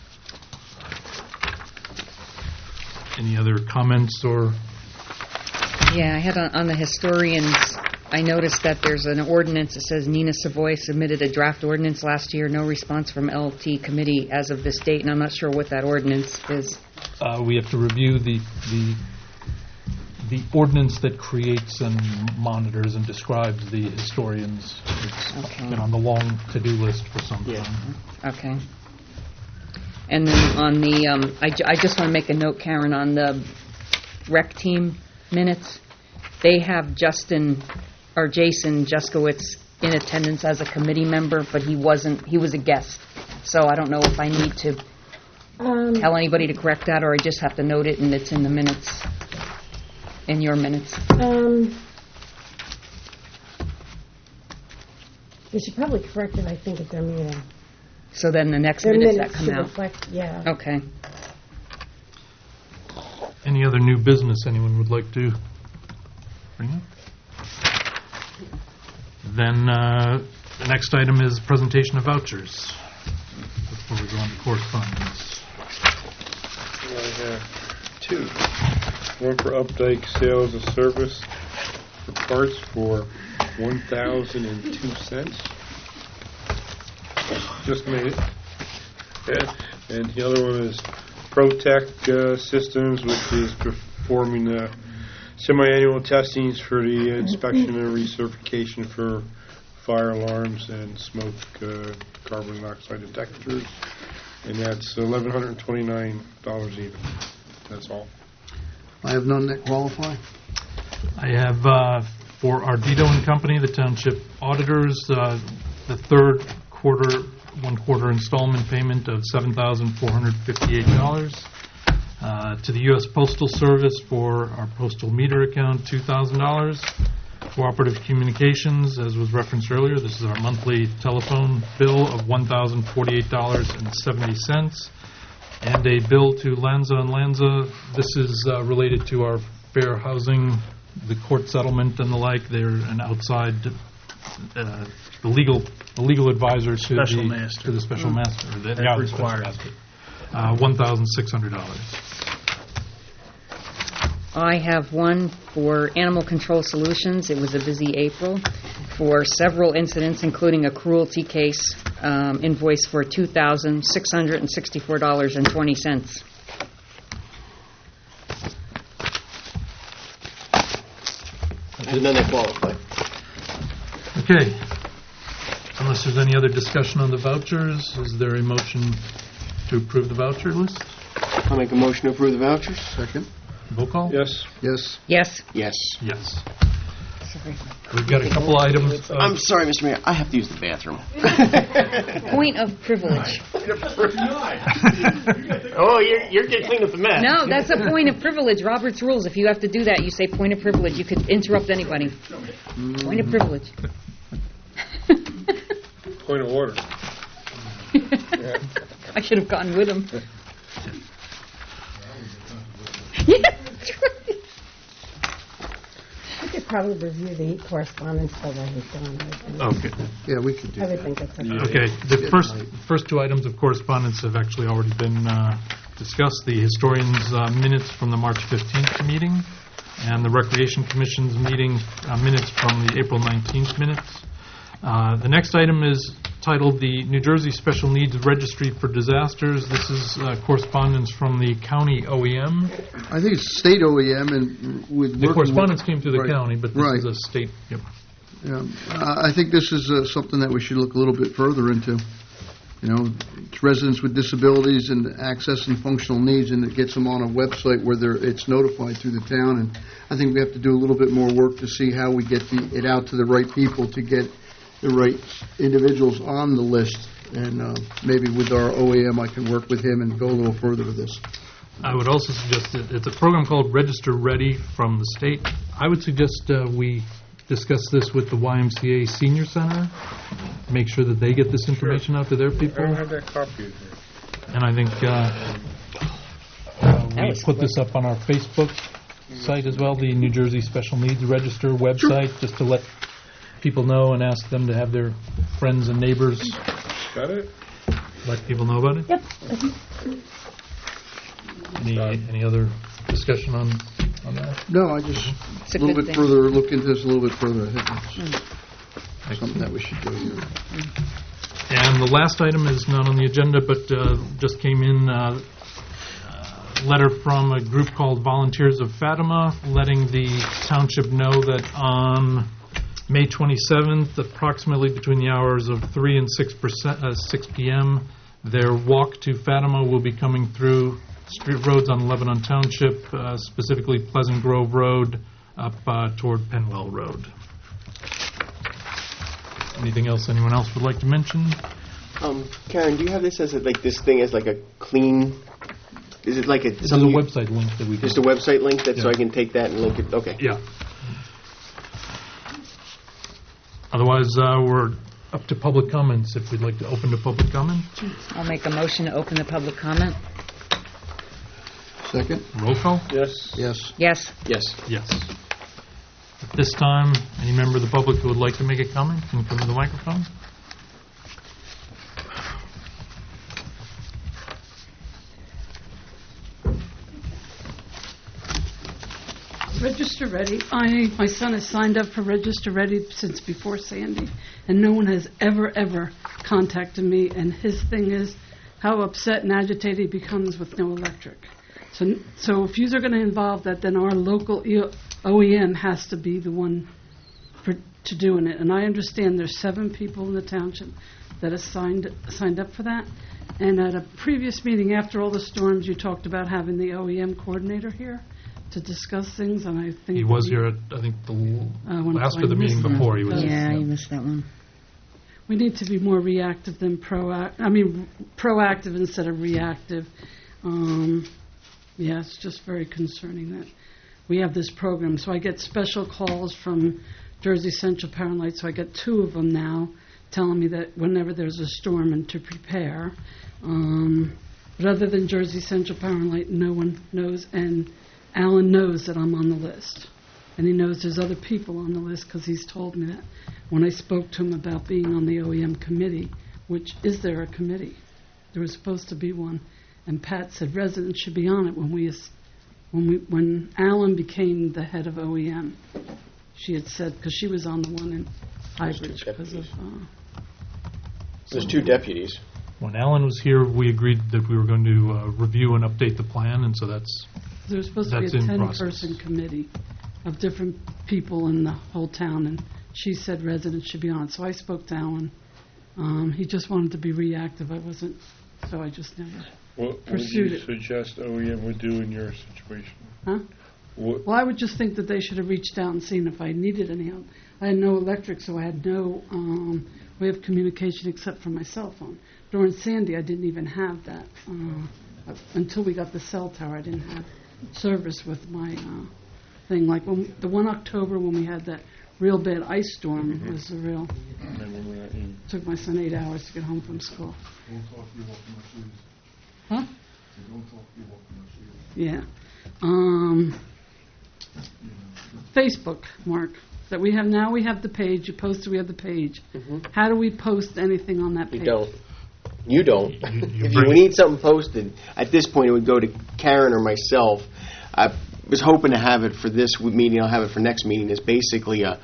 Any other comments or? Yeah, I had on, on the historians, I noticed that there's an ordinance that says Nina Savoy submitted a draft ordinance last year, no response from L T committee as of this date, and I'm not sure what that ordinance is. Uh, we have to review the, the, the ordinance that creates and monitors and describes the historians. It's Okay. been on the long to-do list for some Yeah. time. Okay. And then on the, um, I, ju- I just want to make a note, Karen, on the rec team minutes. They have Justin, or Jason Juskowitz in attendance as a committee member, but he wasn't, he was a guest. So I don't know if I need to Um, tell anybody to correct that, or I just have to note it and it's in the minutes, in your minutes. um, We should probably correct it, I think, at their meeting. So then the next Their minutes that minutes come should out. reflect, yeah. Okay. Any other new business anyone would like to bring up? Then uh, the next item is presentation of vouchers before we go on to correspondence. I have two. One for Updike Sales of Service for parts for one thousand and two cents. Just made it. Yeah. And the other one is ProTech uh, Systems, which is performing uh, semi-annual testings for the inspection and recertification for fire alarms and smoke uh, carbon monoxide detectors. And that's eleven hundred twenty-nine dollars even. That's all. I have none that qualify. I have uh, for Ardito and Company, the township auditors, uh, the third quarter, one quarter installment payment of seven thousand four hundred fifty-eight dollars. Uh, to the U S Postal Service for our postal meter account, two thousand dollars. Cooperative Communications, as was referenced earlier, this is our monthly telephone bill of one thousand forty-eight dollars and seventy cents. And a bill to Lanza and Lanza. This is uh, related to our fair housing, the court settlement and the like. They're an outside, uh, the legal, the legal advisor to Special the master. to the special Mm. master. The, That's yeah, the special required. master. Uh, one thousand six hundred dollars. I have one for Animal Control Solutions. It was a busy April for several incidents, including a cruelty case, um, invoice for two thousand six hundred sixty-four dollars and twenty cents. And then they qualify. Okay. Unless there's any other discussion on the vouchers, is there a motion to approve the voucher list? I'll make a motion to approve the vouchers. Second. Roll call? Yes. Yes. Yes. Yes. Yes. We've got a couple items. I'm sorry, Mister Mayor. I have to use the bathroom. Point of privilege. Oh, you're, you're getting clean up the mess. No, that's a point of privilege. Robert's rules. If you have to do that, you say point of privilege. You could interrupt anybody. Point of privilege. Point of order. I should have gone with him. Yeah, that's right. We could probably review the correspondence while he's gone. Okay. Yeah, we could do I that. would think that's okay. Okay, the first, first two items of correspondence have actually already been uh, discussed. The historian's uh, minutes from the March fifteenth meeting and the Recreation Commission's meeting uh, minutes from the April nineteenth minutes. Uh, The next item is titled the New Jersey Special Needs Registry for Disasters. This is uh, correspondence from the county O E M. I think it's state O E M and with... The working correspondence with- came through the right, county, but this right. is a state, yep. Yeah, I I think this is uh, something that we should look a little bit further into. You know, it's residents with disabilities and access and functional needs, and it gets them on a website where they're, it's notified through the town. And I think we have to do a little bit more work to see how we get the, it out to the right people, to get the right individuals on the list. And uh, maybe with our O E M, I can work with him and go a little further with this. I would also suggest that it's a program called Register Ready from the state. I would suggest uh, we discuss this with the Y M C A Senior Center, make sure that they get this information out to their I people. don't have that copy in here. And I think uh, uh, we put this up on our Facebook site as well, the New Jersey Special Needs Register website, just to let people know and ask them to have their friends and neighbors Got it? let people know about it. Yep. Any, any other discussion on, on that? No, I just, It's a a little good bit thing. further, look into this a little bit further. I think it's something that we should do here. And the last item is not on the agenda, but uh, just came in, uh, a letter from a group called Volunteers of Fatima, letting the township know that on May twenty-seventh, approximately between the hours of three and six percent, uh, six p.m., their walk to Fatima will be coming through street roads on Lebanon Township, uh, specifically Pleasant Grove Road, up uh, toward Penwell Road. Anything else anyone else would like to mention? Um, Karen, do you have this as a, like this thing as like a clean? Is it like a This is a something you- website link that we can... Just a website link that so Yeah. I can take that and link it. Okay. Yeah. Otherwise, uh, we're up to public comments, if we'd like to open to public comment. I'll make a motion to open the public comment. Second? Roll call? Yes. Yes. Yes. Yes. Yes. At this time, any member of the public who would like to make a comment can come to the microphone. Register Ready. I, my son has signed up for Register Ready since before Sandy, and no one has ever, ever contacted me. And his thing is how upset and agitated he becomes with no electric. So, so if you are going to involve that, then our local O E M has to be the one for to doing it. And I understand there's seven people in the township that have signed signed up for that. And at a previous meeting, after all the storms, you talked about having the O E M coordinator here to discuss things, and I think He was here at, I think, the l- Uh, when- last I of the meeting missed that. before. He was. Yeah, you missed that one. we need to be more reactive than proactive. I mean, proactive instead of reactive. Um, yeah, it's just very concerning that we have this program. So I get special calls from Jersey Central Power and Light. So I get two of them now telling me that whenever there's a storm and to prepare. Um, but other than Jersey Central Power and Light, no one knows. And Alan knows that I'm on the list. And he knows there's other people on the list because he's told me that when I spoke to him about being on the O E M committee, which is there a committee? There was supposed to be one. And Pat said residents should be on it when we, when we, when Alan became the head of O E M. She had said, because she was on the one in Highbridge because of... Uh, There's two deputies. When Alan was here, we agreed that we were going to uh, review and update the plan, and so that's There was supposed to be that's a in ten-person committee of different people in the whole town, and she said residents should be on it. So I spoke to Alan. Um, he just wanted to be reactive. I wasn't, so I just never What would pursued you it. suggest O E M would do in your situation? Huh? What, Well, I would just think that they should have reached out and seen if I needed any help. I had no electric, so I had no um, way of communication except for my cell phone. During Sandy, I didn't even have that. Uh, until we got the cell tower, I didn't have service with my uh, thing. Like when, the one October when we had that real bad ice storm Mhm. was the real... I remember that, yeah. Took my son eight hours to get home from school. Huh? Yeah. Um, Facebook, Mark. That we have now, we have the page. You posted, we have the page. Mhm. How do we post anything on that page? You don't. You don't. you If you bring- need something posted, at this point it would go to Karen or myself. I was hoping to have it for this meeting. I'll have it for next meeting. It's basically a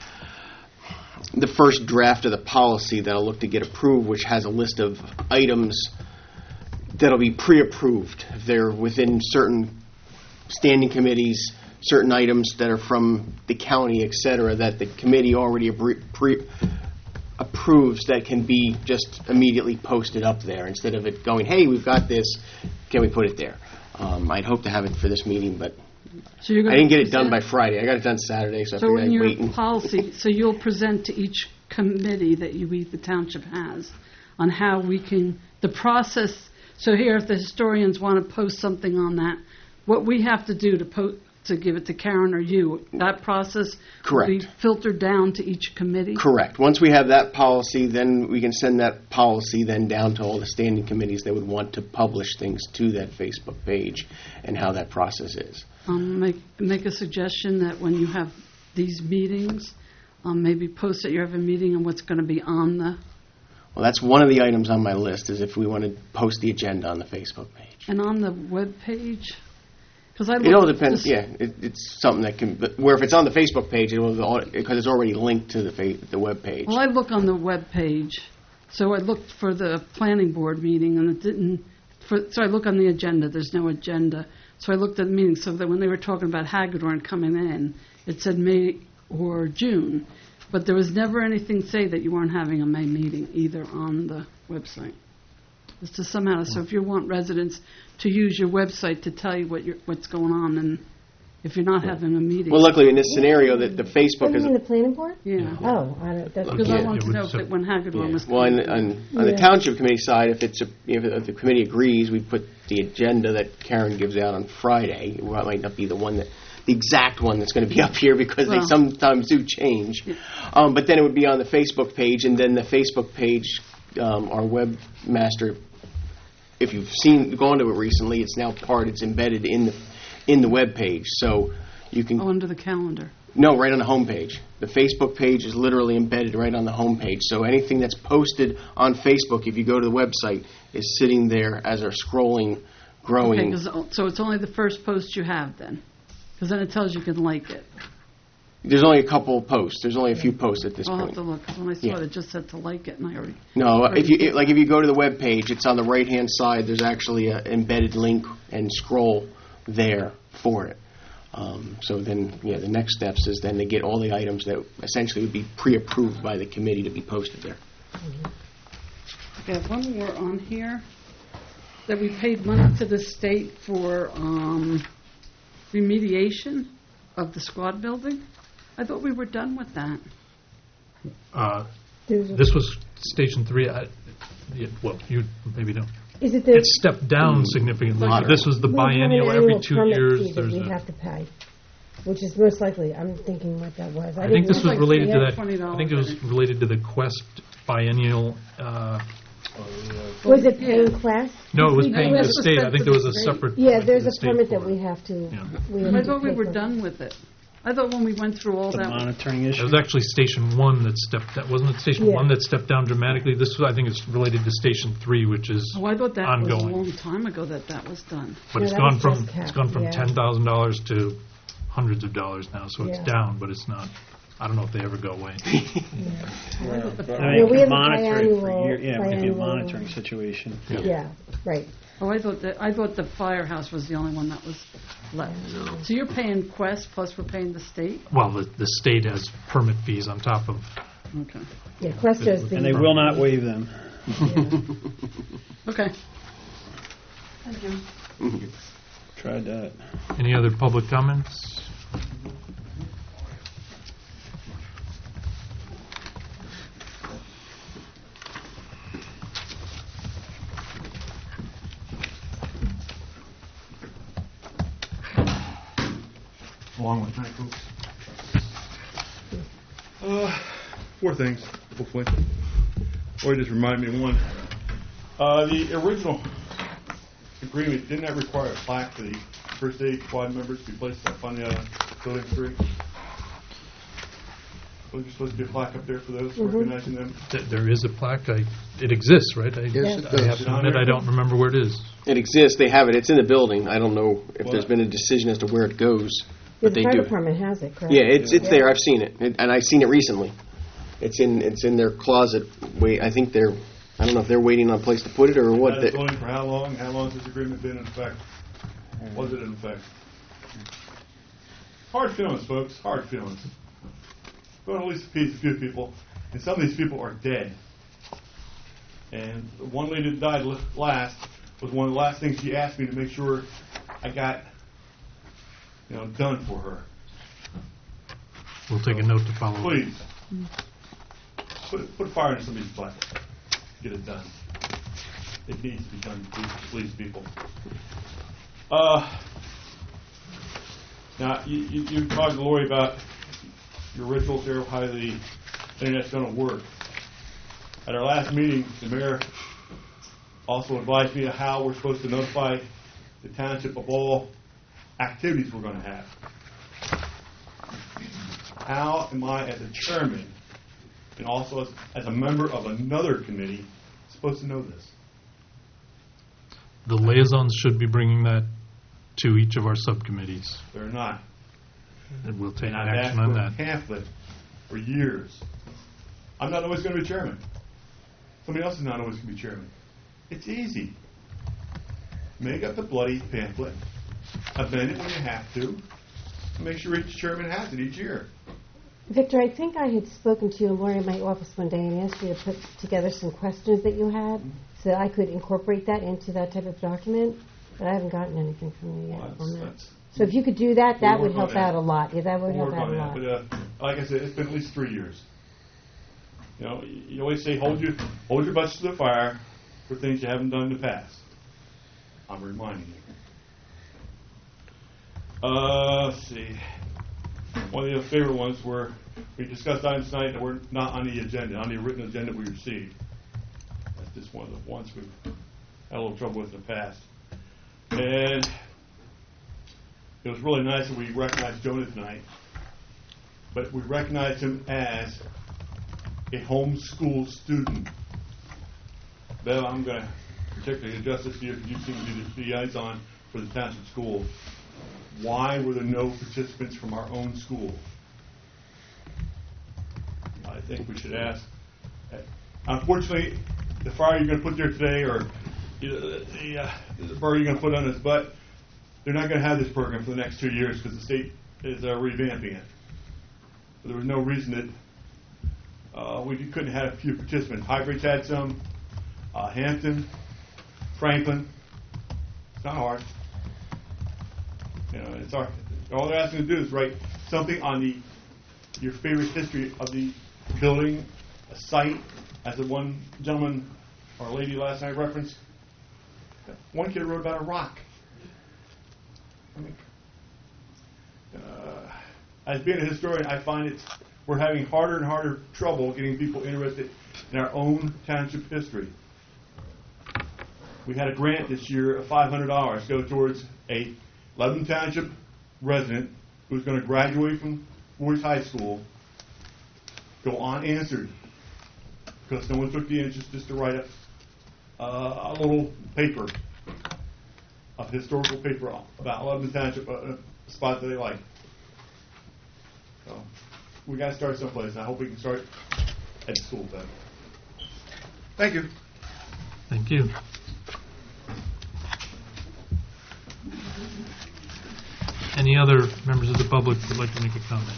the first draft of the policy that I'll look to get approved, which has a list of items that'll be pre-approved. If they're within certain standing committees, certain items that are from the county, et cetera, that the committee already abri- pre- approves that can be just immediately posted up there instead of it going, hey, we've got this, can we put it there? Um, I'd hope to have it for this meeting, but So you're I gonna didn't get it done present- by Friday. I got it done Saturday, so, I So figured in I'd your wait. And, policy, so you'll present to each committee that you, we, the township has, on how we can, the process, so here, if the historians want to post something on that, what we have to do to po, to give it to Karen or you, that process will be Correct. filtered down to each committee? Correct. Once we have that policy, then we can send that policy then down to all the standing committees that would want to publish things to that Facebook page and how that process is. Um, make, make a suggestion that when you have these meetings, um, maybe post that you have a meeting and what's going to be on the, Well, that's one of the items on my list, is if we want to post the agenda on the Facebook page. and on the web page? Because I It all looked- depends, this- yeah, it, it's something that can, but where if it's on the Facebook page, it will, because it's already linked to the fa- the web page. Well, I look on the web page, so I looked for the planning board meeting, and it didn't. For, so I look on the agenda. There's no agenda. So I looked at the meeting, so that when they were talking about Hagedorn coming in, it said May or June, but there was never anything say that you weren't having a May meeting either on the website. It's to somehow. So if you want residents to use your website to tell you what you're, what's going on, and if you're not having a meeting. Well, luckily in this scenario, that the Facebook You is. mean the planning board? Yeah. Oh, I don't, that's. Because I Yeah. wanted to Yeah, know if so- it, when Hagedorn was Well, on, coming. on, on the Yeah. township committee side, if it's a, if, if the committee agrees, we put the agenda that Karen gives out on Friday. Well, it might not be the one that the exact one that's going to be up here because they Well. sometimes do change. Um, but then it would be on the Facebook page, and then the Facebook page, um, our webmaster, if you've seen gone to it recently, it's now part. It's embedded in the in the web page, so you can. Oh, under the calendar. No, right on the home page. The Facebook page is literally embedded right on the home page. So anything that's posted on Facebook, if you go to the website, is sitting there as a scrolling, growing. Okay, 'cause- so it's only the first post you have then? Because then it tells you can like it. There's only a couple of posts. There's only a few posts at this I'll point. have to look, because when I saw Yeah. it, it just said to like it, and I already... No, already if you did. like, if you go to the web page, it's on the right hand side. There's actually an embedded link and scroll there for it. Um, so then, yeah, the next steps is then they get all the items that essentially would be pre-approved by the committee to be posted there. Okay, one more on here, that we paid money to the state for um, remediation of the squad building. I thought we were done with that. Uh, There's a- This was Station Three. I- yeah, Well, you maybe don't. Is it the... It stepped down significantly. This was the We have an biennial every annual two permit years. fee that There's we a- have to pay, which is most likely, I'm thinking what that was. I think didn't this know- was related to that, twenty dollars I think it was related to the Quest biennial, uh, Was it paying Quest? no, it was We- paying we the have to state. I send think to there was the a state. separate. Yeah, permit to there's the a state permit for that it. we have to, Yeah. we have I to thought we pay were for. done with it. I thought when we went through all The that... monitoring It issue. was actually Station One that stepped, that wasn't it Station Yeah. One that stepped down dramatically? This, was- I think it's related to Station Three, which is Oh, I thought that was a ongoing. long time ago that that was done. But No, it's that gone was from, just it's capped, gone from yeah. ten thousand dollars to hundreds of dollars now, so it's Yeah. down, but it's not, I don't know if they ever go away. I mean, Yeah, you we can have a monitor it for biannual- year, yeah, it could be a biannual- monitoring situation. Yeah, right. Oh, I thought that, I thought the firehouse was the only one that was left. So you're paying Quest, plus we're paying the state? Well, the, the state has permit fees on top of, Okay. Yeah, Quest does the... And they will not waive them. Okay. Thank you. Tried that. any other public comments? Long one, thank folks. Uh, four things, hopefully. Or just remind me of one. Uh, the original agreement, didn't that require a plaque for the first aid squad members to be placed up on the uh, building three? Was there supposed to be a plaque up there for those, Mhm. recognizing them? Th- There is a plaque, I, it exists, right? I Yes, it I does. have to admit, I don't remember where it is. It exists. They have it. It's in the building. I don't know if there's What? been a decision as to where it goes, Yeah, but the they fire do. department has it, correct? Yeah, it's it's Yeah. there. I've seen it, It- and I've seen it recently. It's in it's in their closet. Wait, I think they're. I don't know if they're waiting on a place to put it or what. Had They, it going for how long? How long has this agreement been in effect? Was it in effect? Hard feelings, folks. Hard feelings. Going to at least appease a few people, and some of these people are dead. And the one lady that died l- last was one of the last things she asked me to make sure I got, you know, done for her. We'll take a note to follow up. Please, put put fire in somebody's butt. Get it done. It needs to be done to please people. Uh, now, you, you, you talked to Lori about your rituals there, how the internet's going to work. At our last meeting, the mayor also advised me of how we're supposed to notify the township of all activities we're going to have. How am I, as a chairman, and also as, as a member of another committee, supposed to know this? The liaisons should be bringing that to each of our subcommittees, They're not. and we'll take And I've action asked on for that. a pamphlet for years. I'm not always going to be chairman. Somebody else is not always going to be chairman. It's easy. Make up the bloody pamphlet, amend it when you have to, and make sure each chairman has it each year. Victor, I think I had spoken to you and Lori in my office one day and asked you to put together some questions that you had so that I could incorporate that into that type of document, but I haven't gotten anything from you yet Well, on that's- that. that's- So if you could do that, that We'll would work help on out that. a lot. Yeah, that would We'll help work out a on lot. that. But uh, like I said, it's been at least three years. You know, you always say hold your hold your butts to the fire for things you haven't done in the past. I'm reminding you. Uh, let's see. One of the favorite ones were we discussed items tonight that were not on the agenda, on the written agenda we received. That's just one of the ones we've had a little trouble with in the past. And it was really nice that we recognized Jonah tonight, but we recognized him as a homeschool student. Bev, I'm going to particularly address this to you because you seem to be the, the eyes on for the township school. Why were there no participants from our own school? I think we should ask. Unfortunately, the fire you're going to put there today, or you know, the, uh, the bird you're going to put on his butt, they're not going to have this program for the next two years because the state is uh, revamping it. But there was no reason that uh, we couldn't have a few participants. Highbridge had some, uh, Hampton, Franklin. It's not hard. You know, it's hard. All they're asking to do is write something on the your favorite history of the building, a site, as the one gentleman or lady last night referenced. One kid wrote about a rock. I mean, uh, as being a historian, I find it's we're having harder and harder trouble getting people interested in our own township history. We had a grant this year of five hundred dollars go towards a Lebanon Township resident who's going to graduate from Voorhees High School, go unanswered because no one took the interest just to write a, uh, a little paper, a historical paper about Lebanon Township, a, a spot that they like. So we got to start someplace, and I hope we can start at school then. Thank you. Thank you. Any other members of the public who would like to make a comment?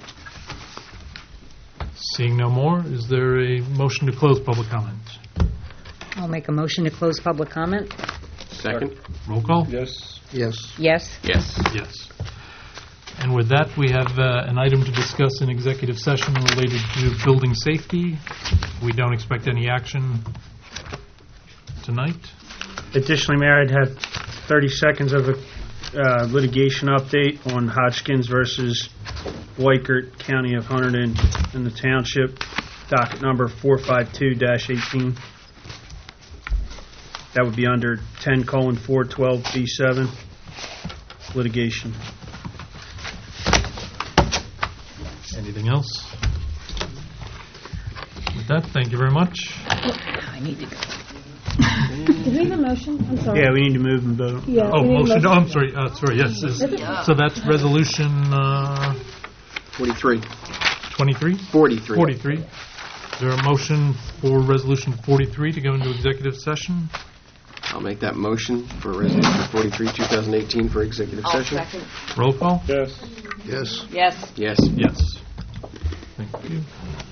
Seeing no more, is there a motion to close public comment? I'll make a motion to close public comment. Second. Roll call? Yes. Yes. Yes. Yes. Yes. And with that, we have uh, an item to discuss in executive session related to building safety. We don't expect any action tonight. Additionally, Mayor, I'd have thirty seconds of a uh, litigation update on Hodgkins versus Weichert, County of Hunterdon, in the township, docket number four five two dash eighteen. That would be under ten colon four twelve B seven, litigation. Anything else? With that, thank you very much. I need to go. Did we have a motion? I'm sorry. Yeah, we need to move and vote. Yeah, Oh, we need a motion, motion. oh, I'm sorry, uh, sorry, yes. is- So that's resolution uh, forty-three. twenty-three? forty-three. forty-three. Is there a motion for resolution forty-three to go into executive session? I'll make that motion for resolution forty-three, two thousand eighteen for executive I'll session. second. Roll call? Yes. Yes. Yes. Yes. Yes. Thank you.